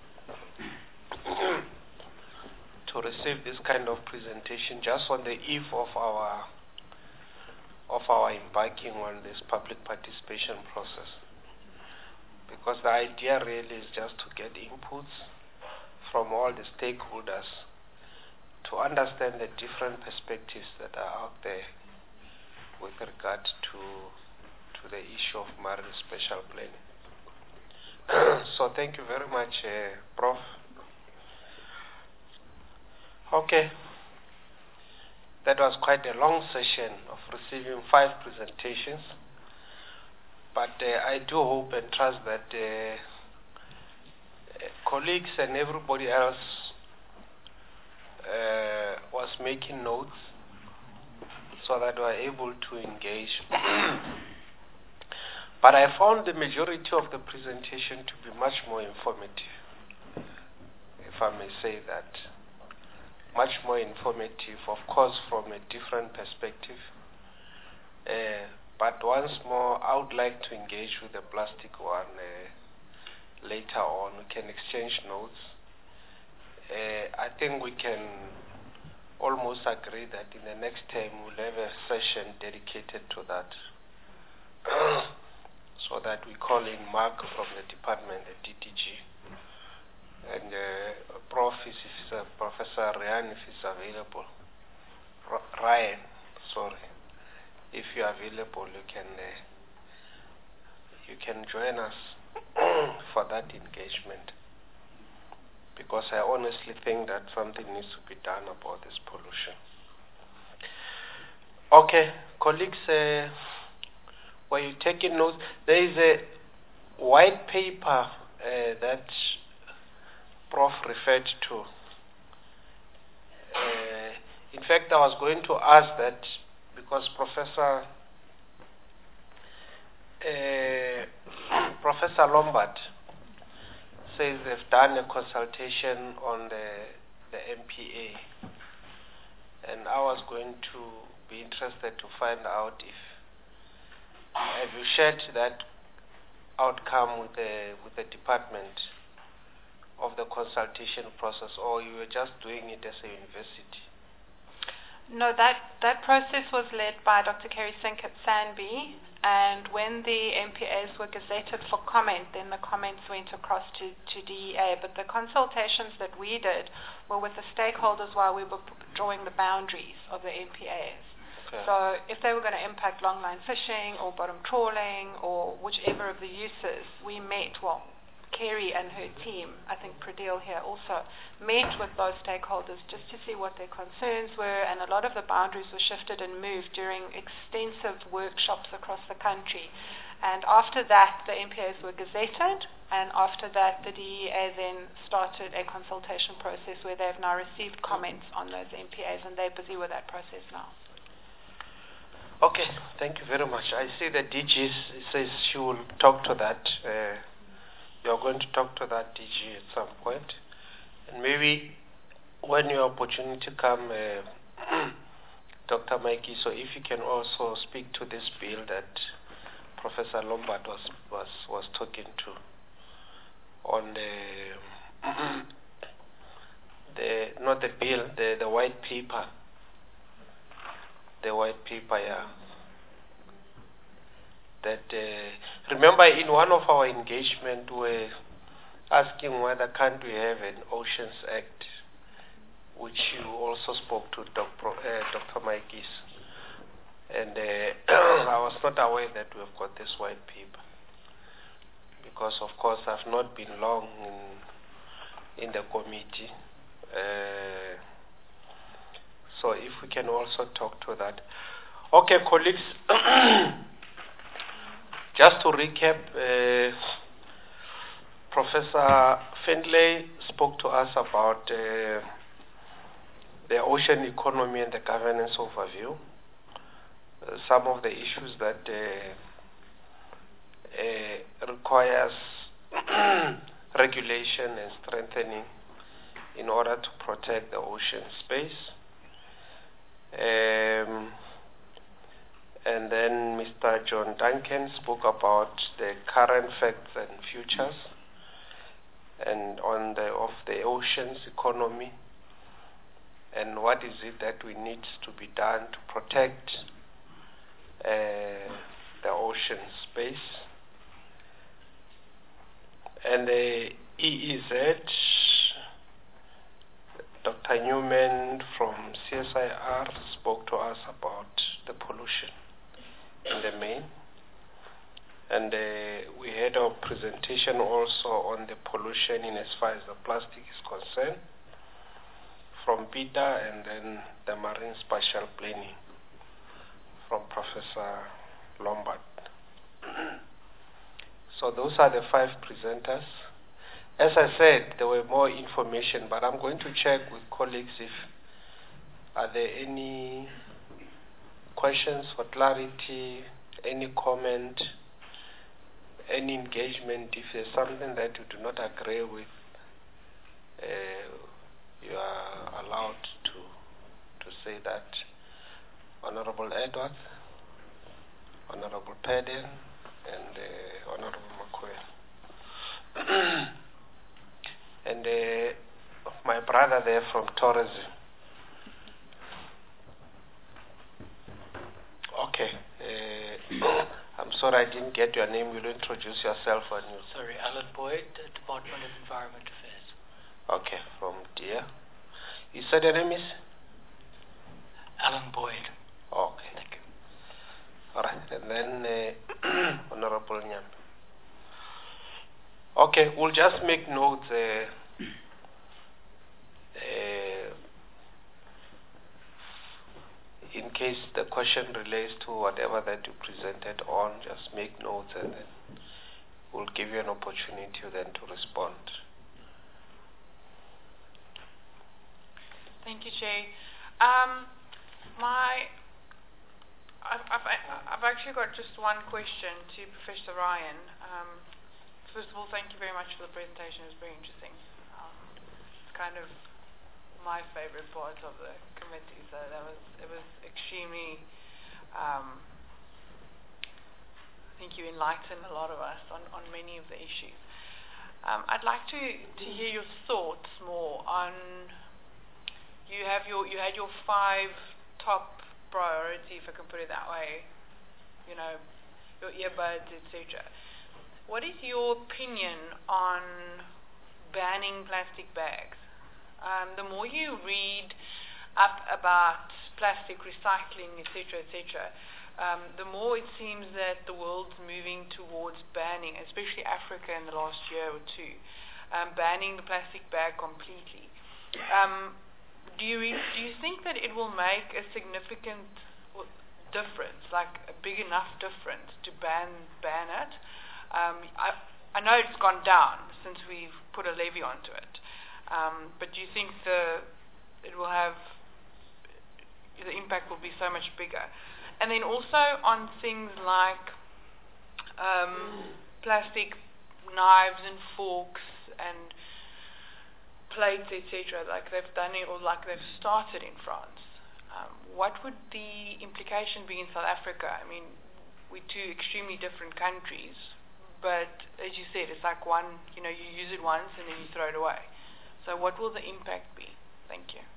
B: to receive this kind of presentation just on the eve of our of our embarking on this public participation process, because the idea really is just to get inputs from all the stakeholders to understand the different perspectives that are out there with regard to to the issue of marine special planning. So thank you very much, uh, Prof Okay. That was quite a long session of receiving five presentations, but uh, I do hope and trust that uh, colleagues and everybody else uh, was making notes so that we are able to engage. But I found the majority of the presentation to be much more informative, if I may say that. Much more informative, of course, from a different perspective. Uh, but once more, I would like to engage with the plastic one uh, later on. We can exchange notes. Uh, I think we can almost agree that in the next term we'll have a session dedicated to that, so that we call in Mark from the department, the D D G. And uh, Prof is, uh, Professor Ryan, if he's available. R Ryan, sorry. If you're available, you can uh, you can join us for that engagement. Because I honestly think that something needs to be done about this pollution. Okay, colleagues, uh, were you taking notes? There is a white paper uh, that Prof referred to. Uh, in fact, I was going to ask that because Professor uh, Professor Lombard says they've done a consultation on the the M P A, and I was going to be interested to find out if have you shared that outcome with the with the department of the consultation process, or you were just doing it as a university?
F: No, that, that process was led by Doctor Kerry Sink at Sanby, and when the M P As were gazetted for comment, then the comments went across to, to D E A, but the consultations that we did were with the stakeholders while we were drawing the boundaries of the M P As. Okay. So if they were going to impact longline fishing or bottom trawling or whichever of the uses, we met, well, Kerry and her team, I think Pradil here also, met with those stakeholders just to see what their concerns were, and a lot of the boundaries were shifted and moved during extensive workshops across the country. And after that, the M P As were gazetted, and after that, the D E A then started a consultation process where they've now received comments on those M P As, and they're busy with that process now.
B: Okay, thank you very much. I see the D G says she will talk to that. Uh, You're going to talk to that D G at some point, and maybe when your opportunity come, uh, Doctor Mikey, so if you can also speak to this bill that Professor Lombard was was was talking to on the the not the bill, the the white paper, the white paper, yeah. That uh, remember in one of our engagement we were asking whether can't we have an Oceans Act which you also spoke to Doctor Uh, Doctor Maikis. And uh, I was not aware that we've got this white paper, because of course I've not been long in, in the committee. Uh, so if we can also talk to that. Okay, colleagues, just to recap, uh, Professor Findlay spoke to us about uh, the ocean economy and the governance overview. Uh, some of the issues that uh, uh, requires regulation and strengthening in order to protect the ocean space. Um, and then Mister John Duncan spoke about the current facts and futures and on the of the oceans economy, and what is it that we need to be done to protect uh, the ocean space. And the E E Z, Doctor Newman from C S I R spoke to us about the pollution in the main. And uh, we had a presentation also on the pollution in as far as the plastic is concerned from Peter, and then the marine spatial planning from Professor Lombard. So those are the five presenters. As I said, there were more information, but I'm going to check with colleagues if are there any questions for clarity, any comment, any engagement. If there's something that you do not agree with, uh, you are allowed to to say that. Honorable Edwards, Honorable Peden, and uh, Honorable Makoya. And uh, my brother there from tourism. Okay. Uh, I'm sorry I didn't get your name. Will you introduce yourself? And you?
H: Sorry, Alan Boyd, Department of Environment Affairs.
B: Okay, from D I A. You said your name is?
H: Alan Boyd.
B: Okay.
H: Thank you.
B: All right, and then uh, Honorable Nyambe. Okay, we'll just make notes. Uh, uh, in case the question relates to whatever that you presented on, just make notes, and then we'll give you an opportunity then to respond.
F: Thank you, Chair. Um, my, I've, I've, I've actually got just one question to Professor Ryan. Um, first of all, thank you very much for the presentation. It was very interesting. Um, it's kind of my favorite part of the committee, so that was it was extremely. Um, I think you enlightened a lot of us on, on many of the issues. Um, I'd like to to hear your thoughts more on. You have your you had your five top priority, if I can put it that way. You know, your earbuds, et cetera. What is your opinion on banning plastic bags? Um, the more you read up about plastic recycling, et cetera, et cetera, um, the more it seems that the world's moving towards banning, especially Africa in the last year or two, um, banning the plastic bag completely. Um, do you re- do you think that it will make a significant difference, like a big enough difference to ban ban it? Um, I I know it's gone down since we've put a levy onto it. Um, but do you think the it will have the impact will be so much bigger? And then also on things like um, plastic knives and forks and plates, et cetera, like they've done it or like they've started in France. Um, what would the implication be in South Africa? I mean, we're two extremely different countries, but as you said, it's like one, you know, you use it once and then you throw it away. So what will the impact be? Thank you.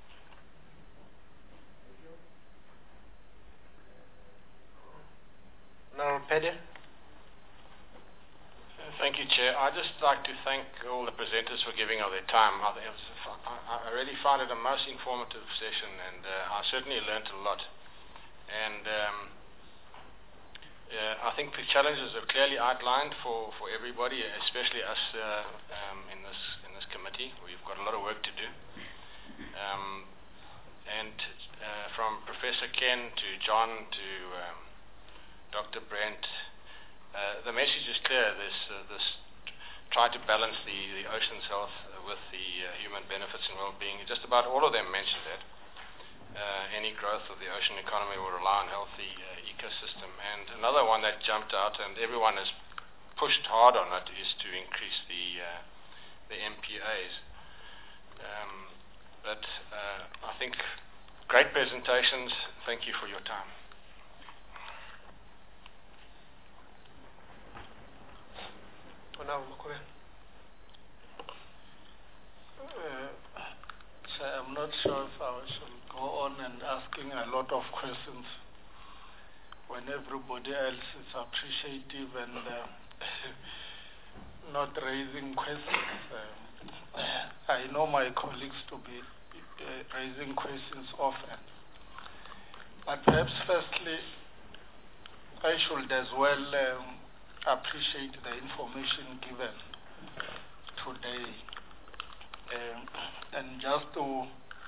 B: Now, Pede.
A: Thank you,
I: Chair. I'd just like to thank all the presenters for giving of their time. I, think it was, I, I really found it a most informative session, and uh, I certainly learnt a lot. And um, uh, I think the challenges are clearly outlined for, for everybody, especially us uh, um, in this in this committee. We've got a lot of work to do. Um, and uh, from Professor Ken to John to um, Doctor Brent, uh, the message is clear. This uh, this try to balance the, the ocean's health uh, with the uh, human benefits and well-being. Just about all of them mentioned that. Uh, any growth of the ocean economy will rely on healthy uh, ecosystem. And another one that jumped out, and everyone has pushed hard on it, is to increase the uh, the M P As. Um, but uh, I think great presentations. Thank you for your time.
J: Uh, so I'm not sure if I should go on and asking a lot of questions when everybody else is appreciative and uh, not raising questions. Uh, I know my colleagues to be uh, raising questions often. But perhaps firstly, I should as well um, appreciate the information given today. Um, and just to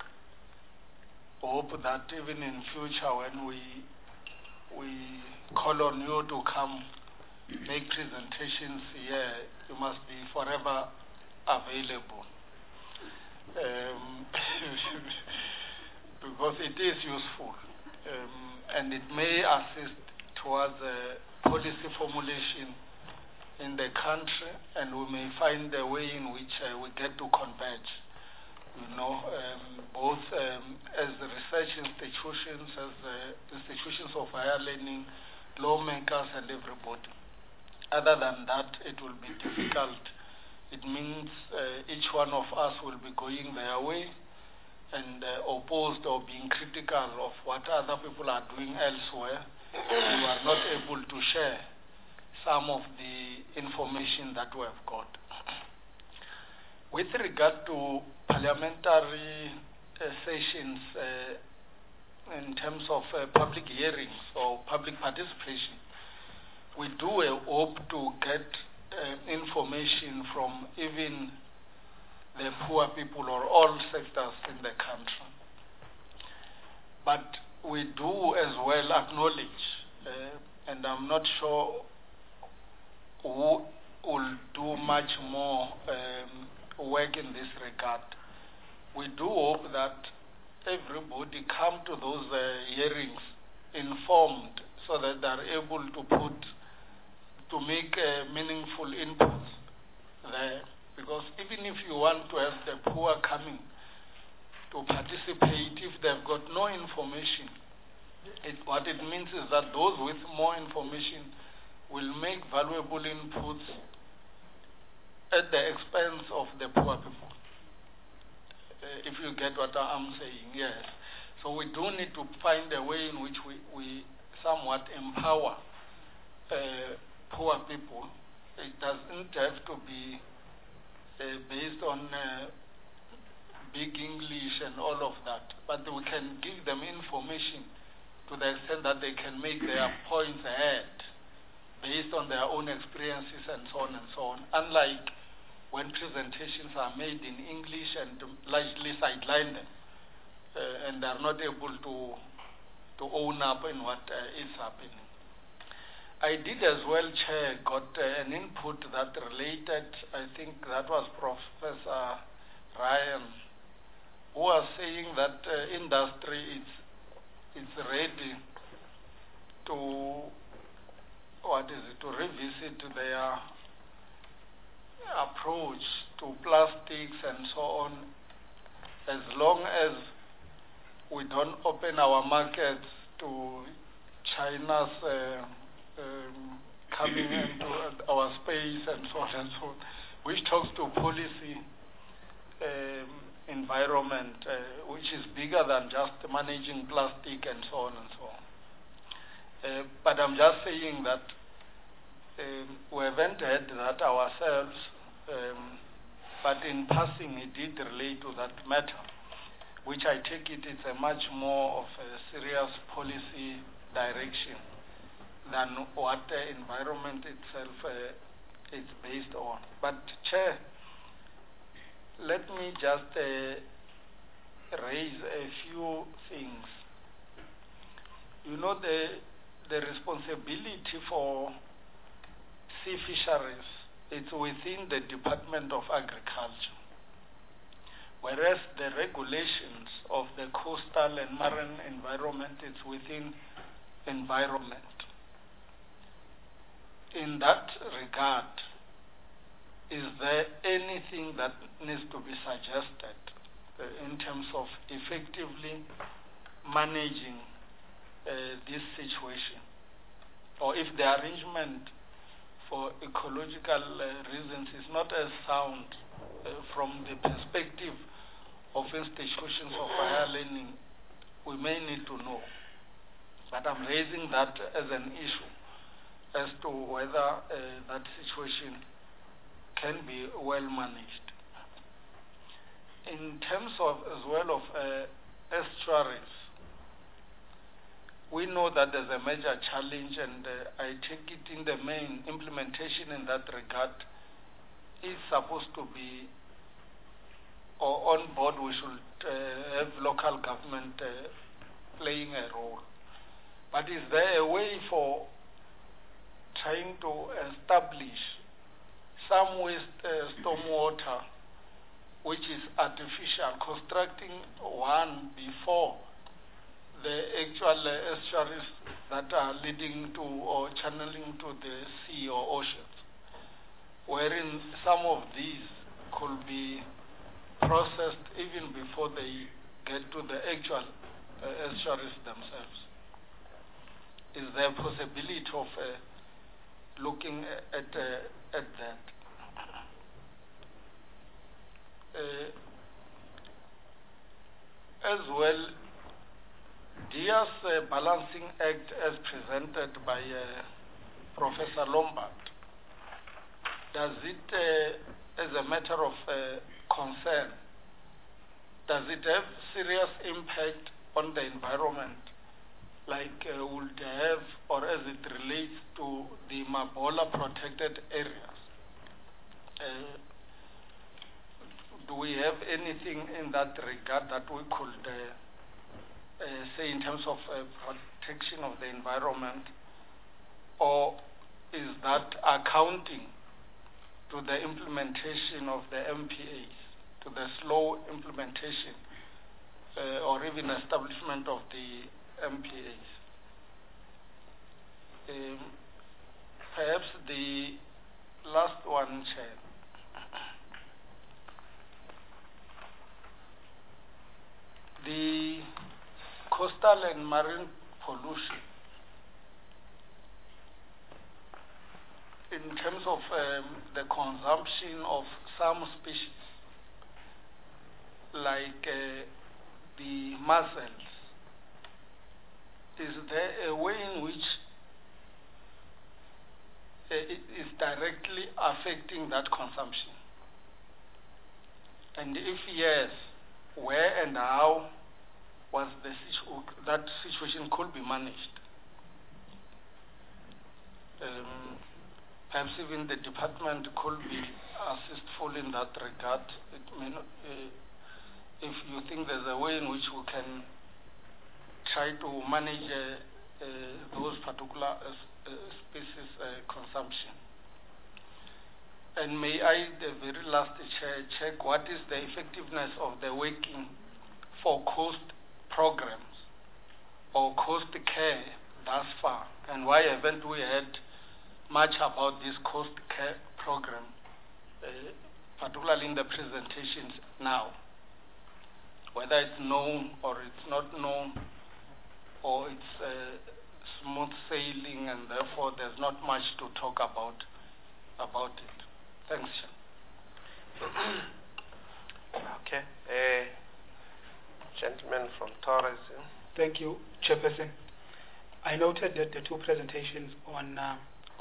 J: hope that even in future when we we call on you to come make presentations here, you must be forever available. Um, because it is useful um, and it may assist towards uh, policy formulation in the country, and we may find a way in which uh, we get to converge, you know, um, both um, as research institutions, as uh, institutions of higher learning, lawmakers and everybody. Other than that, it will be difficult. It means uh, each one of us will be going their way and uh, opposed or being critical of what other people are doing elsewhere. We are not able to share some of the information that we have got. With regard to parliamentary uh, sessions uh, in terms of uh, public hearings or public participation, we do uh, hope to get uh, information from even the poor people or all sectors in the country. But we do as well acknowledge, uh, and I'm not sure who will do much more um, work in this regard. We do hope that everybody come to those uh, hearings informed so that they are able to put, to make uh, meaningful inputs there. Because even if you want to have the poor coming to participate, if they've got no information, it, what it means is that those with more information will make valuable inputs at the expense of the poor people. Uh, if you get what I'm saying, yes. So we do need to find a way in which we, we somewhat empower uh, poor people. It doesn't have to be uh, based on uh, big English and all of that, but we can give them information to the extent that they can make their points ahead based on their own experiences and so on and so on. Unlike when presentations are made in English and largely sideline them uh, and are not able to to own up in what uh, is happening. I did as well, Chair, got uh, an input that related, I think that was Professor Ryan, who was saying that uh, industry is it's ready to, what is it, to revisit their approach to plastics and so on, as long as we don't open our markets to China's uh, um, coming into our space and so on and so on, which talks to policy um, environment, uh, which is bigger than just managing plastic and so on and so on. Uh, but I'm just saying that Um, we haven't had that ourselves, um, but in passing it did relate to that matter, which I take it is a much more of a serious policy direction than what the environment itself uh, is based on. But Chair, let me just uh, raise a few things. You know, the, the responsibility for sea fisheries, it's within the Department of Agriculture, whereas the regulations of the coastal and marine environment is within environment. In that regard, is there anything that needs to be suggested uh, in terms of effectively managing uh, this situation? Or if the arrangement for ecological uh, reasons is not as sound uh, from the perspective of institutions of higher learning, we may need to know. But I'm raising that as an issue as to whether uh, that situation can be well managed. In terms of, as well, of uh, estuaries, we know that there's a major challenge, and uh, I take it in the main implementation in that regard is supposed to be, or on board we should uh, have local government uh, playing a role. But is there a way for trying to establish some waste uh, stormwater which is artificial, constructing one before the actual uh, estuaries that are leading to or channeling to the sea or oceans, wherein some of these could be processed even before they get to the actual uh, estuaries themselves. Is there a possibility of uh, looking at, uh, at that? Uh, as well, D I A S uh, Balancing Act as presented by uh, Professor Lombard, does it, uh, as a matter of uh, concern, does it have serious impact on the environment, like uh, would have, or as it relates to the Mabola protected areas? Uh, do we have anything in that regard that we could uh, Uh, say in terms of uh, protection of the environment, or is that accounting to the implementation of the M P As, to the slow implementation uh, or even establishment of the M P As? Um, perhaps the last one, Chair. The coastal and marine pollution, in terms of um, the consumption of some species, like uh, the mussels, is there a way in which uh, it is directly affecting that consumption? And if yes, where and how was the situ that situation could be managed? Um, perhaps even the department could be assistful in that regard. It may not, uh, if you think there's a way in which we can try to manage uh, uh, those particular uh, uh, species uh, consumption. And may I, the very last, chair, check what is the effectiveness of the working for coast programs or coast care thus far, and why haven't we heard much about this coast care program, uh, particularly in the presentations now, whether it's known or it's not known, or it's uh, smooth sailing and therefore there's not much to talk about about it. Thanks, Chair.
B: Okay. Uh, Gentleman from Torres.
K: Thank you, Chairperson. I noted that the two presentations on uh,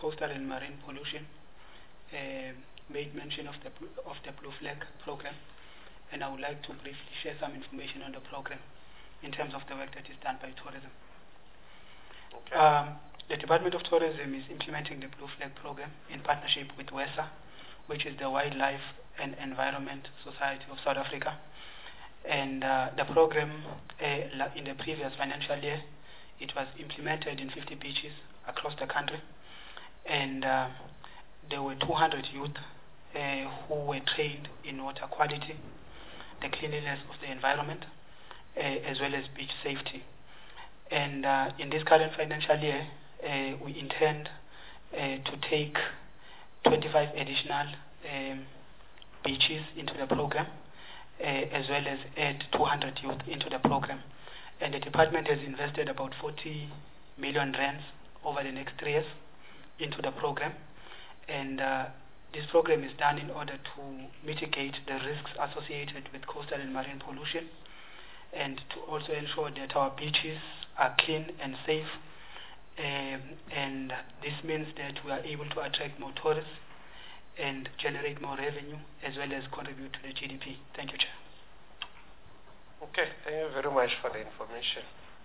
K: coastal and marine pollution, uh, made mention of the of the Blue Flag program, and I would like to briefly share some information on the program in terms of the work that is done by tourism.
B: Okay.
K: Um, the Department of Tourism is implementing the Blue Flag program in partnership with WESA, which is the Wildlife and Environment Society of South Africa. And uh, the program uh, in the previous financial year, it was implemented in fifty beaches across the country. And uh, there were two hundred youth uh, who were trained in water quality, the cleanliness of the environment, uh, as well as beach safety. And uh, in this current financial year, uh, we intend uh, to take twenty-five additional um, beaches into the program, uh, as well as add two hundred youth into the program. And the department has invested about forty million rands over the next three years into the program. And uh, this program is done in order to mitigate the risks associated with coastal and marine pollution, and to also ensure that our beaches are clean and safe. Um, and this means that we are able to attract more tourists and generate more revenue, as well as contribute to the G D P. Thank you, Chair.
B: Okay, thank you very much for the information.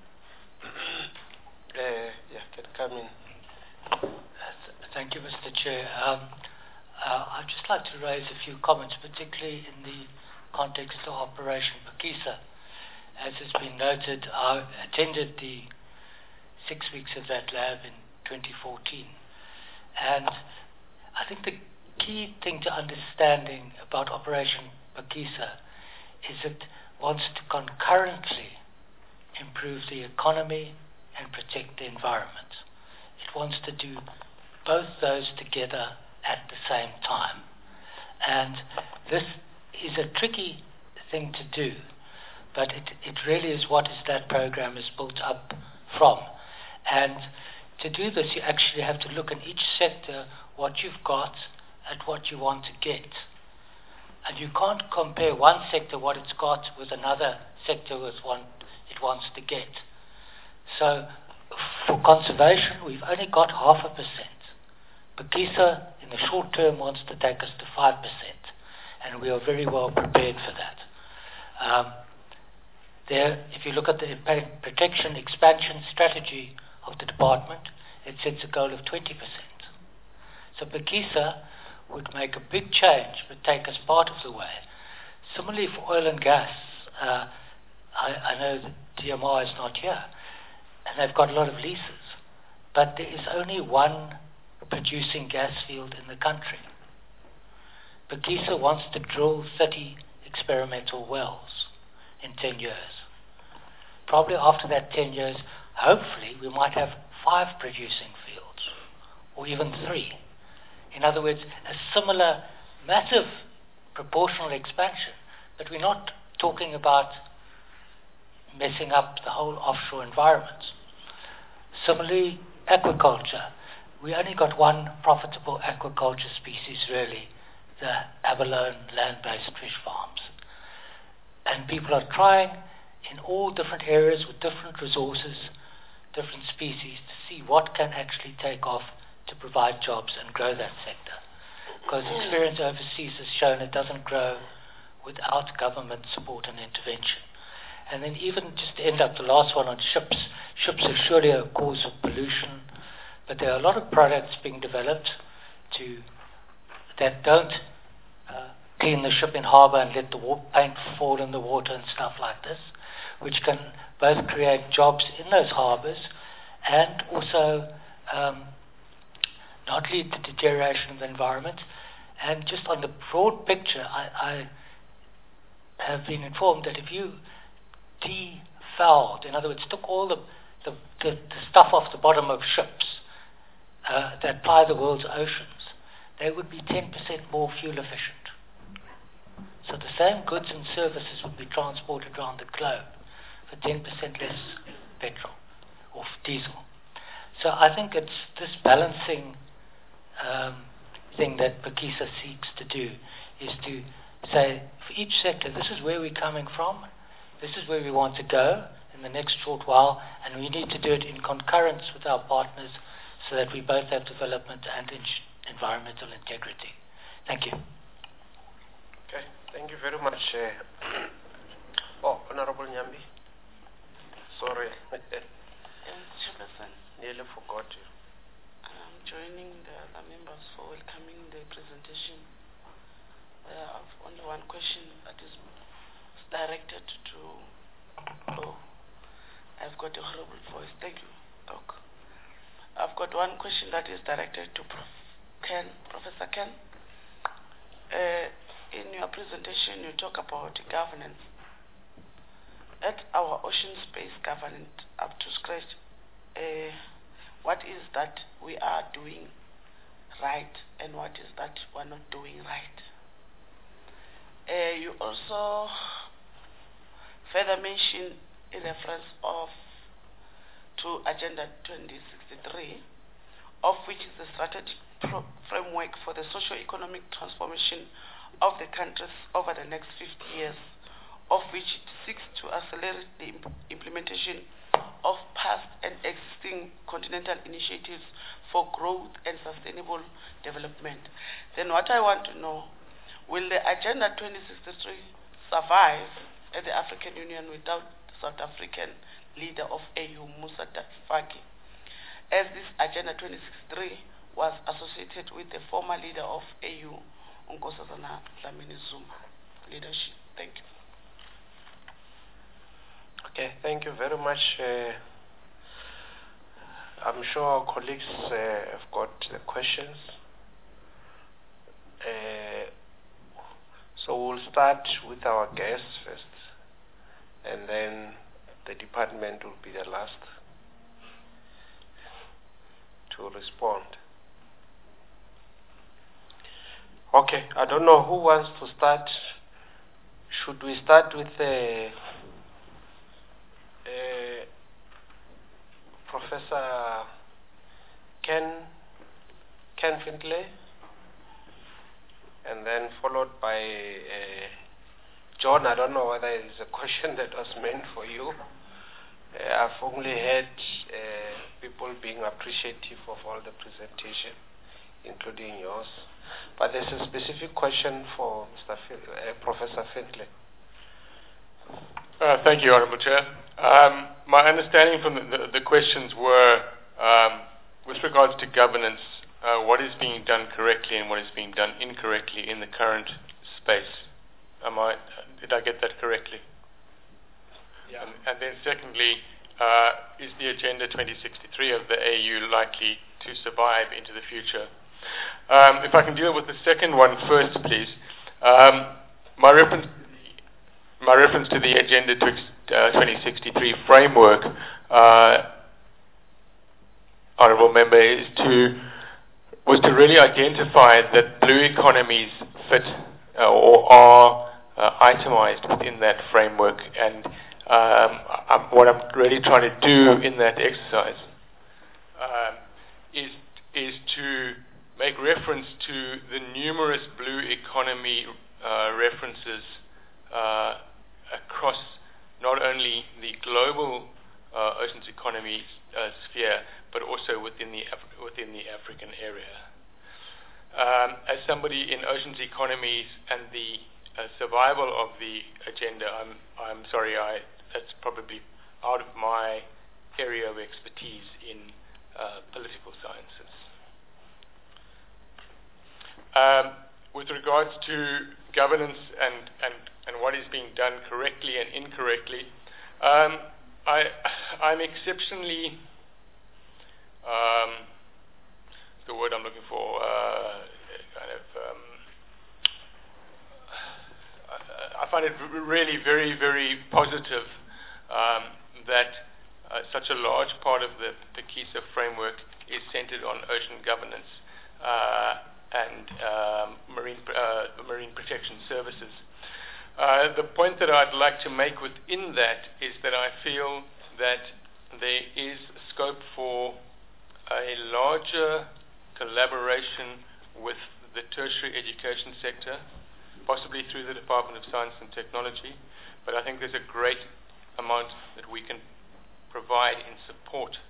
B: uh, yeah, can come in.
H: Thank you, Mister Chair. Um, uh, I'd just like to raise a few comments, particularly in the context of Operation Phakisa. As has been noted, I attended the six weeks of that lab in twenty fourteen. And I think the key thing to understanding about Operation Phakisa is it wants to concurrently improve the economy and protect the environment. It wants to do both those together at the same time. And this is a tricky thing to do, but it, it really is what is that program is built up from. And to do this, you actually have to look in each sector what you've got and what you want to get. And you can't compare one sector, what it's got, with another sector with one it wants to get. So for conservation, we've only got half a percent. Phakisa, in the short term, wants to take us to five percent, and we are very well prepared for that. Um, there, if you look at the protection expansion strategy of the department, it sets a goal of twenty percent. So Phakisa would make a big change, but take us part of the way. Similarly for oil and gas, uh, I, I know that D M R is not here, and they've got a lot of leases, but there is only one producing gas field in the country. Phakisa wants to drill thirty experimental wells in ten years. Probably after that ten years, hopefully we might have five producing fields, or even three. In other words, a similar massive proportional expansion, but we're not talking about messing up the whole offshore environment. Similarly, aquaculture. We only got one profitable aquaculture species, really, the abalone land-based fish farms. And people are trying in all different areas with different resources, different species, to see what can actually take off to provide jobs and grow that sector. Because experience overseas has shown it doesn't grow without government support and intervention. And then even just to end up the last one on ships, ships are surely a cause of pollution, but there are a lot of products being developed to that don't uh, clean the ship in harbour and let the wa- paint fall in the water and stuff like this, which can both create jobs in those harbours and also um, not lead to deterioration of the environment. And just on the broad picture, I, I have been informed that if you defouled, in other words, took all the, the, the, the stuff off the bottom of ships uh, that ply the world's oceans, they would be ten percent more fuel efficient. So the same goods and services would be transported around the globe for ten percent less petrol or diesel. So I think it's this balancing um, thing that Phakisa seeks to do, is to say, for each sector, this is where we're coming from, this is where we want to go in the next short while, and we need to do it in concurrence with our partners so that we both have development and in- environmental integrity. Thank you.
B: Okay, thank you very much. Uh, oh, Honorable Nyambi. Sorry.
L: Chairperson,
B: Nearly forgot you.
L: I'm joining the other members for welcoming the presentation. Uh, I've only one question that is directed to, oh, I've got a horrible voice. Thank you, Doc. I've got one question that is directed to Prof Ken, Professor Ken. Uh, in your presentation, you talk about governance. At our ocean space governance up to scratch, uh, what is that we are doing right and what is that we're not doing right? Uh, you also further mention in reference of to Agenda twenty sixty-three, of which is the strategic pro framework for the socio-economic transformation of the countries over the next fifty years, of which it seeks to accelerate the imp implementation of past and existing continental initiatives for growth and sustainable development. Then what I want to know, will the Agenda twenty sixty-three survive at the African Union without the South African leader of A U, Musa Faki, as this Agenda twenty sixty-three was associated with the former leader of A U, Nkosazana Dlamini Zuma leadership? Thank you.
B: Okay, thank you very much. Uh, I'm sure our colleagues uh, have got the questions. Uh, so we'll start with our guests first, and then the department will be the last to respond. Okay, I don't know who wants to start. Should we start with the uh, Professor Ken Ken Findlay, and then followed by uh, John? I don't know whether it's a question that was meant for you. Uh, I've only heard uh, people being appreciative of all the presentation, including yours. But there's a specific question for Mister Fin uh, Professor Findlay.
A: Uh, thank you, Honourable Chair. Um, my understanding from the, the, the questions were, um, with regards to governance, uh, what is being done correctly and what is being done incorrectly in the current space. Am I, did I get that correctly?
B: Yeah.
A: And, and then secondly, uh, is the Agenda twenty sixty-three of the A U likely to survive into the future? Um, if I can deal with the second one first, please. Um, my reference My reference to the Agenda twenty sixty-three framework, uh, Honourable Member, is to was to really identify that blue economies fit uh, or are uh, itemized within that framework, and um, I'm, what I'm really trying to do in that exercise um, is is to make reference to the numerous blue economy uh, references uh, across not only the global uh, oceans economy uh, sphere, but also within the Af within the African area. Um, as somebody in oceans economies and the uh, survival of the agenda, I'm I'm sorry, I that's probably out of my area of expertise in uh, political sciences. Um, with regards to governance and, and, and what is being done correctly and incorrectly, um, I, I'm exceptionally, um, the word I'm looking for, uh, kind of, um, I, I find it really very, very positive um, that uh, such a large part of the PACISA framework is centered on ocean governance uh, and um, marine, uh, marine protection services. Uh, the point that I'd like to make within that is that I feel that there is scope for a larger collaboration with the tertiary education sector, possibly through the Department of Science and Technology, but I think there's a great amount that we can provide in support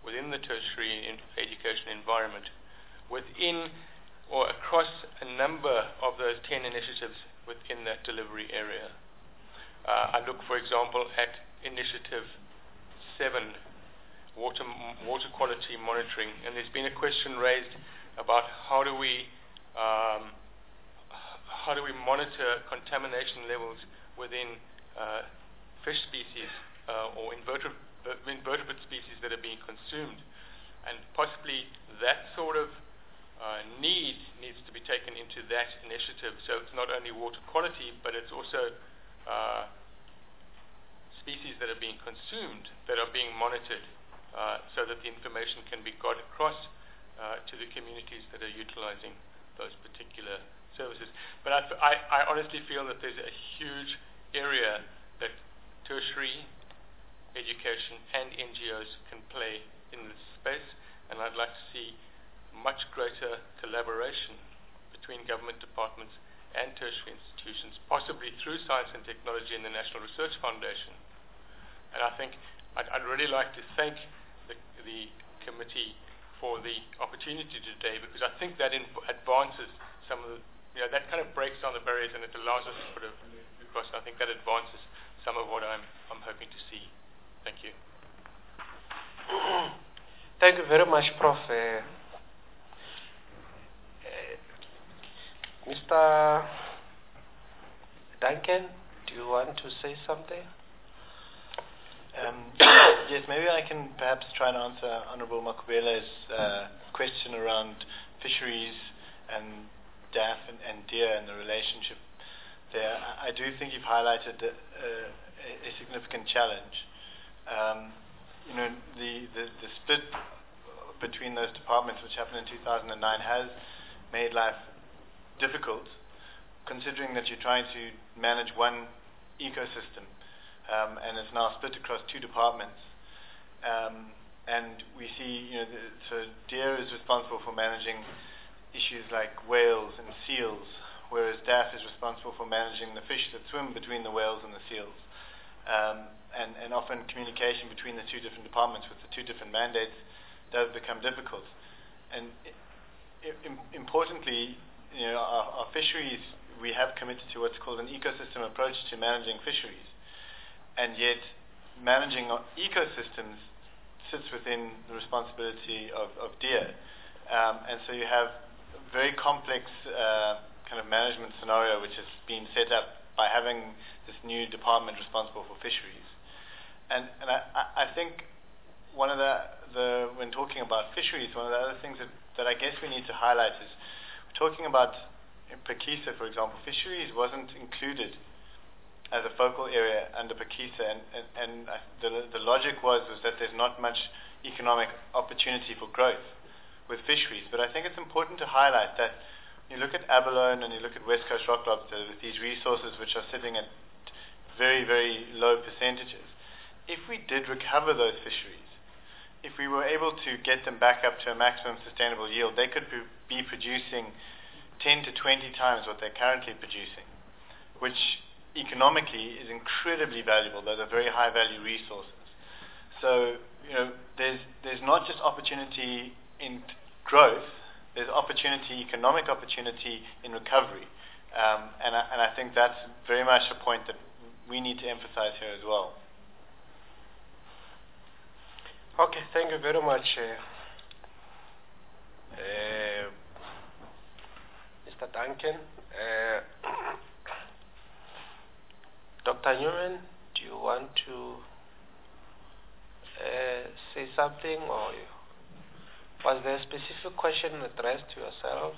A: within the tertiary in education environment, within or across a number of those ten initiatives within that delivery area. Uh, I look, for example, at Initiative seven, water, water quality monitoring, and there's been a question raised about how do we um, how do we monitor contamination levels within uh, fish species uh, or invertebrate, invertebrate species that are being consumed, and possibly that sort of uh, need needs to be taken into that initiative. So it's not only water quality, but it's also uh, species that are being consumed that are being monitored, uh, so that the information can be got across uh, to the communities that are utilizing those particular services. But I, I, I honestly feel that there's a huge area that tertiary education and N G Os can play in this space, and I'd like to see much greater collaboration between government departments and tertiary institutions, possibly through science and technology and the National Research Foundation. And I think I'd, I'd really like to thank the, the committee for the opportunity today, because I think that in advances some of the, you know, that kind of breaks down the barriers and it allows us to put a across. I think that advances some of what I'm, I'm hoping to see. Thank you.
B: Thank you very much, Prof Uh, uh, Mister Duncan, do you want to say something?
C: Um, yes, maybe I can perhaps try and answer Honourable Makubela's uh, question around fisheries and D A F and, and D E R and the relationship there. I, I do think you've highlighted a, a, a significant challenge. Um, you know, the, the, the split between those departments, which happened in two thousand nine, has made life difficult, considering that you're trying to manage one ecosystem, um, and it's now split across two departments. Um, and we see, you know, the, so D E R is responsible for managing issues like whales and seals, whereas D A F is responsible for managing the fish that swim between the whales and the seals. Um, and, and often communication between the two different departments with the two different mandates does become difficult. And I, I, importantly, you know, our, our fisheries, we have committed to what's called an ecosystem approach to managing fisheries. And yet, managing our ecosystems sits within the responsibility of, of D E R. Um, and so you have a very complex uh, kind of management scenario which has been set up by having this new department responsible for fisheries. And, and I, I think one of the, the, when talking about fisheries, one of the other things that, that I guess we need to highlight is, we're talking about in PAKISA, for example, fisheries wasn't included as a focal area under PAKISA, and, and, and the, the logic was, was that there's not much economic opportunity for growth with fisheries. But I think it's important to highlight that you look at abalone and you look at West Coast rock lobster with these resources which are sitting at very, very low percentages. If we did recover those fisheries, if we were able to get them back up to a maximum sustainable yield, they could be producing ten to twenty times what they're currently producing, which economically is incredibly valuable. Those are very high value resources. So, you know, there's, there's not just opportunity in growth, there's opportunity, economic opportunity in recovery. Um, and, I, and I think that's very much a point that we need to emphasize here as well.
B: Okay, thank you very much, uh, uh, Mister Duncan. Uh, Doctor Newman, do you want to uh, say something, or was there a specific question addressed to yourself,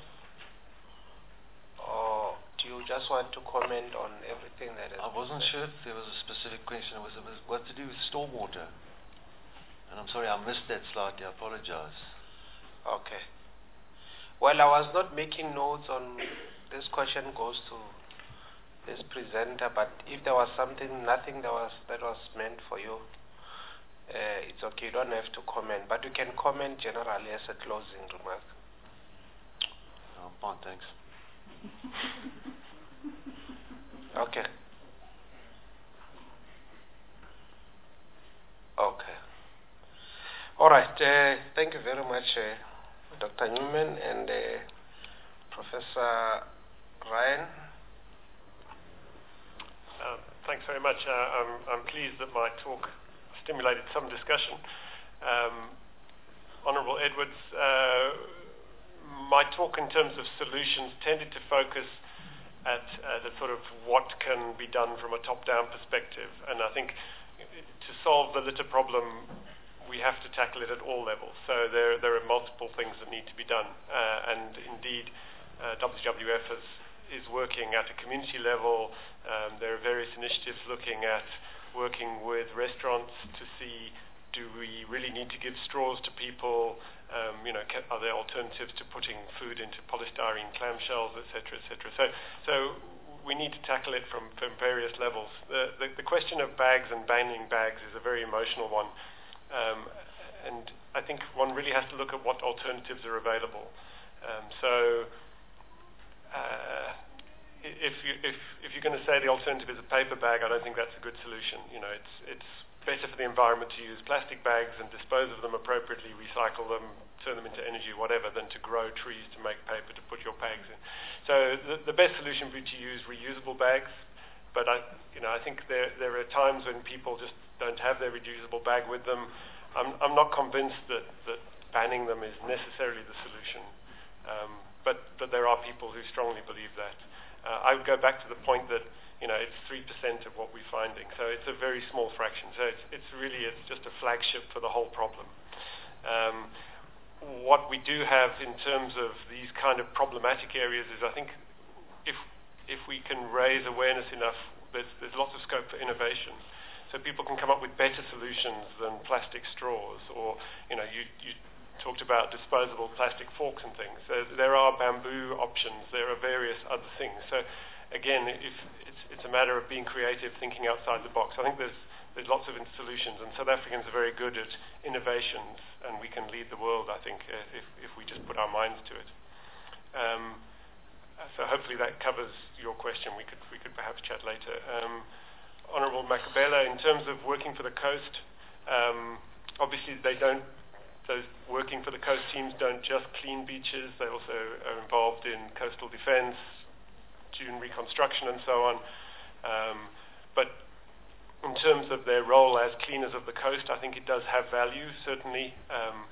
B: or do you just want to comment on everything that is?
D: I wasn't sure if there was a specific question. It was, it was what to do with stormwater. And I'm sorry, I missed that slightly. I apologize.
B: Okay. Well, I was not making notes on this question goes to this presenter, but if there was something, nothing that was that was meant for you, uh, it's okay. You don't have to comment, but you can comment generally as a closing remark.
D: Oh, fine, thanks.
B: Okay. Okay. All right. Uh, thank you very much, uh, Doctor Newman and uh, Professor Ryan.
E: Uh, thanks very much. Uh, I'm, I'm pleased that my talk stimulated some discussion. Um, Honourable Edwards, uh, my talk in terms of solutions tended to focus at uh, the sort of what can be done from a top-down perspective, and I think to solve the litter problem, we have to tackle it at all levels. So there, there are multiple things that need to be done, uh, and indeed, uh, W W F has, is working at a community level. Um, there are various initiatives looking at working with restaurants to see, do we really need to give straws to people? Um, you know, can, are there alternatives to putting food into polystyrene clamshells, et cetera, et cetera. So, so we need to tackle it from, from various levels. The, the, the question of bags and banning bags is a very emotional one. Um, and I think one really has to look at what alternatives are available. Um, so, uh, if, you, if, if you're going to say the alternative is a paper bag, I don't think that's a good solution. You know, it's, it's better for the environment to use plastic bags and dispose of them appropriately, recycle them, turn them into energy, whatever, than to grow trees to make paper to put your bags in. So the, the best solution would be to use reusable bags. But I, you know, I think there there are times when people just don't have their reusable bag with them. I'm I'm not convinced that, that banning them is necessarily the solution. Um, but but there are people who strongly believe that. Uh, I would go back to the point that, you know, it's three percent of what we're finding, so it's a very small fraction. So it's it's really it's just a flagship for the whole problem. Um, what we do have in terms of these kind of problematic areas is, I think, if if we can raise awareness enough, there's, there's lots of scope for innovation. So people can come up with better solutions than plastic straws, or, you know, you, you talked about disposable plastic forks and things. So there are bamboo options, there are various other things. So again, if it's, it's a matter of being creative, thinking outside the box. I think there's, there's lots of solutions, and South Africans are very good at innovations, and we can lead the world, I think, if, if we just put our minds to it. Um, So hopefully that covers your question. We could we could perhaps chat later. Um, Honourable Makabela, in terms of working for the coast, um, obviously they don't. Those working for the coast teams don't just clean beaches. They also are involved in coastal defence, dune reconstruction, and so on. Um, but in terms of their role as cleaners of the coast, I think it does have value. Certainly, um,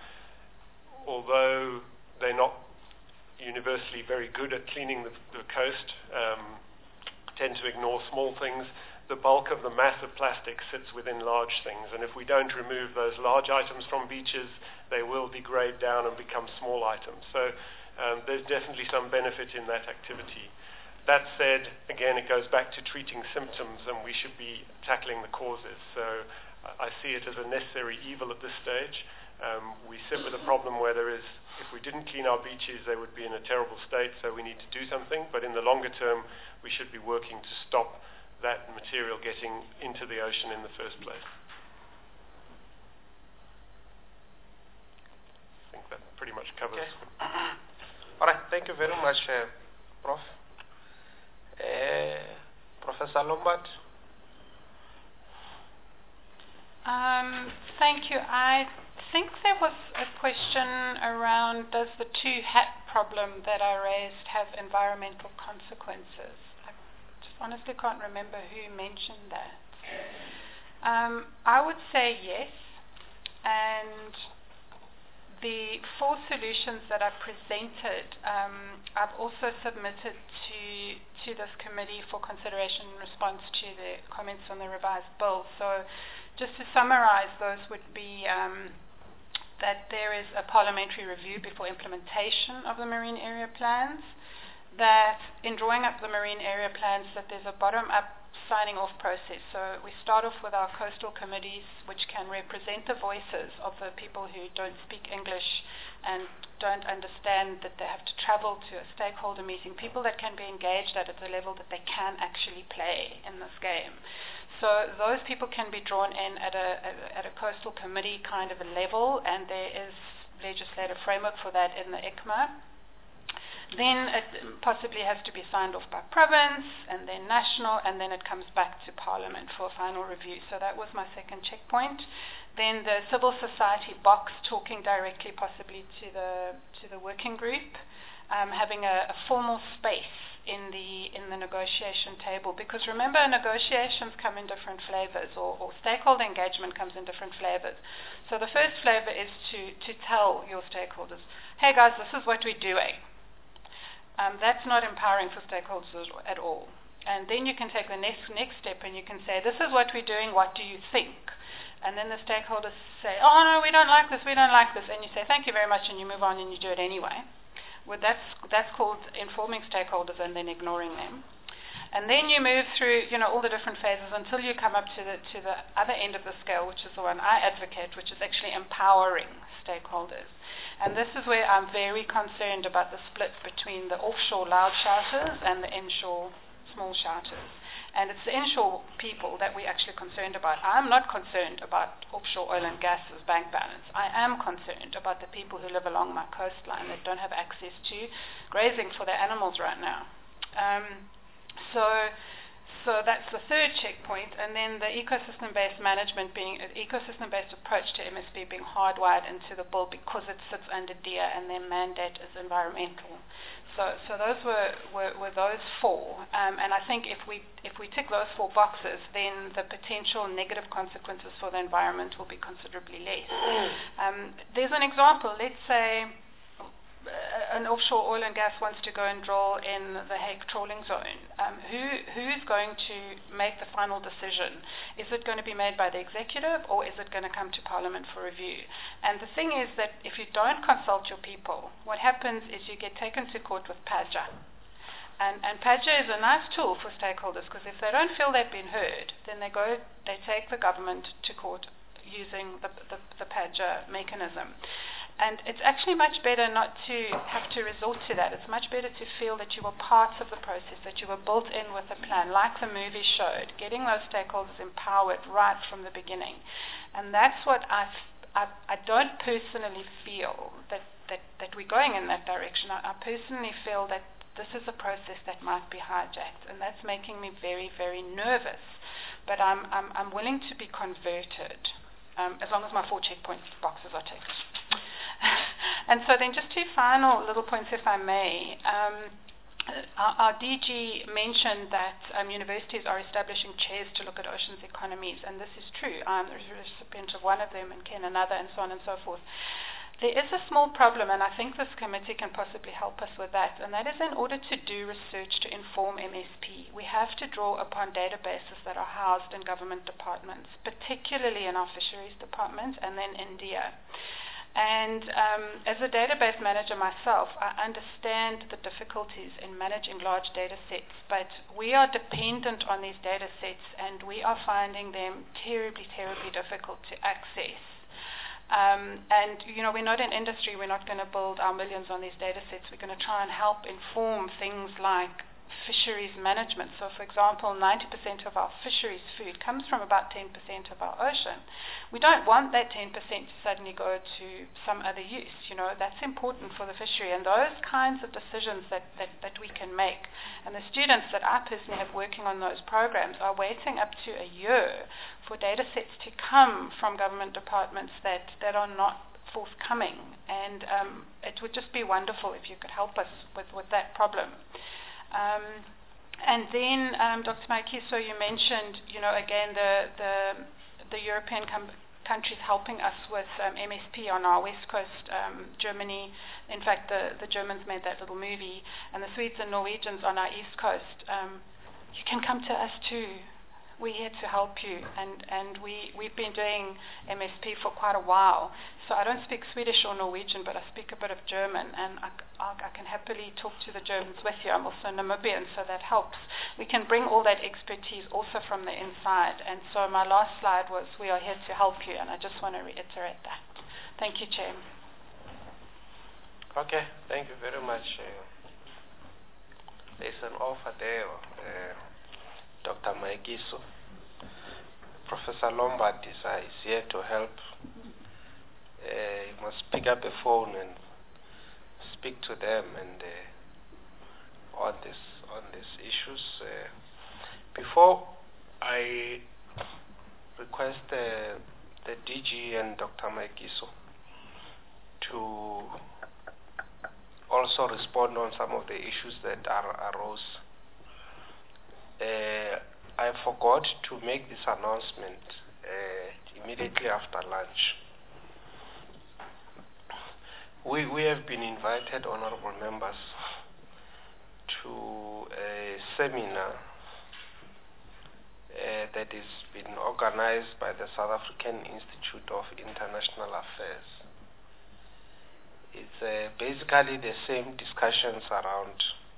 E: although they're not universally very good at cleaning the, the coast, um, tend to ignore small things. The bulk of the mass of plastic sits within large things, and if we don't remove those large items from beaches, they will degrade down and become small items. So um, there's definitely some benefit in that activity. That said, again, it goes back to treating symptoms, and we should be tackling the causes. So I see it as a necessary evil at this stage. Um, we sit with a problem where there is, if we didn't clean our beaches, they would be in a terrible state, so we need to do something. But in the longer term, we should be working to stop that material getting into the ocean in the first place. I think that pretty much covers.
B: Okay. All right, thank you very much, uh, Prof. Uh, Professor Lombard.
F: Um, thank you. I think there was a question around, does the two hat problem that I raised have environmental consequences? I just honestly can't remember who mentioned that. Um, I would say yes, and the four solutions that I presented, um, I've also submitted to to this committee for consideration in response to the comments on the revised bill. So just to summarize, those would be um, that there is a parliamentary review before implementation of the marine area plans, that in drawing up the marine area plans, that there's a bottom-up signing off process. So we start off with our coastal committees, which can represent the voices of the people who don't speak English and don't understand that they have to travel to a stakeholder meeting, people that can be engaged at the level that they can actually play in this game. So those people can be drawn in at a, at a coastal committee kind of a level, and there is legislative framework for that in the I C M A. Then it possibly has to be signed off by province, and then national, and then it comes back to Parliament for a final review. So that was my second checkpoint. Then the civil society box, talking directly possibly to the to the working group, um, having a, a formal space in the in the negotiation table, because remember, negotiations come in different flavors, or, or stakeholder engagement comes in different flavors. So the first flavor is to to tell your stakeholders, hey guys, this is what we're doing. Um, that's not empowering for stakeholders at all. And then you can take the next next step and you can say, this is what we're doing, what do you think? And then the stakeholders say, oh no, we don't like this, we don't like this, and you say thank you very much, and you move on and you do it anyway. Well, that's that's called informing stakeholders and then ignoring them. And then you move through, you know, all the different phases until you come up to the to the other end of the scale, which is the one I advocate, which is actually empowering stakeholders. And this is where I'm very concerned about the split between the offshore loud shouters and the inshore small shouters. And it's the inshore people that we're actually concerned about. I'm not concerned about offshore oil and gas's bank balance. I am concerned about the people who live along my coastline that don't have access to grazing for their animals right now. Um, so, so that's the third checkpoint. And then the ecosystem-based management being, an ecosystem-based approach to M S P being hardwired into the bill because it sits under D E A and their mandate is environmental. So, so those were, were, were those four, um, and I think if we if we tick those four boxes, then the potential negative consequences for the environment will be considerably less. Um, there's an example. Let's say uh, an offshore oil and gas wants to go and drill in the Hague trawling zone. Um, who who's going to make the final decision? Is it going to be made by the executive, or is it going to come to Parliament for review? And the thing is that if you don't consult your people, what happens is you get taken to court with P A J A. And, and P A J A is a nice tool for stakeholders, because if they don't feel they've been heard, then they go, they take the government to court using the, the, the P A J A mechanism. And it's actually much better not to have to resort to that. It's much better to feel that you were part of the process, that you were built in with a plan, like the movie showed, getting those stakeholders empowered right from the beginning. And that's what I, I, I don't personally feel that, that, that we're going in that direction. I, I personally feel that this is a process that might be hijacked, and that's making me very, very nervous. But I'm, I'm, I'm willing to be converted, um, as long as my four checkpoint boxes are ticked. And so then just two final little points, if I may. Um, our, our D G mentioned that um, universities are establishing chairs to look at oceans economies, and this is true. I'm the recipient of one of them and Ken another, and so on and so forth. There is a small problem, and I think this committee can possibly help us with that, and that is in order to do research to inform M S P, we have to draw upon databases that are housed in government departments, particularly in our fisheries department and then India. And um, as a database manager myself, I understand the difficulties in managing large data sets, but we are dependent on these data sets, and we are finding them terribly, terribly difficult to access. Um, and, you know, we're not in industry, we're not going to build our millions on these data sets. We're going to try and help inform things like fisheries management. So, for example, ninety percent of our fisheries food comes from about ten percent of our ocean. We don't want that ten percent to suddenly go to some other use. You know, that's important for the fishery. And those kinds of decisions that, that, that we can make. And the students that I personally have working on those programs are waiting up to a year for data sets to come from government departments that, that are not forthcoming. And um, it would just be wonderful if you could help us with, with that problem. Um, and then, um, Doctor Maikiso, you mentioned, you know, again, the the, the European com- countries helping us with um, M S P on our west coast, um, Germany. In fact, the, the Germans made that little movie, and the Swedes and Norwegians on our east coast. Um, you can come to us too. We're here to help you, and, and we, we've been doing M S P for quite a while. So I don't speak Swedish or Norwegian, but I speak a bit of German, and I, I, I can happily talk to the Germans with you. I'm also Namibian, so that helps. We can bring all that expertise also from the inside. And so my last slide was, we are here to help you, and I just want to reiterate that. Thank you, Chair.
B: Okay, thank you very much. Uh, there's an offer there. Uh, Doctor Maikiso. Professor Lombard is, uh, is here to help. Uh, you must pick up a phone and speak to them and uh, on this on these issues. Uh, before I request uh, the D G and Doctor Maekiso to also respond on some of the issues that are arose. Uh, I forgot to make this announcement uh, immediately after lunch. We we have been invited, honorable members, to a seminar uh, that is been organized by the South African Institute of International Affairs. It's uh, basically the same discussions around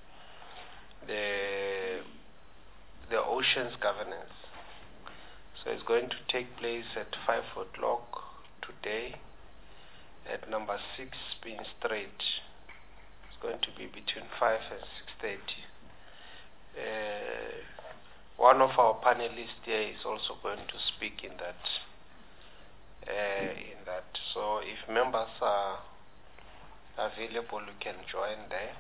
B: the the ocean's governance. So it's going to take place at five o'clock today at number six Bean Street. It's going to be between five and six thirty. Uh, one of our panelists here is also going to speak in that. Uh, in that. So if members are available, you can join there.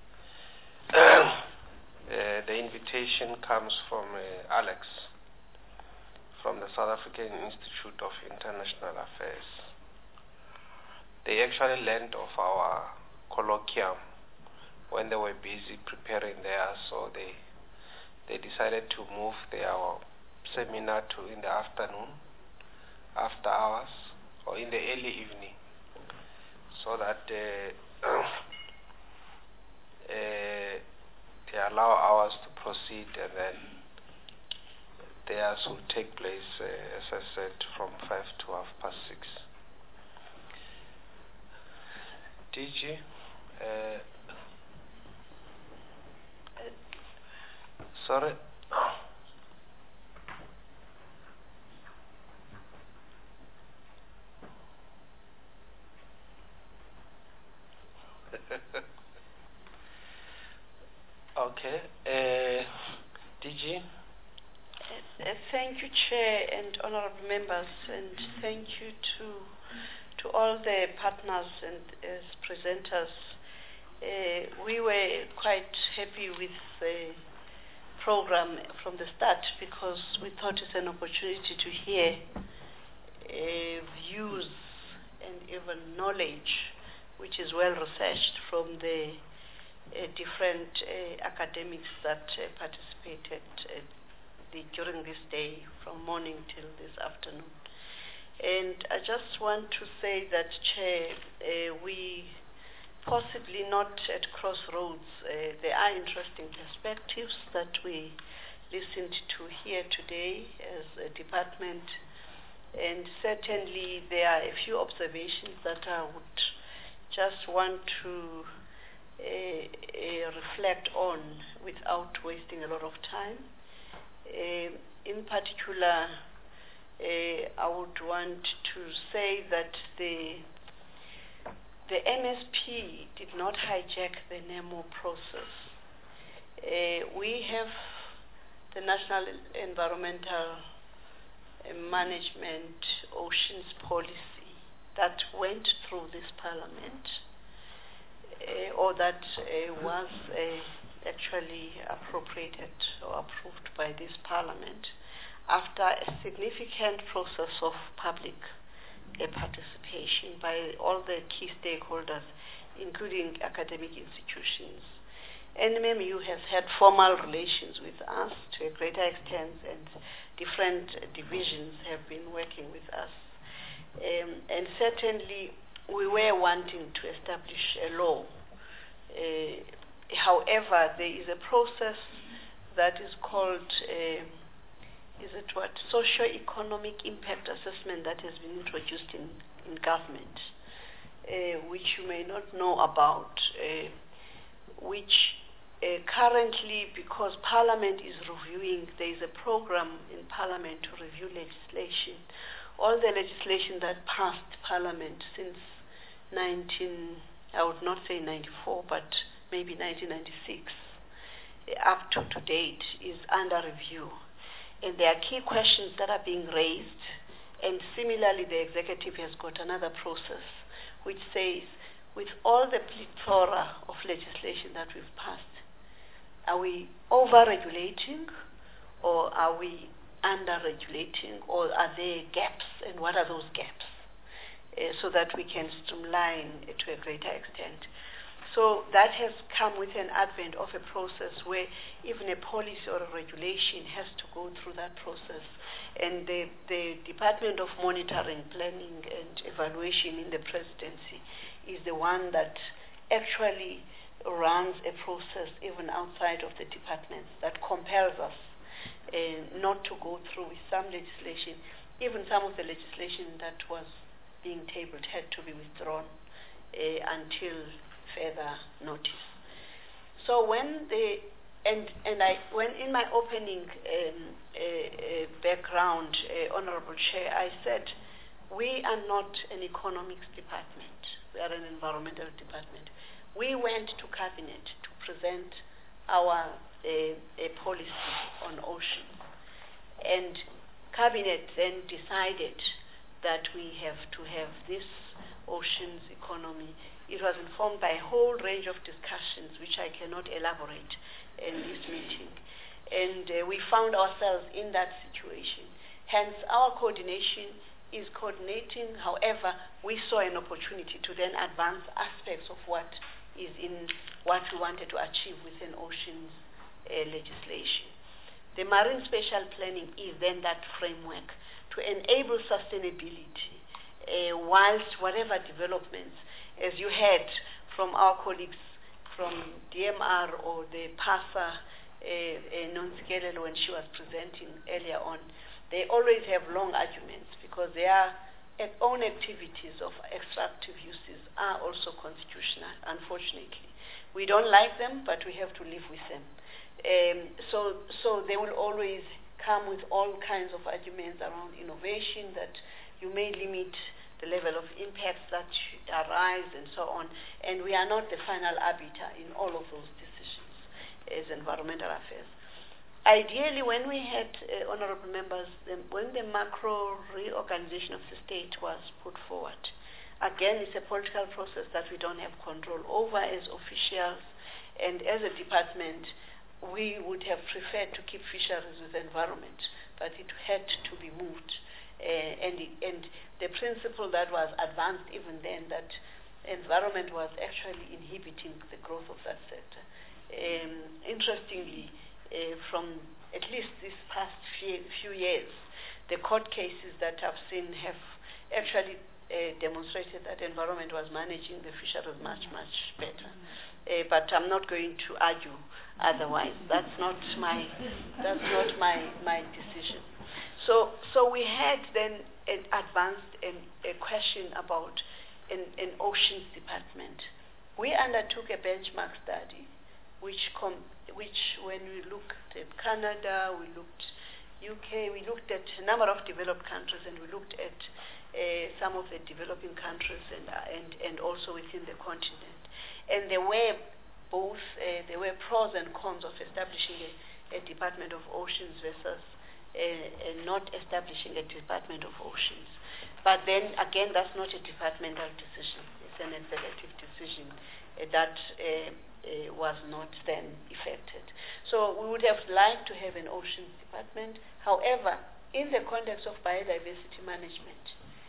B: uh, the invitation comes from uh, Alex from the South African Institute of International Affairs. They actually learned of our colloquium when they were busy preparing theirs, so they they decided to move their seminar to in the afternoon, after hours, or in the early evening, so that uh, uh, they allow ours to proceed, and then theirs will take place, uh, as I said, from five to half past six. D G, uh, sorry. Okay, uh, D G.
L: Uh, thank you, Chair and honorable members, and thank you to to all the partners and as presenters. Uh, we were quite happy with the program from the start because we thought it's an opportunity to hear uh, views and even knowledge which is well researched from the uh, different uh, academics that uh, participated uh, the, during this day from morning till this afternoon. And I just want to say that, Chair, uh, we possibly not at crossroads. Uh, there are interesting perspectives that we listened to here today as a department, and certainly there are a few observations that I would just want to uh, uh, reflect on without wasting a lot of time. Uh, in particular, Uh, I would want to say that the the M S P did not hijack the NEMO process. Uh, we have the National Environmental Management Oceans Policy that went through this Parliament, uh, or that uh, was uh, actually appropriated or approved by this Parliament, after a significant process of public uh, participation by all the key stakeholders, including academic institutions. N M M U has had formal relations with us to a greater extent, and different uh, divisions have been working with us. Um, and certainly, we were wanting to establish a law. Uh, however, there is a process that is called uh, is it what socio-economic impact assessment that has been introduced in, in government, uh, which you may not know about, uh, which uh, currently, because Parliament is reviewing, there is a program in Parliament to review legislation. All the legislation that passed Parliament since nineteen, I would not say ninety-four, but maybe nineteen ninety-six, uh, up to, to date, is under review. And there are key questions that are being raised, and similarly the executive has got another process which says, with all the plethora of legislation that we've passed,
M: are we over-regulating, or are we under-regulating, or are there gaps, and what are those gaps, uh, so that we can streamline uh, to a greater extent. So that has come with an advent of a process where even a policy or a regulation has to go through that process. And the, the Department of Monitoring, Planning and Evaluation in the Presidency is the one that actually runs a process even outside of the departments that compels us uh, not to go through with some legislation. Even some of the legislation that was being tabled had to be withdrawn uh, until further notice. So when the and and I when in my opening um, uh, uh, background, uh, Honourable Chair, I said we are not an economics department. We are an environmental department. We went to Cabinet to present our uh, a policy on ocean, and Cabinet then decided that we have to have this oceans economy. It was informed by a whole range of discussions, which I cannot elaborate in this meeting. And uh, we found ourselves in that situation. Hence, our coordination is coordinating. However, we saw an opportunity to then advance aspects of what is in what we wanted to achieve within oceans uh, legislation. The marine spatial planning is then that framework to enable sustainability, uh, whilst whatever developments, as you heard from our colleagues from D M R or the PASA, uh, uh, Nonsikelelo, when she was presenting earlier on, they always have long arguments because their own activities of extractive uses are also constitutional, unfortunately. We don't like them, but we have to live with them. Um, so, so they will always come with all kinds of arguments around innovation, that you may limit the level of impacts that arise and so on, and we are not the final arbiter in all of those decisions as environmental affairs. Ideally, when we had, uh, honourable members, the, when the macro reorganization of the state was put forward, again, it's a political process that we don't have control over as officials, and as a department, we would have preferred to keep fisheries with the environment, but it had to be moved. Uh, and, and the principle that was advanced even then, that environment was actually inhibiting the growth of that sector. Um, interestingly, uh, from at least this past few, few years, the court cases that I've seen have actually uh, demonstrated that environment was managing the fisheries much, much better. Uh, but I'm not going to argue otherwise. That's not my, that's not my, my decision. So, so we had then an advanced an, a question about an, an oceans department. We undertook a benchmark study, which, com, which when we looked at Canada, we looked U K, we looked at a number of developed countries, and we looked at uh, some of the developing countries and, uh, and, and also within the continent. And there were both, uh, there were pros and cons of establishing a, a Department of Oceans versus Uh, uh, not establishing a Department of Oceans. But then again, that's not a departmental decision. It's an executive decision uh, that uh, uh, was not then effected. So we would have liked to have an Oceans Department. However, in the context of biodiversity management,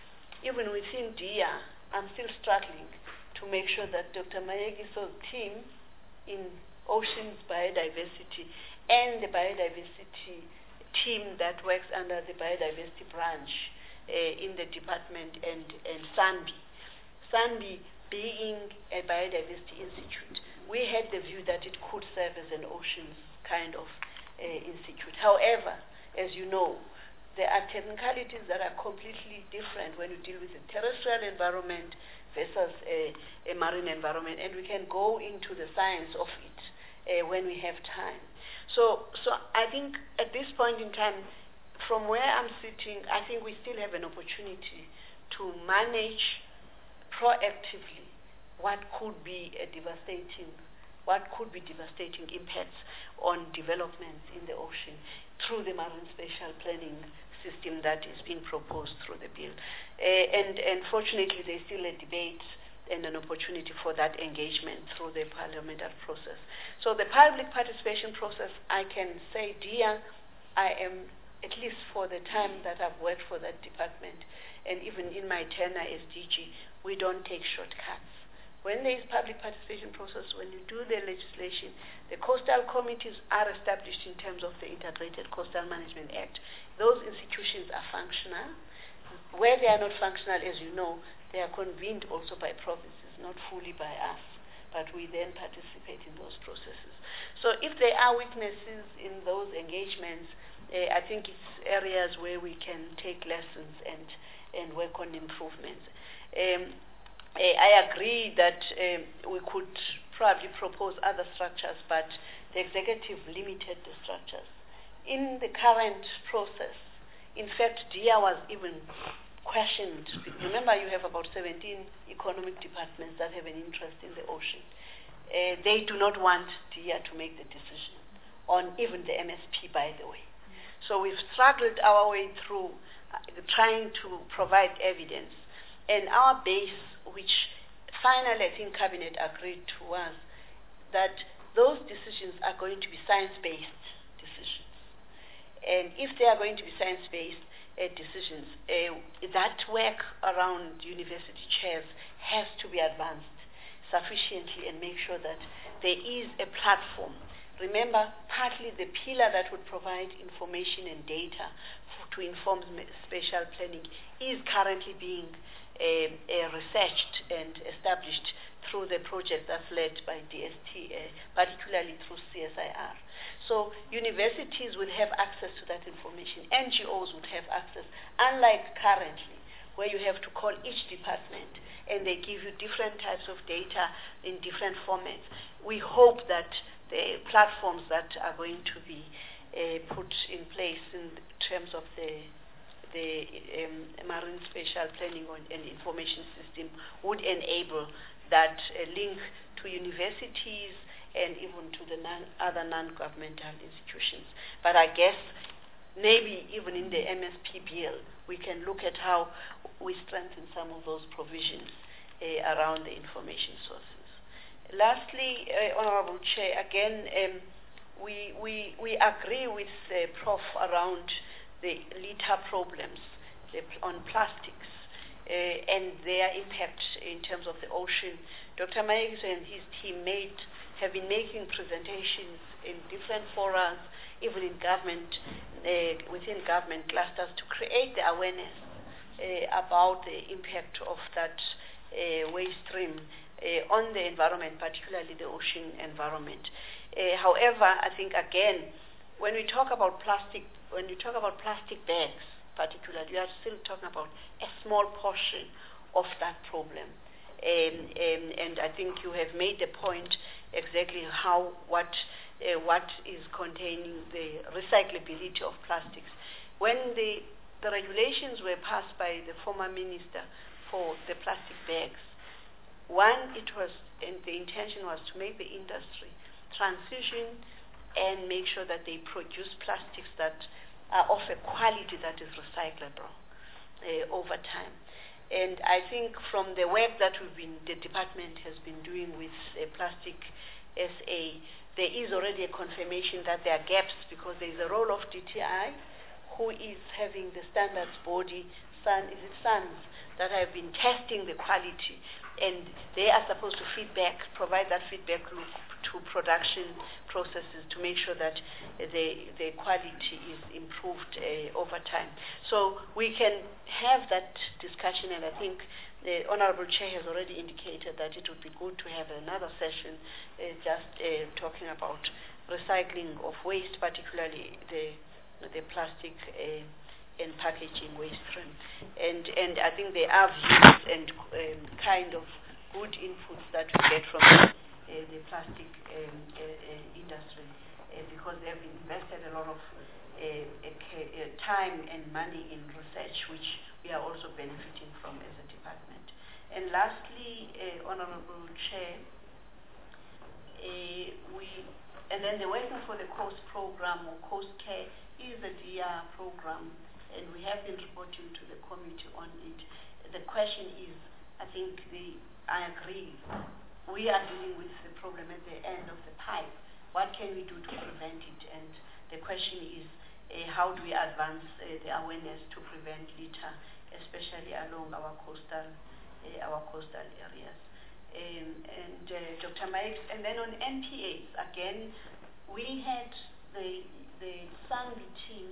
M: even within D I A, I'm still struggling to make sure that Doctor Mayekiso's team in oceans biodiversity and the biodiversity team that works under the biodiversity branch uh, in the department, and, and SANBI. SANBI being a biodiversity institute, we had the view that it could serve as an oceans kind of uh, institute. However, as you know, there are technicalities that are completely different when you deal with a terrestrial environment versus a, a marine environment, and we can go into the science of it uh, when we have time. So, so I think at this point in time, from where I'm sitting, I think we still have an opportunity to manage proactively what could be a devastating, what could be devastating impacts on developments in the ocean through the marine spatial planning system that is being proposed through the bill. Uh, and, and fortunately, there's still a debate and an opportunity for that engagement through the parliamentary process. So the public participation process, I can say, dear, I am, at least for the time that I've worked for that department, and even in my tenure as D G, we don't take shortcuts. When there is public participation process, when you do the legislation, the coastal committees are established in terms of the Integrated Coastal Management Act. Those institutions are functional. Where they are not functional, as you know, they are convened also by provinces, not fully by us, but we then participate in those processes. So if there are weaknesses in those engagements, uh, I think it's areas where we can take lessons and, and work on improvements. Um, uh, I agree that um, we could probably propose other structures, but the executive limited the structures. In the current process, in fact, D I A was even questioned. Remember, you have about seventeen economic departments that have an interest in the ocean. Uh, they do not want D I A to make the decision on even the M S P, by the way. So we've struggled our way through uh, trying to provide evidence. And our base, which finally I think Cabinet agreed to, was that those decisions are going to be science-based decisions. And if they are going to be science-based, Uh, decisions, uh, that work around university chairs has to be advanced sufficiently and make sure that there is a platform. Remember, partly the pillar that would provide information and data f- to inform spatial planning is currently being uh, uh, researched and established through the project that's led by D S T, uh, particularly through C S I R. So universities will have access to that information. N G Os would have access, unlike currently, where you have to call each department and they give you different types of data in different formats. We hope that the platforms that are going to be uh, put in place in terms of the the um, marine spatial planning and information system would enable that uh, link to universities and even to the non, other non-governmental institutions. But I guess maybe even in the M S P bill, we can look at how we strengthen some of those provisions uh, around the information sources. Lastly, uh, Honorable Chair, again, um, we, we, we agree with uh, Prof around the litter problems the, on plastics uh, and their impact in terms of the ocean. Doctor Mayes and his team made have been making presentations in different forums, even in government, uh, within government clusters, to create the awareness uh, about the impact of that uh, waste stream uh, on the environment, particularly the ocean environment. Uh, however, I think again, when we talk about plastic, when you talk about plastic bags, particularly, you are still talking about a small portion of that problem. Um, um, and I think you have made the point exactly how what uh, what is containing the recyclability of plastics. When the the regulations were passed by the former minister for the plastic bags, one, it was, and the intention was to make the industry transition and make sure that they produce plastics that are of a quality that is recyclable uh, over time. And I think from the work that we've been, the department has been doing with uh, Plastic S A, there is already a confirmation that there are gaps because there is a role of D T I, who is having the standards body, Sun, is it SANS, that have been testing the quality, and they are supposed to feedback, provide that feedback loop to production processes to make sure that the the quality is improved uh, over time. So we can have that discussion, and I think the Honourable Chair has already indicated that it would be good to have another session uh, just uh, talking about recycling of waste, particularly the the plastic uh, and packaging waste stream. And and I think there are views and um, kind of good inputs that we get from Uh, the plastic um, uh, uh, industry uh, because they have invested a lot of uh, uh, time and money in research, which we are also benefiting from as a department. And lastly, uh, Honourable Chair, uh, we and then the Working for the Coast program or Coast Care is a D R program, and we have been reporting to the committee on it. The question is I think the, I agree. We are dealing with the problem at the end of the pipe. What can we do to prevent it? And the question is, uh, how do we advance uh, the awareness to prevent litter, especially along our coastal, uh, our coastal areas? Um, and uh, Doctor Mike, and then on N P As, again, we had the the SANBI team,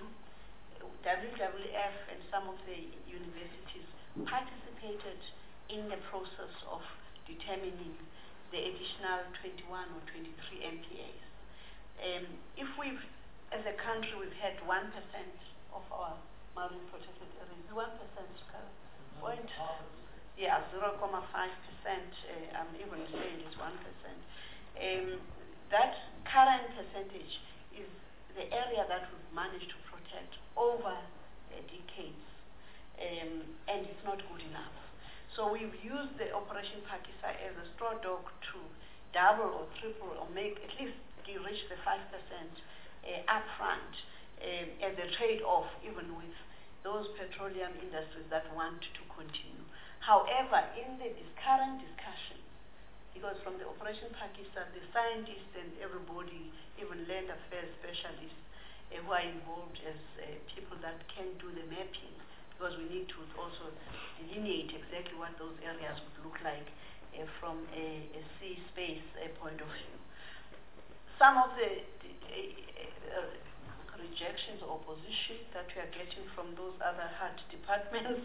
M: W W F, and some of the universities participated in the process of determining the additional twenty-one or twenty-three M P As. Um, if we've, as a country, we've had one percent of our marine protected areas, one percent point, yeah, zero point five percent, uh, I'm even saying it's one percent. Um, that current percentage is the area that we've managed to protect over uh, decades, um, and it's not good enough. So we've used the Operation Phakisa as a straw dog to double or triple or make at least reach the five percent uh, upfront um, as a trade-off even with those petroleum industries that want to continue. However, in the this current discussion, because from the Operation Pakistan, the scientists and everybody, even land affairs specialists uh, who are involved as uh, people that can do the mapping, because we need to also delineate exactly what those areas would look like uh, from a, a sea space uh, point of view. Some of the, the uh, uh, rejections or opposition that we are getting from those other hard departments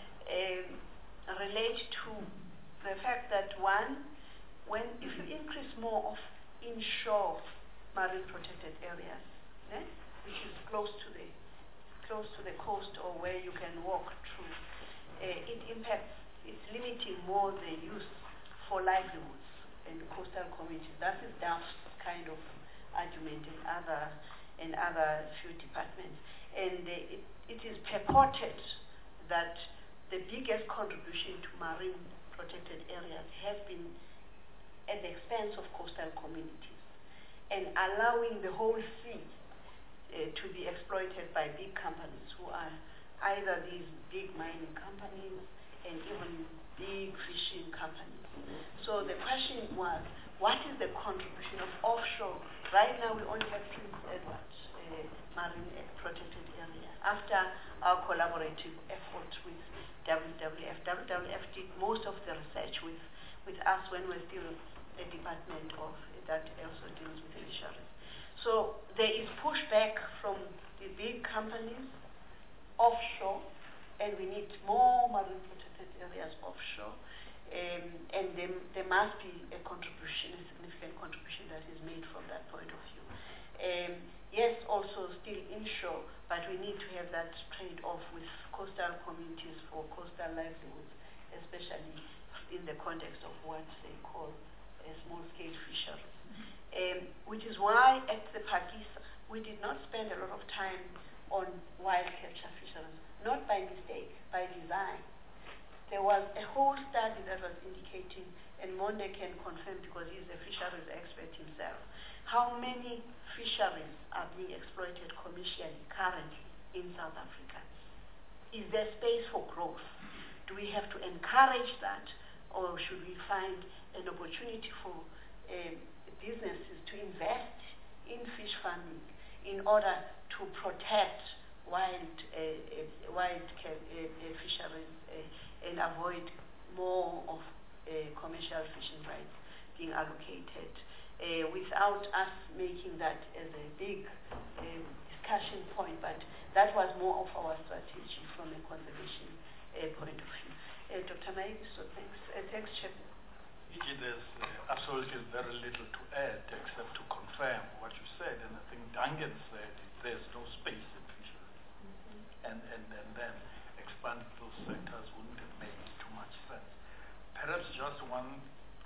M: um, relate to the fact that, one, when if you increase more of inshore marine protected areas, eh, which is close to the close to the coast or where you can walk through, uh, it impacts, it's limiting more the use for livelihoods in coastal communities. That is Duff's kind of argument in other in other few departments. And uh, it, it is purported that the biggest contribution to marine protected areas has been at the expense of coastal communities and allowing the whole sea uh, to be exploited by big companies who are either these big mining companies and even big fishing companies. So the question was, what is the contribution of offshore? Right now we only have Prince Edward uh, marine protected area. After our collaborative effort with W W F, W W F did most of the research with, with us when we're still a department of that also deals with fisheries. So there is pushback from the big companies offshore, and we need more marine protected areas offshore. Um, and there, there must be a contribution, a significant contribution that is made from that point of view. Um, yes, also still inshore, but we need to have that trade-off with coastal communities for coastal livelihoods, especially in the context of what they call a small-scale fisheries. Um, which is why at the Pakisa, we did not spend a lot of time on wild capture fisheries, not by mistake, by design. There was a whole study that was indicating, and Monde can confirm because he's a fisheries expert himself, how many fisheries are being exploited commercially currently in South Africa. Is there space for growth? Do we have to encourage that, or should we find an opportunity for um, businesses to invest in fish farming in order to protect wild, uh, uh, wild uh, uh, fisheries uh, and avoid more of uh, commercial fishing rights being allocated, uh, without us making that as a big uh, discussion point, but that was more of our strategy from a conservation uh, point of view. Uh, Doctor Maid, so thanks. Uh, thanks, Chair.
J: Vicky, there's uh, absolutely very little to add except to confirm what you said, and I think Duncan said there's no space in fisheries. Mm-hmm. and, and, and then expand those sectors wouldn't have made too much sense. Perhaps just one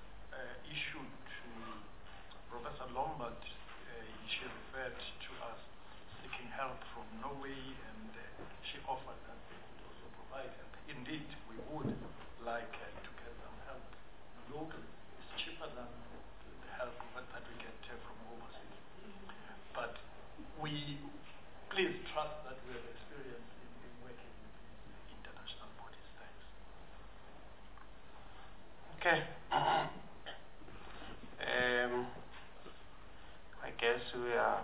J: uh, issue to Professor Lombard, uh, she referred to us seeking help from Norway, and uh, she offered that we would also provide help. Indeed, we would like uh, to get some help locally. It's cheaper than the help that we get uh, from overseas. But we please trust that we have experience in, in working with these international bodies. Thanks.
B: Okay. Um, I guess we are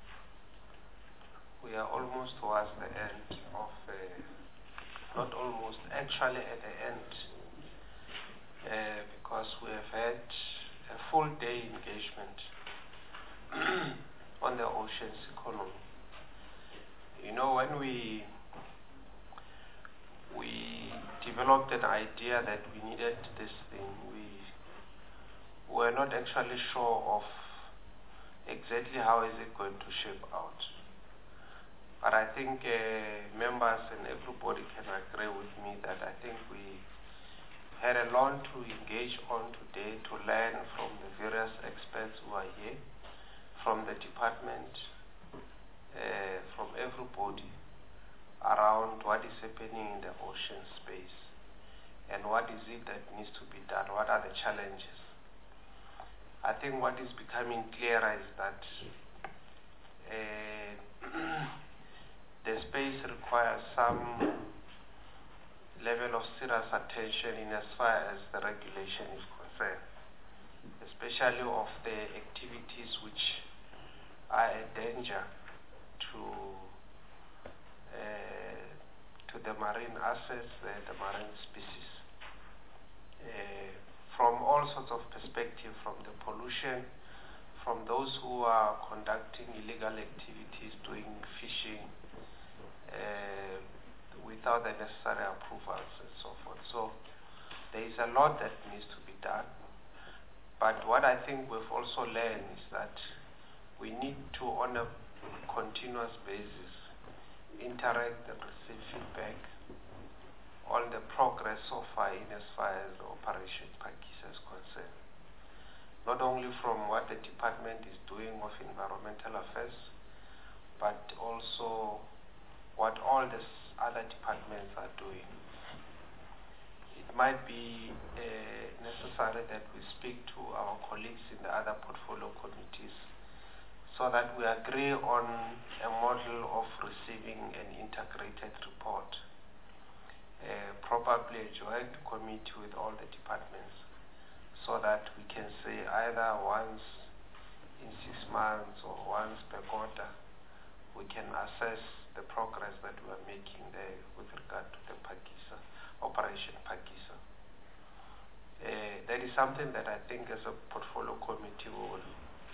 B: we are almost towards the end of uh, not almost, actually at the end, uh, because we have had a full day engagement on the oceans economy. You know, when we we developed an idea that we needed this thing, we were not actually sure of exactly how is it going to shape out. But I think uh, members and everybody can agree with me that I think we had a lot to engage on today, to learn from the various experts who are here, from the department, uh, from everybody around what is happening in the ocean space and what is it that needs to be done, what are the challenges. I think what is becoming clearer is that uh, the space requires some level of serious attention in as far as the regulation is concerned, especially of the activities which are a danger to uh, to the marine assets, uh, the marine species, uh, from all sorts of perspectives, from the pollution, from those who are conducting illegal activities, doing fishing, uh, without the necessary approvals and so forth. So there is a lot that needs to be done. But what I think we've also learned is that we need to, on a continuous basis, interact and receive feedback on the progress so far in as far as Operation Phakisa is concerned. Not only from what the department is doing of environmental affairs, but also what all the other departments are doing. It might be uh, necessary that we speak to our colleagues in the other portfolio committees so that we agree on a model of receiving an integrated report, uh, probably a joint committee with all the departments, so that we can say either once in six months or once per quarter, we can assess the progress that we are making there with regard to the Phakisa, Operation Phakisa. Uh, that is something that I think as a portfolio committee we will,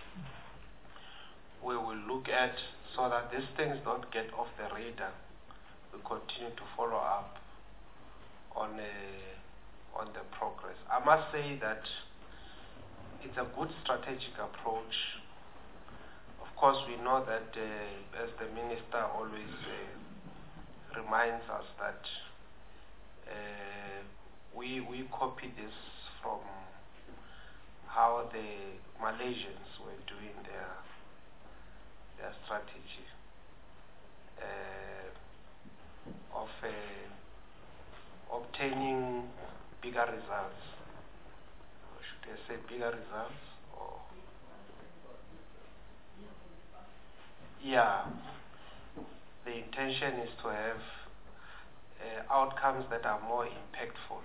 B: we will look at so that these things don't get off the radar. We continue to follow up on, uh, on the progress. I must say that it's a good strategic approach. Of course, we know that, uh, as the minister always uh, reminds us, that uh, we we copy this from how the Malaysians were doing their their strategy uh, of uh, obtaining bigger results. Or should I say bigger results? Or yeah, the intention is to have uh, outcomes that are more impactful.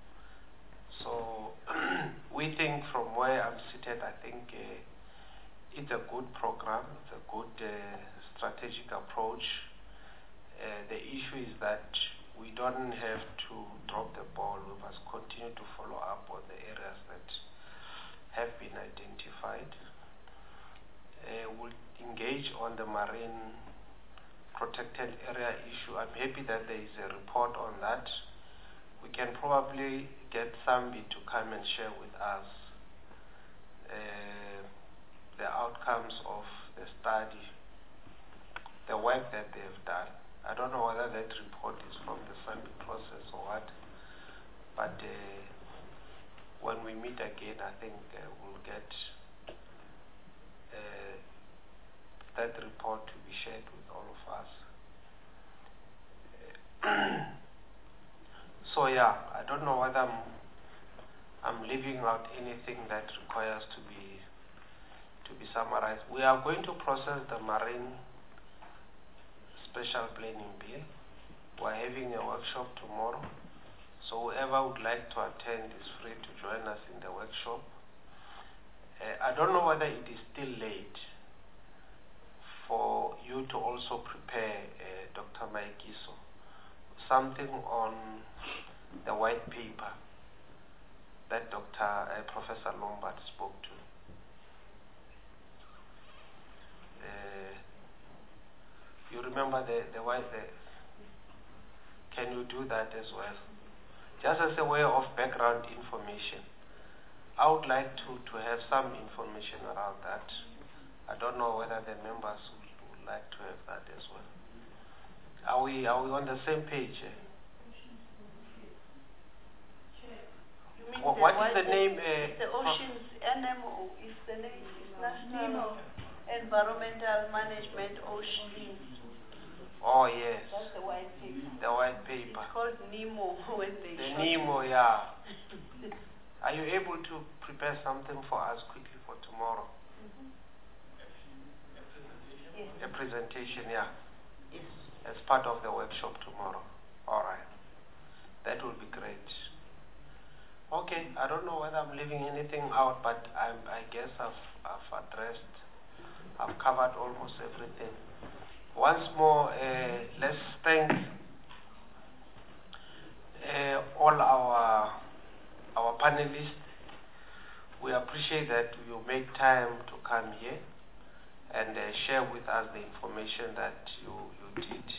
B: So we think from where I'm seated, I think uh, it's a good program, it's a good uh, strategic approach. Uh, the issue is that we don't have to drop the ball. We must continue to follow up on the areas that have been identified. Uh, we'll engage on the marine protected area issue. I'm happy that there is a report on that. We can probably get Sambi to come and share with us uh, the outcomes of the study, the work that they have done. I don't know whether that report is from the Sambi process or what, but uh, when we meet again, I think uh, we'll get uh, that report to be shared with all of us. So yeah, I don't know whether I'm, I'm leaving out anything that requires to be to be summarized. We are going to process the marine special planning bill. We're having a workshop tomorrow So whoever would like to attend is free to join us in the workshop. Uh, I don't know whether it is still late for you to also prepare, uh, Doctor Maikiso, something on the white paper that Doctor Uh, Professor Lombard spoke to. Uh, you remember the, the white, the, can you do that as well? Just as a way of background information. I would like to, to have some information around that. I don't know whether the members would, would like to have that as well. Are we, are we on the same page? Eh? What, what is the name? Uh,
M: the Oceans N M O is the name. National Environmental Management Oceans.
B: Oh yes.
M: That's the white paper.
B: The white paper.
M: It's called NEMO when they
B: The
M: short
B: NEMO, yeah. Are you able to prepare something for us quickly for tomorrow?
M: Mm-hmm. Yes.
B: A presentation, yeah.
M: Yes.
B: As part of the workshop tomorrow. All right. That would be great. Okay, I don't know whether I'm leaving anything out, but I'm, I guess I've, I've addressed, I've covered almost everything. Once more, uh, let's thank uh, all our our panelists. We appreciate that you make time to come here and uh, share with us the information that you, you did.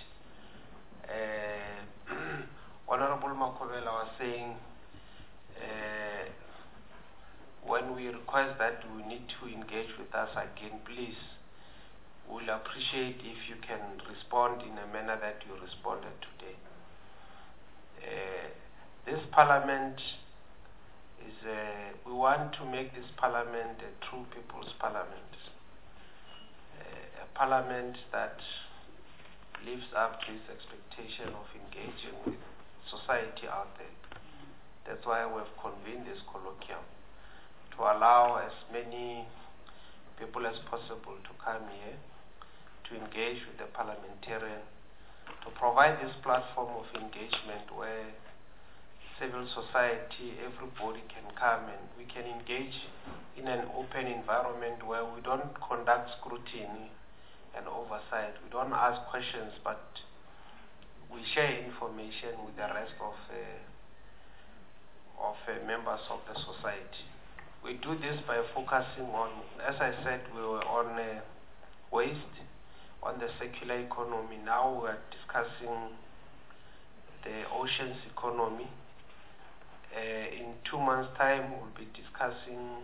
B: Uh, Honorable Makovela was saying, uh, when we request that we need to engage with us again, please, we'll appreciate if you can respond in a manner that you responded today. Uh, this parliament is, uh, we want to make this parliament a true people's parliament. Uh, a parliament that lives up to its expectation of engaging with society out there. That's why we've convened this colloquium, to allow as many people as possible to come here, to engage with the parliamentarian, to provide this platform of engagement where civil society, everybody can come and we can engage in an open environment where we don't conduct scrutiny and oversight. We don't ask questions, but we share information with the rest of uh, of uh, members of the society. We do this by focusing on, as I said, we were on uh, waste, on the circular economy. Now we are discussing the oceans economy. Uh, in two months' time, we'll be discussing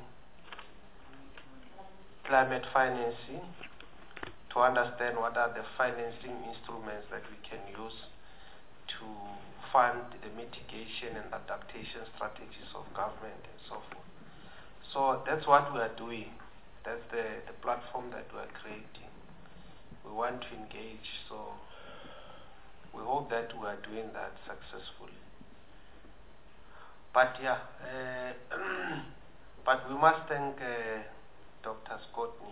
B: climate financing to understand what are the financing instruments that we can use to fund the mitigation and adaptation strategies of government and so forth. So that's what we are doing. That's the, the platform that we are creating. We want to engage, so we hope that we are doing that successfully. But yeah, uh, but we must thank uh, Doctor Scottney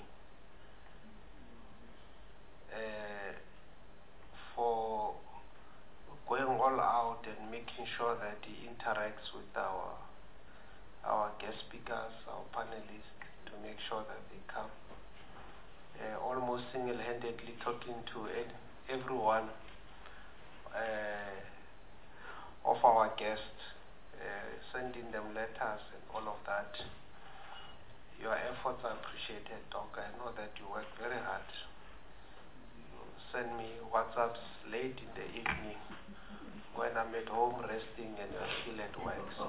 B: uh, for going all out and making sure that he interacts with our our guest speakers, our panelists, to make sure that they come. Uh, almost single-handedly talking to ed- everyone uh, of our guests, uh, sending them letters and all of that. Your efforts are appreciated, Doc. I know that you work very hard. You send me WhatsApps late in the evening when I'm at home resting and you're still at work. So.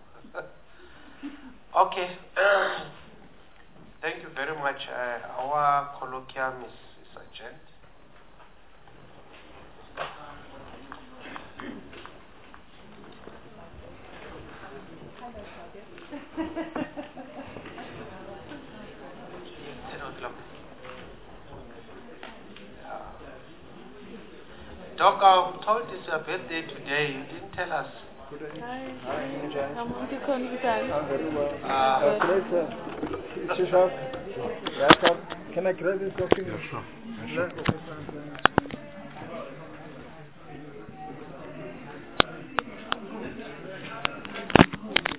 B: Okay. Thank you very much. Uh, our colloquium is, is adjourned. Doc, I'm told it's your birthday today. You didn't tell us.
N: Hi. Hi. I'm going to come to
O: I'm very well. Uh, later. Can I grab this document? Yeah, sure. Yeah, sure.